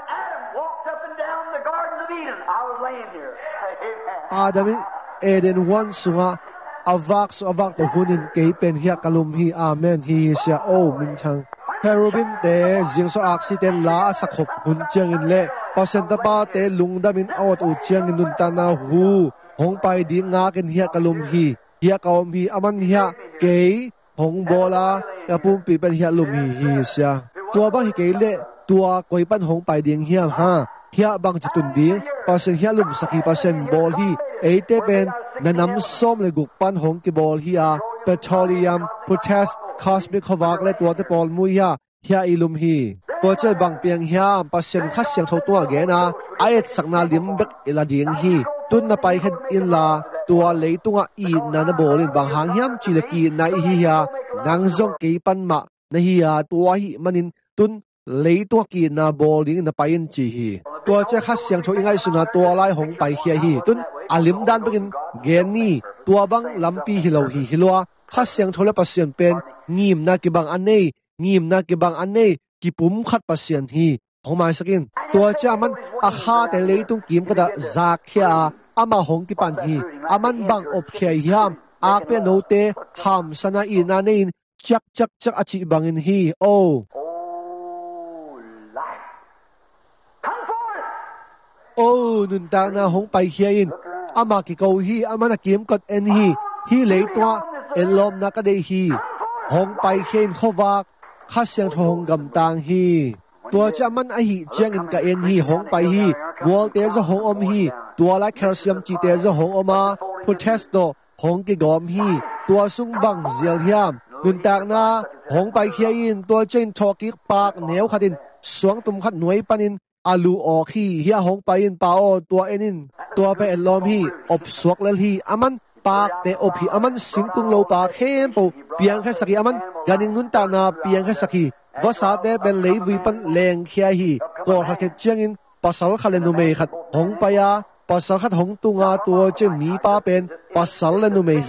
อาดัมเอเดนวันสุงอวักตัวหุ่นเกยเป็นเหี่ยวกลุมฮีอาเมนฮีเสียโอมินชังเฮโรบินเตจิงโซอักซิเตนลาสักขบหุ่นเจียงอินเล่ปัสเซนตาปาเตลุงดามินอวดอุเจียงอินนุนตานาหูหงไปดีงากันเฮียกลุมฮีเฮียกอมฮีอามันเฮียเกยหงโบลากระปุ่มปีเป็นเฮียลุมฮีเสียตัวบังฮีเกยเล่ตัวกวยปันหงไปดีเฮียฮะเฮียบังจิตุนดีปัสเซนเฮียลุมสกีปัสเซนบอลฮีเอเตเป็นนันน้ำส้มเลยกุกปันหงกิบอลฮีอาเปโตรเลียมโพแทสคอสมิคอวักและตัวเตปอลมุยาเฮียอิลุมฮีตัวเจ้าบังเปียงเฮียปัสเซนคัสเสียงทตัวเกนะไอเอตสักนาลิมเบกอิลาดีงฮีตุนนาไปขัดอินลาตัวเลยตัวอีนันบอลินบางหางยามจิลกีนายฮียานังซงกีปันมาในฮียาตัวฮีมันินตุนเลยตัวกีนาบอลินนาไปอินจีฮีตัวเจ้าขัดเสียงโชอิงไอสุนาตัวไล่หงไปเฮียฮีตุนอาลิมดันเป็นเกนนี่ตัวบังลำปีฮิโลฮีฮิโลขัดเสียงโชเลปัสเซียนเป็นงีมนากิบังอันเน่งีมนากิบังอันเน่กิปุ่มขัดปัสเซียนฮีหงมาสกินตัวเจ้ามันอาคาแต่เลยตุงกิมก็ได้จากเฮียอามาหงกิปันฮีอามันบังอบเขียยามอาเปียโนเตหามสนาอินาเนินจักอจิบังอินฮีโอโอ้นุนตานาหงไปเขียอินอามากิโกฮีอามันกิมกดเอ็นฮีเลยตัวเอ็นลมนักเดฮีหงไปเขียนขวากข้าเสียงทองกำตางฮีตัวจะมันไอฮีเจียงอินกับเอ็นฮีหงไปฮีวอลเตจะหงอมฮีตัวไลแคลเซียมจีเตจะหงออกมาโพแทสโตหงกิกอมฮีตัวซุงบังเซียลยามนุนตากนาหงไปเขียอินตัวเจนทอกิกปากเหนียวขัดินสวงตุมขัดหน่วยปันินอาลูออกฮีเฮียหงไปอินปาโอตัวเอ็นินตัวไปเอ็นลอมฮีอบสวกเลฮีอามันปากเตอบฮีอามันสิงกุงโลปากเข้มปูเปียงแค่สักอามันกันิงนุนตานาเปียงแค่สักวาสาเตเป็นเลวีปันแรงเขียฮีก็ขัดเจียงอินปัสสาวะขัดเลนุเมขัดหงไปยาปัสสาวะขัดหงตุงาตัวเจมีป้าเป็นปัสสาวะเลนุเมฮี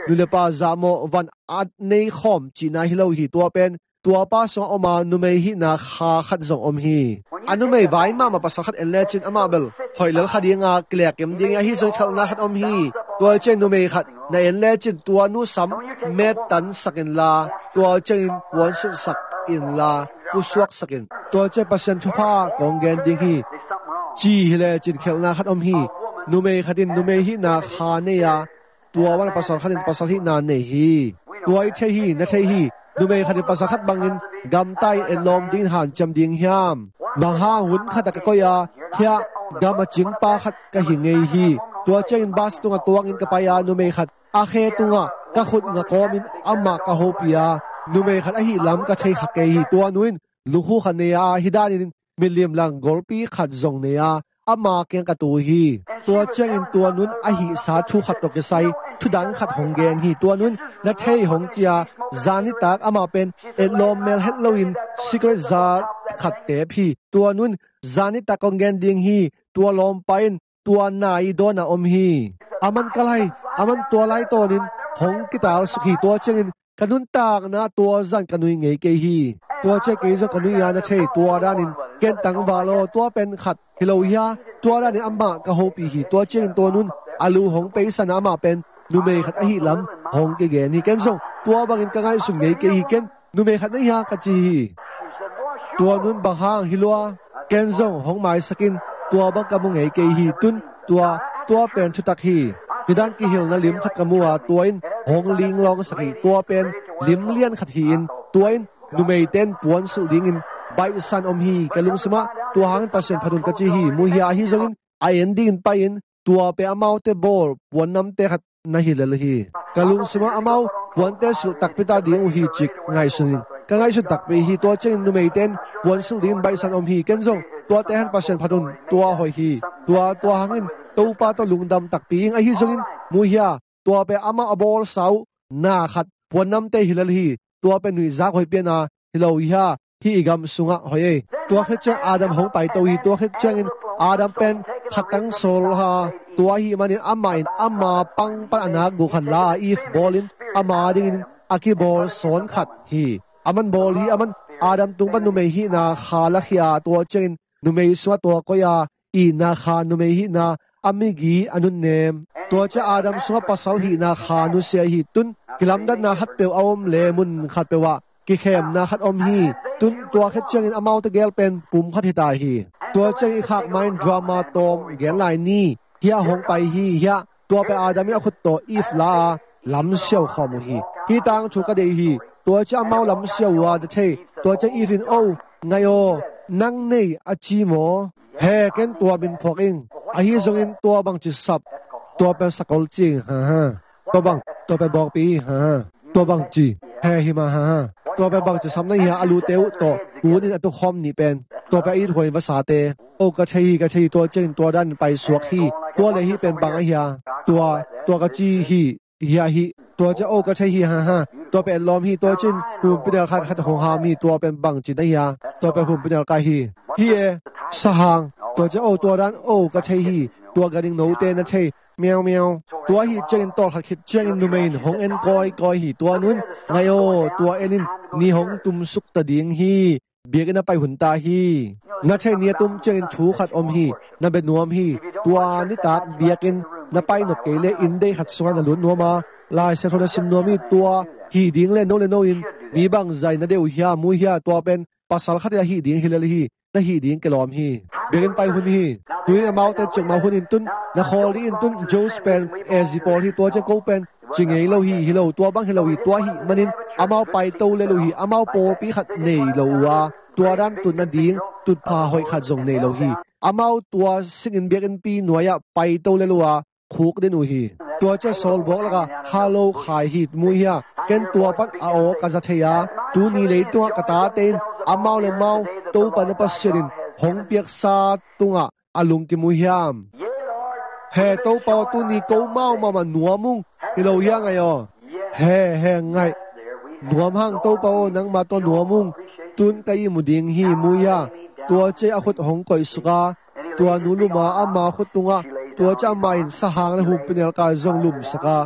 นุเลปาจามอวันอัดในขอมจีนาฮิโลฮีตัวเป็นตัวป้าสงอมานุเมหินาคาขัดจงอมฮีอนุเมย์ไว้มาปัสขัดเอเลจินอามาเบลหอยเลลขัดยังอาเกลียกยังยังฮิจงขัดนาขัดอมฮีตัวเจนุเมย์ขัดในเอเลจินตัวนุสัมเมตันสักินลาตัวเจนวันสุสักอินลาผู้สวกสักินตัวเจปัสยันชุภากองเกนดิฮีจีฮิเลจินขัดนาขัดอมฮีนุเมย์ขัดินนุเมหินาคาเนียตัววันปัสขัดินปัสหินาเนฮีตัวอิเทฮีนัเทฮีดูเมขัดปัสขัดบังอินกำไตเอลอมดินหันจำดิงยามบางห้างหุ่นขัดกะก็ยาเฮียกำมาจิงปาขัดกะหิงเงฮีตัวเจนบาสตุงตัวอินกะปายาดูเมขัดอาเคตุงกะขุดงะกอมินอัมมากะโฮปียาดูเมขัดอหิลำกะเทขักเกฮีตัวนุนลูกหูขันเนียฮิดานินมิลเลียมลังกอลปีขัดจงเนียอามาเกียงกะตูฮีตัวเจนตัวนุนอหิสาธุขัดตกกะไซทุดังขัดหงเกนฮีตัวนุนนัทเทหงเจียจานิตากอามาเป็นเอลอมเมลเฮลโลวินซิกเรตซาขัดเตพีตัวนุนจานิตากองเกนดิงฮีตัวลอมไปนตัวนายโดนาอมฮีอามันกะไลอามันตัวไลตัวนินหงกิตาสุขีตัวเจนกะนุนตากนาตัวจันกะนุยเงเกฮีตัวเจเกซกะนุยยานะเทตัวดานินเกนตังบาโลตัวเป็นขัดฮิโลยาตัวดานินอัมมากะโฮปีฮีตัวเจนตัวนุนอาลูหงไปสนามาเป็นนูเมขัดอหิลำหงเกเกนี่เกนส่งตัวบางอินกะไงสุงเงเกฮีเกนนูเมขัดนี่ฮะกะจีตัวนุนบางห้างฮิลัวเกนส่งหงหมายสกินตัวบางกะมุงเงเกฮีตุนตัวเป็นชุตักฮีฮิดังกิฮิลนะลิมขัดกะมัวตัวอินหงลิงลองสกิตัวเป็นลิมเลียนขัดหินตัวอินนูเมเต้นปวนสุดิงอินใบสันอมฮีกะลุงสมะตัวหางเปอร์เซ็นต์พดุนกะจีฮีมุฮิอาฮีซงอินไอเอ็นดินไปอินตัวเปอมาเตบอลวันน้ำเตขัดนาฮิเลลฮีกะลุงสมะอมาวันเตสุตักปิตาดิงอุฮีจิกไงสุนินกะไงสุตักไปฮีตัวเจนนูเมเต้นวันสุดินใบสันอมฮีเกนซงตัวเตหันเปอร์เซ็นต์พดุนตัวหอยฮีตัวหางอินตัวปาตัวลุงดำตักปีงไอฮีซงอินมุฮิอาตัวเปอมาอบอลเสานาขัดวันน้ำเตฮิเลลฮีตัวเป็นหนุ่ยซักหอยเปียนาฮิโลฮิอาฮีกำสุงะหอยตัวเขจอาดัมหงไปตัวฮีตัวเขจอินอาดัมเป็นขัดตั้งโซลฮาตัวฮีมันอัมมาปังปะอนากุขันลาอีฟบอลินอามาดิงอากิบอลสอนขัดฮีอามันบอลฮีอามันอาดัมตุงปันนุเมฮีนาคาลักยาตัวเจนนุเมสวตัวก็ยาอีนาคานุเมฮีนาอามิกีอนุนเนมตัวเจอาดัมสวปัสสัลฮีนาคานุเซียฮีตุนกิลัมดันนาฮัดเปียวอมเลมุนขัดเปวะกิเข้มนาฮัดอมฮีตุนตัวเขจอินอามาวตะเกลเป็นปุ่มขัดฮิตาฮีตัวเจงอีขากไมน์ดรามาตอมเกลไลนี่เฮียหงไปฮีเฮียตัวไปอาดามิอขุดโตอีฟลาลำเซียวขอมุฮีตังชุกะเดฮีตัวเจ้าเมาลำเซียววาดเทตัวเจ้าอีฟินโอไงโอนังเนยอจีโมเฮเกนตัวบินพอกอิงอาฮีซงอินตัวบังจิสับตัวเป็นสกอลจิงฮะตัวไปบอกปีฮะตัวบังจีเฮฮิมาฮะตัวไปบังจิสับนั่นเฮียอลูเตวโตกูนี่ตัวคอมนี่เป็นตัวไปอีถวยภาษาเตโอกะชีตัวเจนตัวดันไปสวกฮีตัวเลยฮีเป็นบางเฮียตัวกะจีฮีเฮียฮีตัวจะโอกะชีฮะตัวเป็นลอมฮีตัวจินหุ่นเป็นเดลขัดหงฮามีตัวเป็นบางจินเฮียตัวเป็นหุ่นเป็นเดลกายฮีสหางตัวจะโอตัวดันโอกะชีตัวกระดิ่งโนเตนะเชเมียวตัวฮีเจนตัวขัดคิดเจนนูเมนหงเอ็นกอยฮีตัวนู้นไงโอตัวเอ็นินนี่หงตุมสุกตะดิงฮีเบียกันไปหุ่นตาฮีนัดใช่เนียตุ้มเจนชูขัดอมฮีนั่นเป็นนวมฮีตัวนิตาเบียกันนั่นไปนกเกเลอินได้ขัดสวนหลุนนัวมาลายเซฟโนซิมนัวมีตัวฮีดิ้งเล่นโนอินมีบางใจนั่นเดียวเฮียมูเฮียตัวเป็นภาษาขัดฮีดิ้งฮิเลลฮีนั่นฮีดิ้งกลอมฮีเบียกันไปหุ่นฮีตัวนี้มาแต่จึงมาหุ่นอินตุนนักฮอลลี่อินตุนโจสเป็นเอซิปอลฮีตัวจะกูเป็นจึงไงเราฮีเราตัวบางฮีเราฮีตัวฮีมันอินอามาไปโตเลลูฮีอามาโปปีขัดเนยเราวะตัวด้านตุนนัดดิ้งตุดพาหอยขัดจงเนโลฮีอามาตัวสิงอินเบียกันปีหน่วยไปโตเลลัวคุกเดนูฮีตัวเจ้าโซลบอกแล้วก็ฮัลโหลขายฮีดมุยฮะเกนตัวปัดอาโอกาจัทยาตูนี่เลยตัวกระตาเต็นอามาเลมาตัวปันปัสเชดินหงเปียกซาตุงะอาลุงกิมุยฮามเฮตัวเป่าตูนี่กูเมามาหนัวมุงฮิโลยังไงอ๋อเฮไงหนัวห้างตัวเป่านังมาตัวหนัวมุงตุนไตมุดิงฮีมุยาตัวเจ้าขุดหงก่อยสุกาตัวนูลุมาอามาขุดตุงะตัวเจ้าไม่สหางและหุ่นเป็นเอลกาจงลุมสกา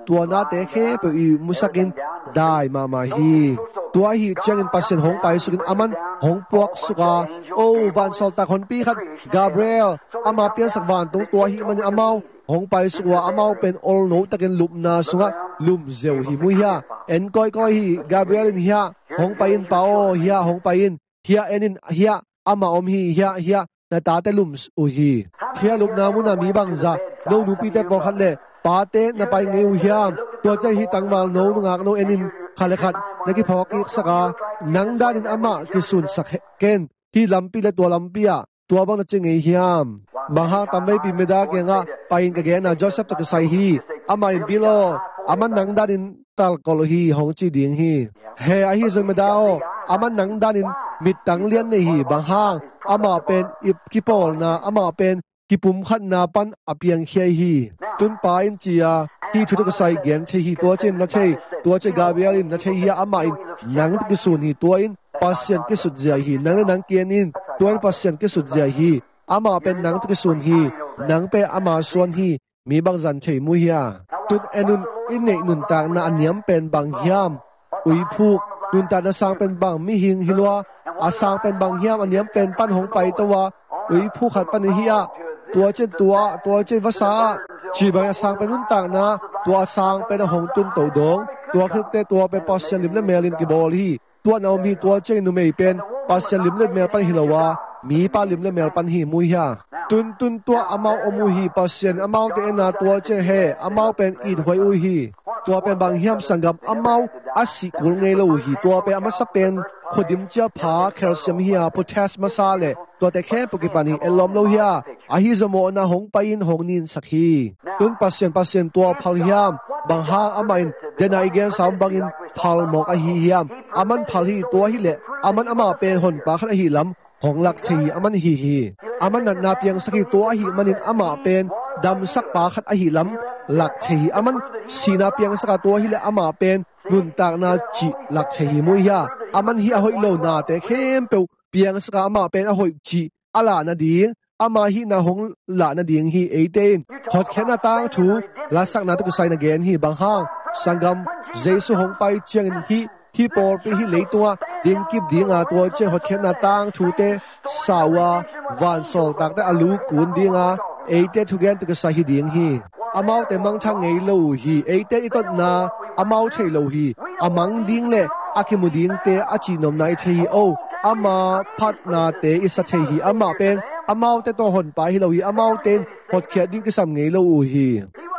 tua na te khe pe i musakin dai ma hi tua hi changin pasien hong pai sukin aman hong puak suka o van sol ta khon pi khat Gabriel ama pian sakwan tung tua hi man amau hong pai suwa amau pen ol no takin lup na sunga lum zeu hi mu ya en koi hi Gabriel in hiya hong pai in pao hiya hong pai in hiya enin hiya ama om hi hiya na ta te lum u hi hiya lup na mu na mi bang za no nu pi te por khat le pa te na pai ngei u hiam tua chai hi tangwal no ngak no enin khale khat na ki phawak ik saka nang danin ama ki sun sak ken hi lampi le tua lampia tua bang na chengei hiam bang tambai pi meda ke nga pain ka ge na Joseph to sai hi ama in bilo aman nang danin tal kol hi hong chi ding hi he a hi zon medao aman nang danin mit tang lian nei hi bang hang ama pen ip ki pol na ama pen ki pum khat na pan apiang khei hi tun pa in chia hi thu to sai gen che hi to chen na che to che Gabriel in na che hi ama in nang ki sun hi to in pasien ki sut jai hi nang kien in to in pasien ki sut jai hi ama pen nang ki sun hi nang pe ama suan hi mi bang zan che mu hi tun enun in nei nun ta na aniam pen bang hiam ui phuk nun ta na sang pen bang mi hing hilwa asang pen bang hiam aniam pen pan hong pai tawa ui phuk khat pan hi a tua chen vasa chi bang asang pen nun ta na tua sang pen hong tun to dong tua khit te tua pe pasien lim le melin ki bol hi tua naom hi tua chen nu mei pen pasien lim le mel pan hilawa mi pa lim le mel pan hi mu hi tun tua amau omu hi pasien amau te na tua che he amau pen it hoi u hi tua pen bang hiam sangam amau asi kul ngei lo hi tua pe amasa pen khodim cha pha calcium hi potassium masale tua te khe pukipani elom lo hi a hi zamo na hong pain hong nin sakhi tun pasien tua phal hiam bang ha amain dena igen sam bangin phal mok a hi hiam aman phal hi tua hi le aman ama pen hon pa khat hi lam hong lak che hi aman hi aman na piang sakhi tua hi manin ama pen dam sak pa khat a hi lam lak che hi aman sina piang saka tua hi le ama pen nun tak na chi lak che hi mu ya aman hi a hoi lo na te khem pe piang saka ama pen a hoi chi ala na ding ama hi na hong la na ding hi 18 hot khena tang thu la sak na tu sai na gen hi bang hang sangam jesu hong pai cheng hi por pe hi leitua ding kip ding a to che hot khena tang thu te sawa van sol tak te alu kun ding a 18 thu gen tu sai hi ding hi amau te mang thang ngei lo hi 18 itot na amau chei lo hi amang ding le akimu ding te achi nom nai chei o ama phat na te isa chei hi ama pen amau te to hon pa hi lo hi amau ten hot khia ding ki sam ngei lo hi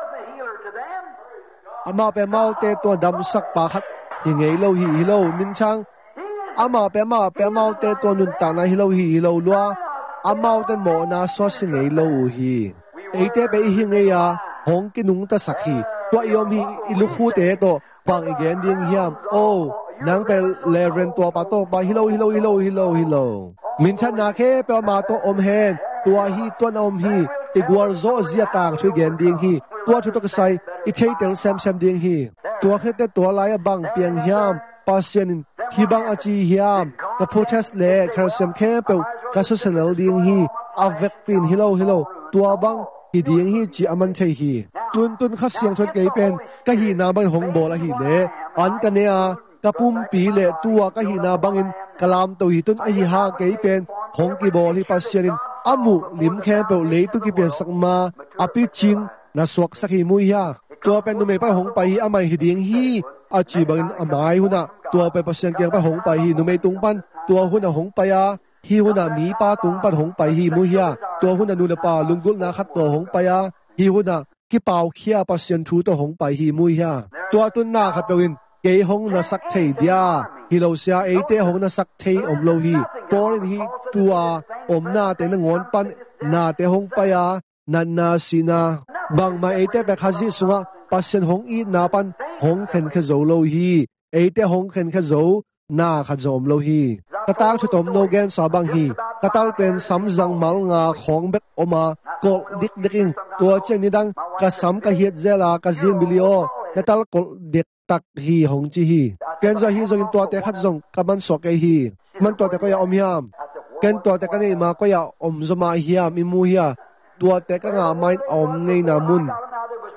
ama pe mau te to dam sak pa khat hi ngei lo hi lo min chang ama pe mau te to nun ta na hi lo lua amau ten mo na so si ngei lo hi eite pe hi ngei ya hong ki nung ta sakhi to yom hi ilu khu te to pang igen ding hiam o nang pe le ren to pa to pa hi lo min chan na khe pe ma to om hen tua hi to na om hi igwar zo zia tang chui gen ding hi tua thu to sai I chei tel sam ding hi tua khe te tua lai bang piang hiam pasien hi bang achi hiam ka protest le calcium khe pe ka social ding hi avek pin hilo tua bang hi ding hi chi aman chei hi tun kha siang thot kei pen ka hi na bang hong bol a hi le an ka ne a ka pum pi le tua ka hi na bangin kalam to hi tun a hi ha kei pen hong ki bol hi pasien amu lim khe pe le tu ki pen sakma api ching na suak sakhi mu ya tua pen nu me pa hong pai amai hi ding hi achi bangin amai huna tua pe pasien kyang pa hong pai hi nu me tung pan tua huna hong pa ya hi huna mi pa tung pan hong pai hi mu ya tua huna nu le pa lungul na khat to hong pa ya hi huna ki pau khia pasien thu to hong pai hi mu ya tua tun na khat pewin ke hong na sak thei dia hi lo sia eite hong na sak thei om lo hi porin hi tua om na te na ngon pan na te hong pa ya na sina bang ma eite pe khazi sunga pasien hong I na pan hong khen kha zo lo hi eite hong khen kha zo na kha zom lo hi katang thu tom no gen sa bang hi katal pen sam jang mal nga khong bek oma ko diking tua chen ni dang ka sam ka hiet zela ka zin bilio katal ko dik tak hi hong chi hi ken za hi zong tua te khat zong ka man so ke hi man tua te ko ya om hiam ken tua te ka ni ma ko ya om zoma hiam I mu hi tua te ka nga main om ngei na mun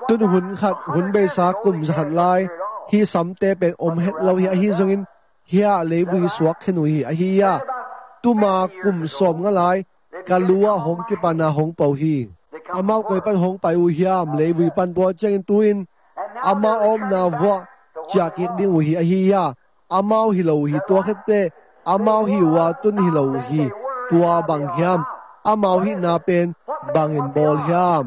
ตุนหุ่นขัดหุ่นเบสากุมสัดลายฮีสัมเตเป็นอมเฮ็ดเราฮีซงอินเฮียเลวีสวกขนุยฮียาตุมากุมสมงลายกะลัวหงกิปานาหงเป่าฮีอามาเกยปันหงไปอุยามเลวีปันตัวเจงตุนอามาอมนาวะจากอีกดิ้งอุยฮียาอามาฮิโลฮีตัวเขเตอามาฮิวาตุนฮิโลฮีตัวบังยามอามาฮินาเป็นบังอินบอลยาม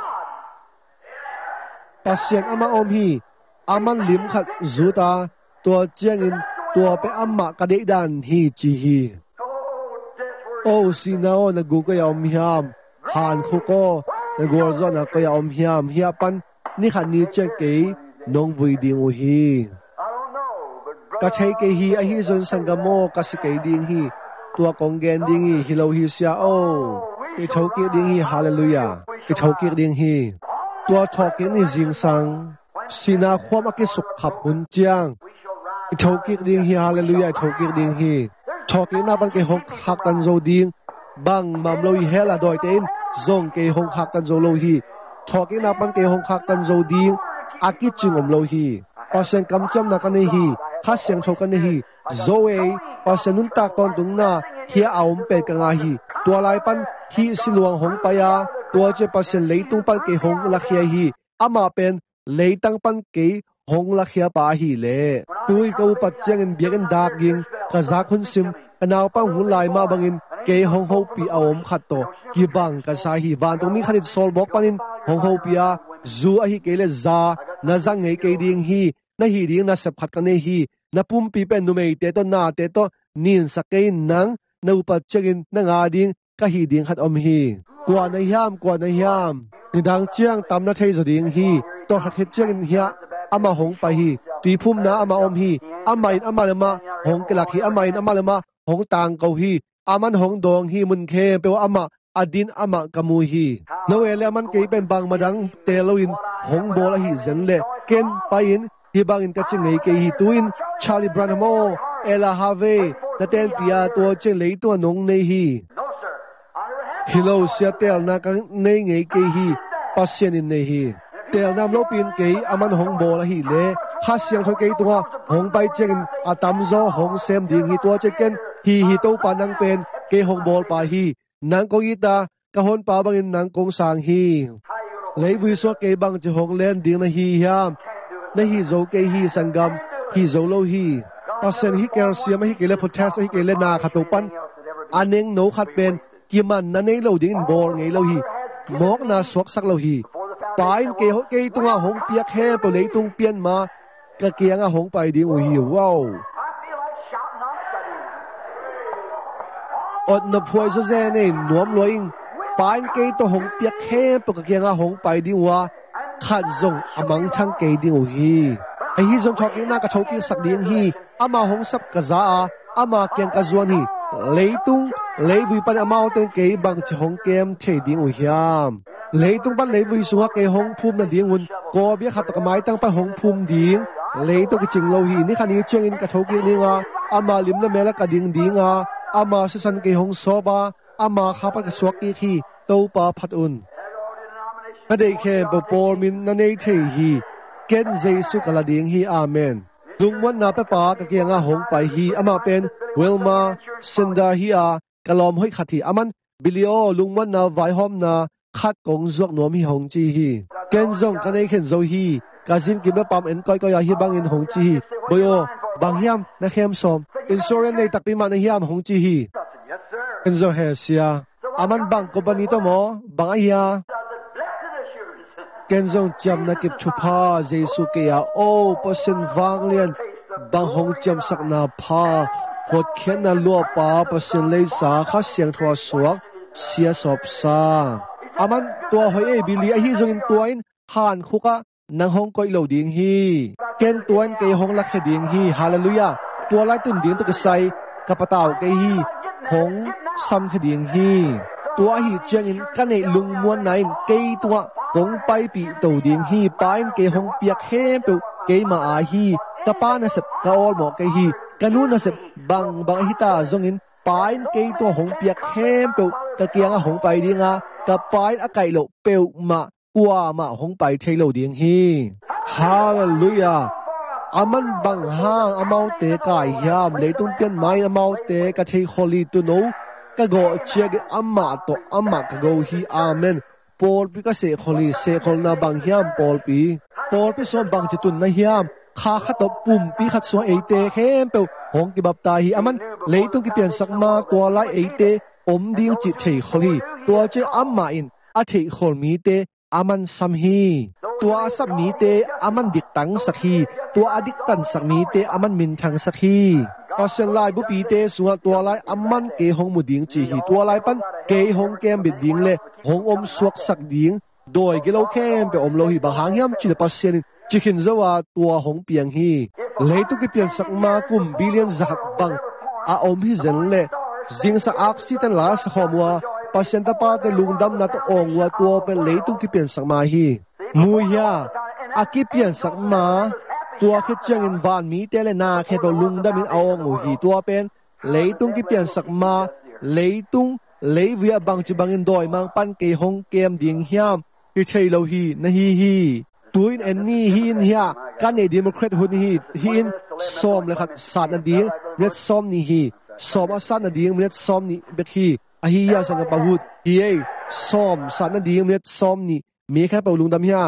ปัสเซียนอามาอมฮีอามันลิมขัดจูตาตัวเจียงอินตัวเปอามากัดดันฮีจีฮีโอ้สินาโอนะกูก็ยอมยามหานคุโกนะกูรอนะก็ยอมยามเฮียปันนี่ขันนี้เจงเกยน้องวุยดิงอุฮีกะใช้เกยฮีไอฮีจนสังกโมกะสิเกยดิงฮีตัวกองแกนดิงฮีฮิโลฮีเซียโอไปชาวเกยดิงฮีฮาเลลูยาไปชาวเกยดิงฮีตัวชอกเกยนี่จิงสังสินาความอักสุขขับหุ่นเจียงชาวเกยดิงฮีฮาเลลูยาชาวเกยดิงฮีชอกเกยน่าปันเกยหกหักกันโจดิงบังมัมโลฮีเฮลาดอยเต็นซงเกยหงหักกันโจโลฮีชอกเกยน่าปันเกยหงหักกันโจดิงอากิจิงอมโลฮีปัสเซนกำจำนักกันฮีข้าเสียงชกกันฮีโซเอปัสเซนุนตักตอนตุงนาเฮียเอาเป็ดกันฮีตัวลายปันฮีสิลวงหงปยาตัวเจปัสเซนเลยตุงปันเกยหงลักเฮียฮีอามาเป็นเลยตั้งปันเกยหงลักเฮียปาฮีเล่ตุยกูปัจเจงินเบียกันดากยิงกะจากคนซิมอนาวปังหุ่นลายมาบังอินเกยหงโฮปีเอาอมขัดโตกีบังกะสาฮีบานตรงมีขนิดโซลบอกปันินหงโฮปีอาจูอหิเกเลซานาจังไงเกยดิงฮีนาฮีดิงนาเสพขัดกันเนฮีนาปุ่มปีเป็นนุเมยเตโตนาเตโตนินสักเกยนังนาอุปัจเจกินนางาดิงกะฮีดิงขัดอมฮีกว่านายามนิดังเจียงตามนาเทยสดิงฮีตัวขัดเฮเจียงฮีอามาหงไปฮีตีพุ่มนาอามาอมฮีอามาอินอามาเลมาหงกลักฮีอามาอินอามาเลมาหงตางเกาฮีอามันหงดองฮีมุนเคเปวอามาอดินอามะกมูฮีนเวลมันเกยเป็นบางมาดังเตลวินหงโบลฮีเซนเลเกนไปอินฮีบางอินกัจเงยเกยฮีตุอินชาลีบรานโมเอลาฮาเวนาเตนปิอาตัวเจงเลยตัวนงเนฮีฮิโลเซียเตลนากันเนงเงยเกยฮีปัสเซียนินเนฮีเตลนามโลปินเกยอามันหงโบลฮีเลข้าเสียงทอยเกยตัวหงไปเจงอาตัมโซหงเซมดิงฮีตัวเจเกนฮีโตปานังเป็นเกยหงโบลปาฮีนางกงอีตากะฮอนปาบังอินนางกงสางฮีเลยวิสวเกบังจะหงเลนดิงนะฮียามนะฮีโซเกฮีสังกัมฮีโซโลฮีปัสเซนฮีแคลเซียมฮีเกเลโพแทสฮีเกเลนาขัดตุปันอันเนงโนขัดเป็นกิมันนั่นเองเราดิงบอลไงเราฮีมอกนาสวกสักเราฮีปายเกยเกยตุงหงเปียกแค่เปเลยตุงเปียนมากะเกียงหงไปดิงโอฮีว้าวอดนพวยซะแซ่เน่นวมลอยปานเกยตัวหงเปียกแค่ปกเกียงหงไปดิว่าขัดซงอมังช่างเกยดิโอฮีไอฮีซงทอกินากะโชกิสักดิงฮีอามาหงสับกะซาอามาเกียงกะจวนฮีเลยตุงเลยวิปันอามาเตงเกยบังจะหงเกมเทดิงโอฮีมเลยตุงปันเลยวิสุงเกยหงภูมินั่นดิงหุ่นก็เบียขัดตะไม้ตั้งปันหงภูมิดิงเลยตุกจิงโลฮีนี่คันนี้เจียงอินกะโชกินี่ว่าอามาลิมละเมละกะดิงดิงอามาสุสันเกยหงโซบาอามาข้าพักสวกอีทีโตปาพัดอุนนั่นเองแค่ปปอร์มินนั่นเองเทฮีเกนเจสุกลาดิงฮีอาเมนลุงวันนาเปปากะเกียงหงไปฮีอามาเป็นเวลมาซินดาฮีอากะลอมห้อยขัดทีอามันบิลิโอลุงวันนาไวหอมนาขัดกงจวกนวมฮีหงจีฮีเกนซงกันเองเข็นโซฮีกาซินกิมละปามเอ็นก้อยก็ยาฮีบังอินหงจีฮีบอยโอบางยามนักเข้มสมอินโซเรนในตักปีมาในยามหงจีฮีเอ็นโซเฮเซียอามันบังกบันนี้ตัวหมอบางอายาเกนซงจำนักเก็บชุพาเจสุเกียโอปอสินวางเลียนบางหงจำสักนาพาหดเขียนนาลัวปาปอสินเลยสาข้าเสียงทัวสวกเสียสอบซาอามันตัวหอยบิลีไอฮิซงอินตัวอินหานคุกะนางหงก้อยเหลาดิงฮีเกนตัวอินเกยหงลักเฮดิงฮีฮาเลลูยาตัวไล่ตุนดิงตุกไซกับปะตาวเกยฮีหงซ้ำเฮดิงฮีตัวฮีเจียงอินกันในลุงมวนไหนเกยตัวกงไปปีตัวดิงฮีปายเกยหงเปียกเฮปุเกยมาอาฮีกะปานะเสบกะออลหมอเกยฮีกะนูนะเสบบังฮิตาซงอินปายเกยตัวหงเปียกเฮปุกะเกียงหงไปดิงากะปายอะไก่โลเปวมา qua mà hong pai thailo ding hi hallelujah aman bang hang amau te kai hiam leitung pian mai amau te ka thei kholi tu no ka go chege amma to amma ka go hi amen Paul pi ka se kholi se khol na bang hiam Paul pi som bang chitun na hiam kha khat pum pi khat so eite khem pe hong ki bap ta hi aman leitung ki pian sakma to lai eite om ding chi thei kholi to che amma in a thei khol mi te aman sam hi tua asap mi te aman dik tang sakhi tua adik tan sak mi te aman min thang sakhi pasel lai bu pi te sunga tua lai aman ke hong mu ding chi hi tua lai pan ke hong kem bit ding le hong om suak sak ding doi gelo kem pe om lo hi ba hang yam chi le pasien chi khin zawa tua hong piang hi leitu ki pian sak ma kum billion zat bang a om hi zen le jing sa aksi tan la sa khomwa pasien ta pa te lungdam na to ong wa tua pe leitu ki pian sak ma hi muya akipian sakma tua khe chang in van mi tele na khe to lungdam in awong u hi tua pen leitung ki pian sakma leitung leivia bang chi bang in doi mang pan ke hong kem ding hiam hi chei lo hi na hi tuin en ni hi in hia kan e democrat hun hi in som le khat san na ding red som ni hi som a san na ding red som ni bet hi a hi ya sang pa hut hi ei som san na ding red som ni mi kha pa lungdam hia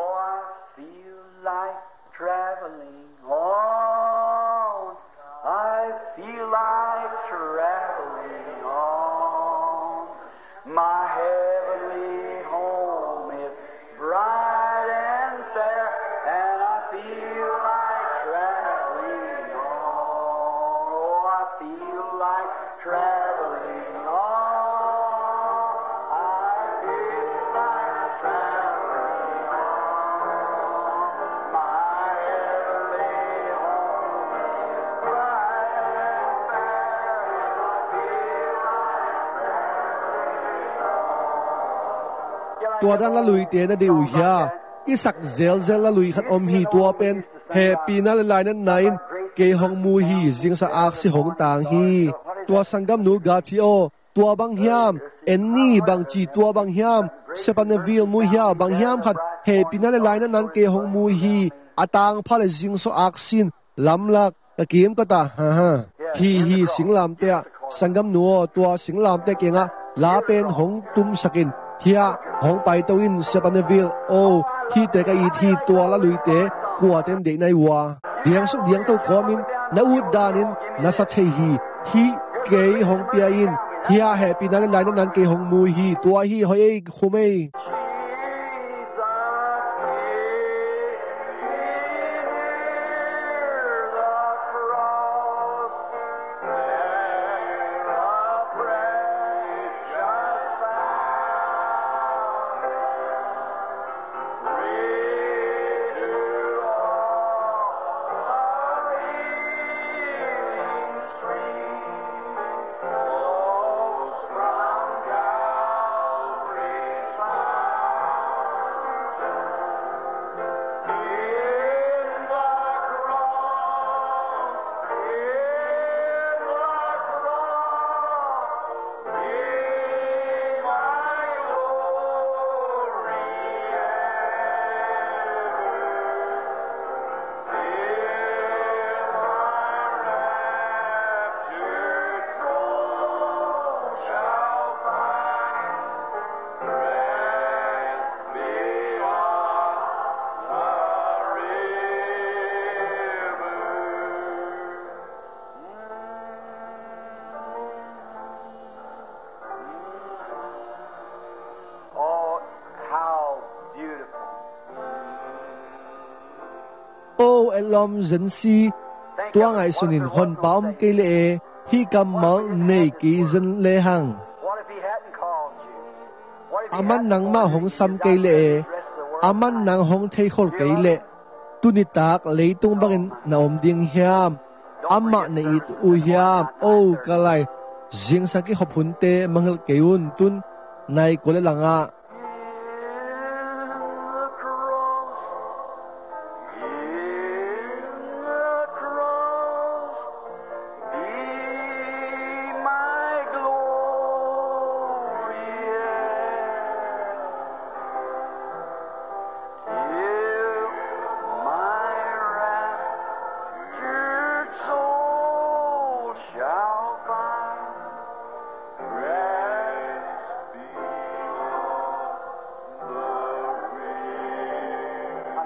tua dan la lui te na de u hia isak zel la lui khat om hi tua pen happy na lai na nain ke hong mu hi jing sa ak si hong tang hi tua sangam nu ga thi o tua bang hiam en ni bang chi tua bang hiam sepanavil mu hia bang hiam khat happy na lai na nan ke hong mu hi atang phal jing so ak sin lamlak ka kim ka ta ha hi singlam te sangam nu tua singlam te kenga la pen hong tum sakin hia hong pai to in sepanavil o hi te ka i thi tua la lui te kwa ten de nai wa diang su diang to komin na ud danin na sa thei hi ke hong pia in hia happy na lai na nan ke hong mu hi tua hi hoi khumei lom dân si tua ngài sunin hon baum ke le hi kam mal nei ki dân le hang aman nang ma hong sam ke le aman nang hong thei khol ke le tunitak leitung bangin na om ding hiam amma na it u hiam o kalai jing saki hopun te mangal keun tun nai kole langa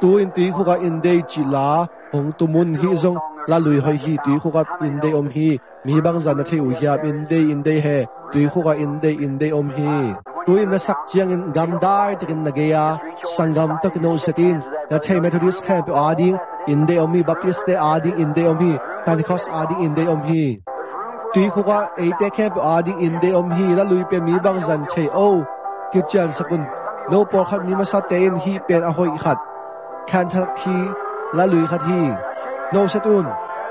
tu in tí khu ka in day chỉ lá hong tu mun hi zong la lui hoi hi tí khu ka in day hi mi bang zan na thei u hiam in day he tí khu ka in day hi tu in na sak chiang in gam dai tikin na geya sangam tak no setin na thei Methodist camp ading in day mi Baptist day ading in day hi Pentecost ading in day hi tí khu ka ate camp ading in day hi la lui pe mi bang zan thei o ki chan sakun no por khat mi ma sa te in hi pen a hoi khat khan thak hi la lui khat hi no setun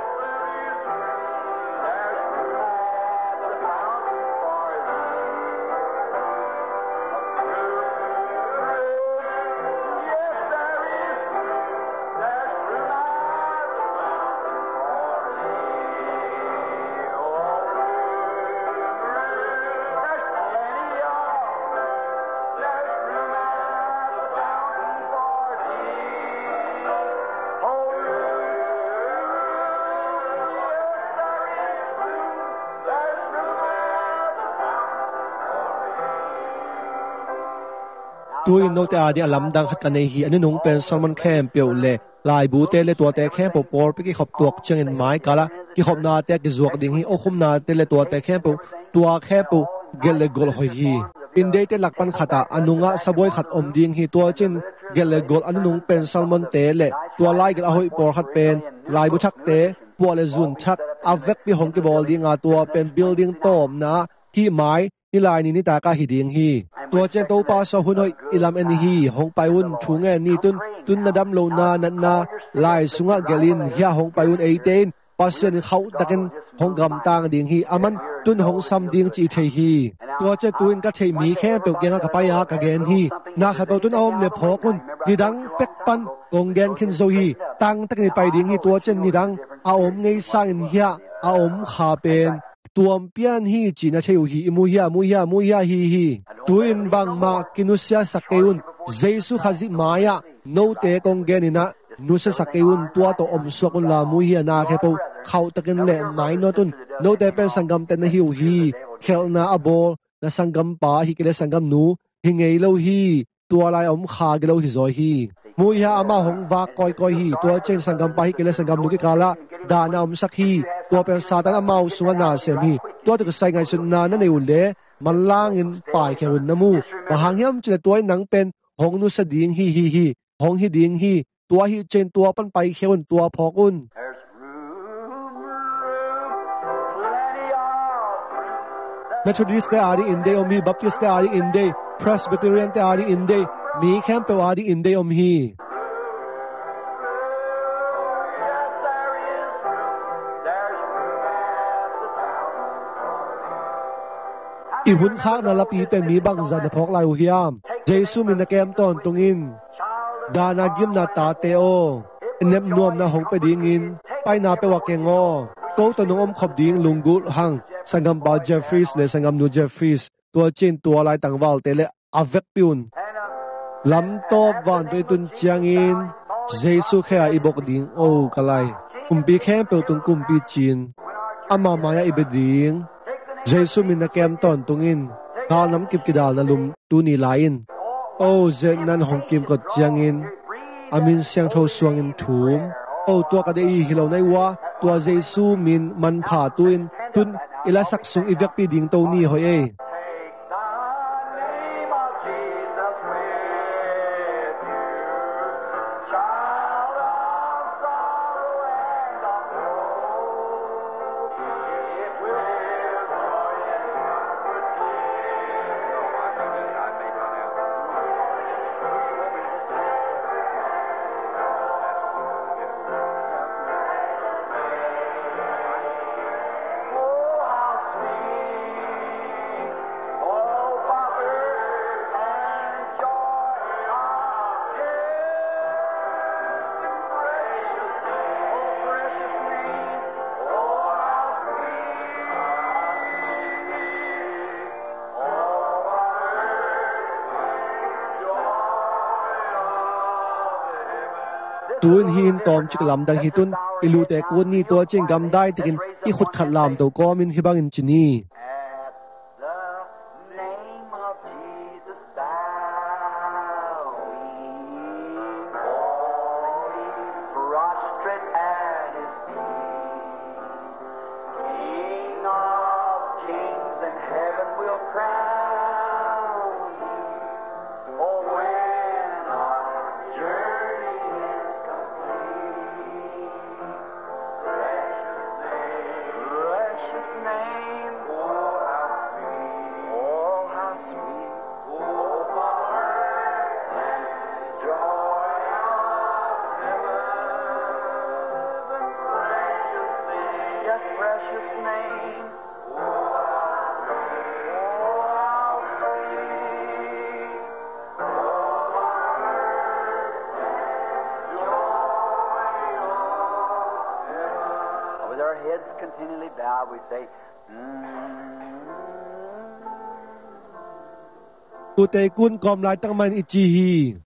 tu in no te adi alam dang khat kanei hi anu nung pen Salmon camp pe le lai bu te le to te camp por pe ki khop tuak chang in mai kala ki khop na te ki zuak ding hi o khum na te le to te camp tua camp gel le gol hoi hi in de te lakpan khata anunga saboi khat om ding hi to chin gel le gol anu nung pen Salmon te le tua lai gel hoi por khat pen lai bu thak te po le zun thak avek pi hong ki bol ding a tua pen building tom na hi mai ni lai ni ta ka hi ding hi tua chen to pa so hunoi ilam en hi hong pai un thunge ni tun na dam lo na na lai sunga gelin hia hong pai un 18 pasien khau taken hong gam tang ding hi aman tun hong sam ding chi thei hi tua che tuin ka thei mi khe pe kenga ka pa ya ka gen hi na kha pe tun om le phokun ni dang pek pan kong gen khin zo hi tang tak ni pai ding hi tua chen ni dang a om ngei sa in hia a om kha pen tuam pian hi chi na theu hi mu hi hi tuin bang ma kinusia sakeun jesu khazi maya no te kong genina nusa sakeun tua to om suakun la mu hi na khe po khau takin le mai no tun no te pen sangam te na hiu hi khelna abo na sangam pa hi kele sangam nu hi ngei lo hi tua lai om kha ge lo hi zoi hi mu hi ama hong wa koi hi tua chen sangam pa hi kele sangam nu ki kala da na om sakhi tua pen satan amau sunga na sem hi tua to sai ngai sun na nei ule malangin pai khewun namu mahang hiam chile toy nang pen hong nu sa ding hi hong hi ding hi tua hi chen tua pan pai khewun tua phokun Methodist te ari inde om hi Baptist te ari inde Presbyterian te ari inde mi camp te ari inde om hi i hun khak na lapi pen mi bang zan phok lai u hiam jesu min na kem ton tungin dana gim na ta te o nem nuam na hong pe ding in pai na pe wa kengo ko to nong om khop ding lungul hang sangam ba Jeffries le sangam nu Jeffries tua chin tua lai tangwal te le avek piun lam tok van pe tun chiang in jesu kha ibok ding o kalai kumpi khem pe tun kumpi chin ama maya ibeding jesu min na kem ton tungin ka nam kip kidal na lum tu ni lain o zen nan hong kim ko chiang in amin siang tho suang in thum o tua ka dei hilo nai wa tua jesu min man pha tuin tun ila sak sung ivek pi ding to ni hoi e tuin hin tom chik lam dang hitun ilu te kun ni to ching gam dai tikin I khut khat lam to ko min hibang in chini crown you. Oh, when our journey is complete. Precious name, oh, how sweet, oh, how sweet, oh, for earth and joy of heaven. Precious name, yes, precious name, oh, how sweet, oh, for earth and joy of heaven. With our heads continually bowed, we say, tu te kun kom lai tang man ichi hi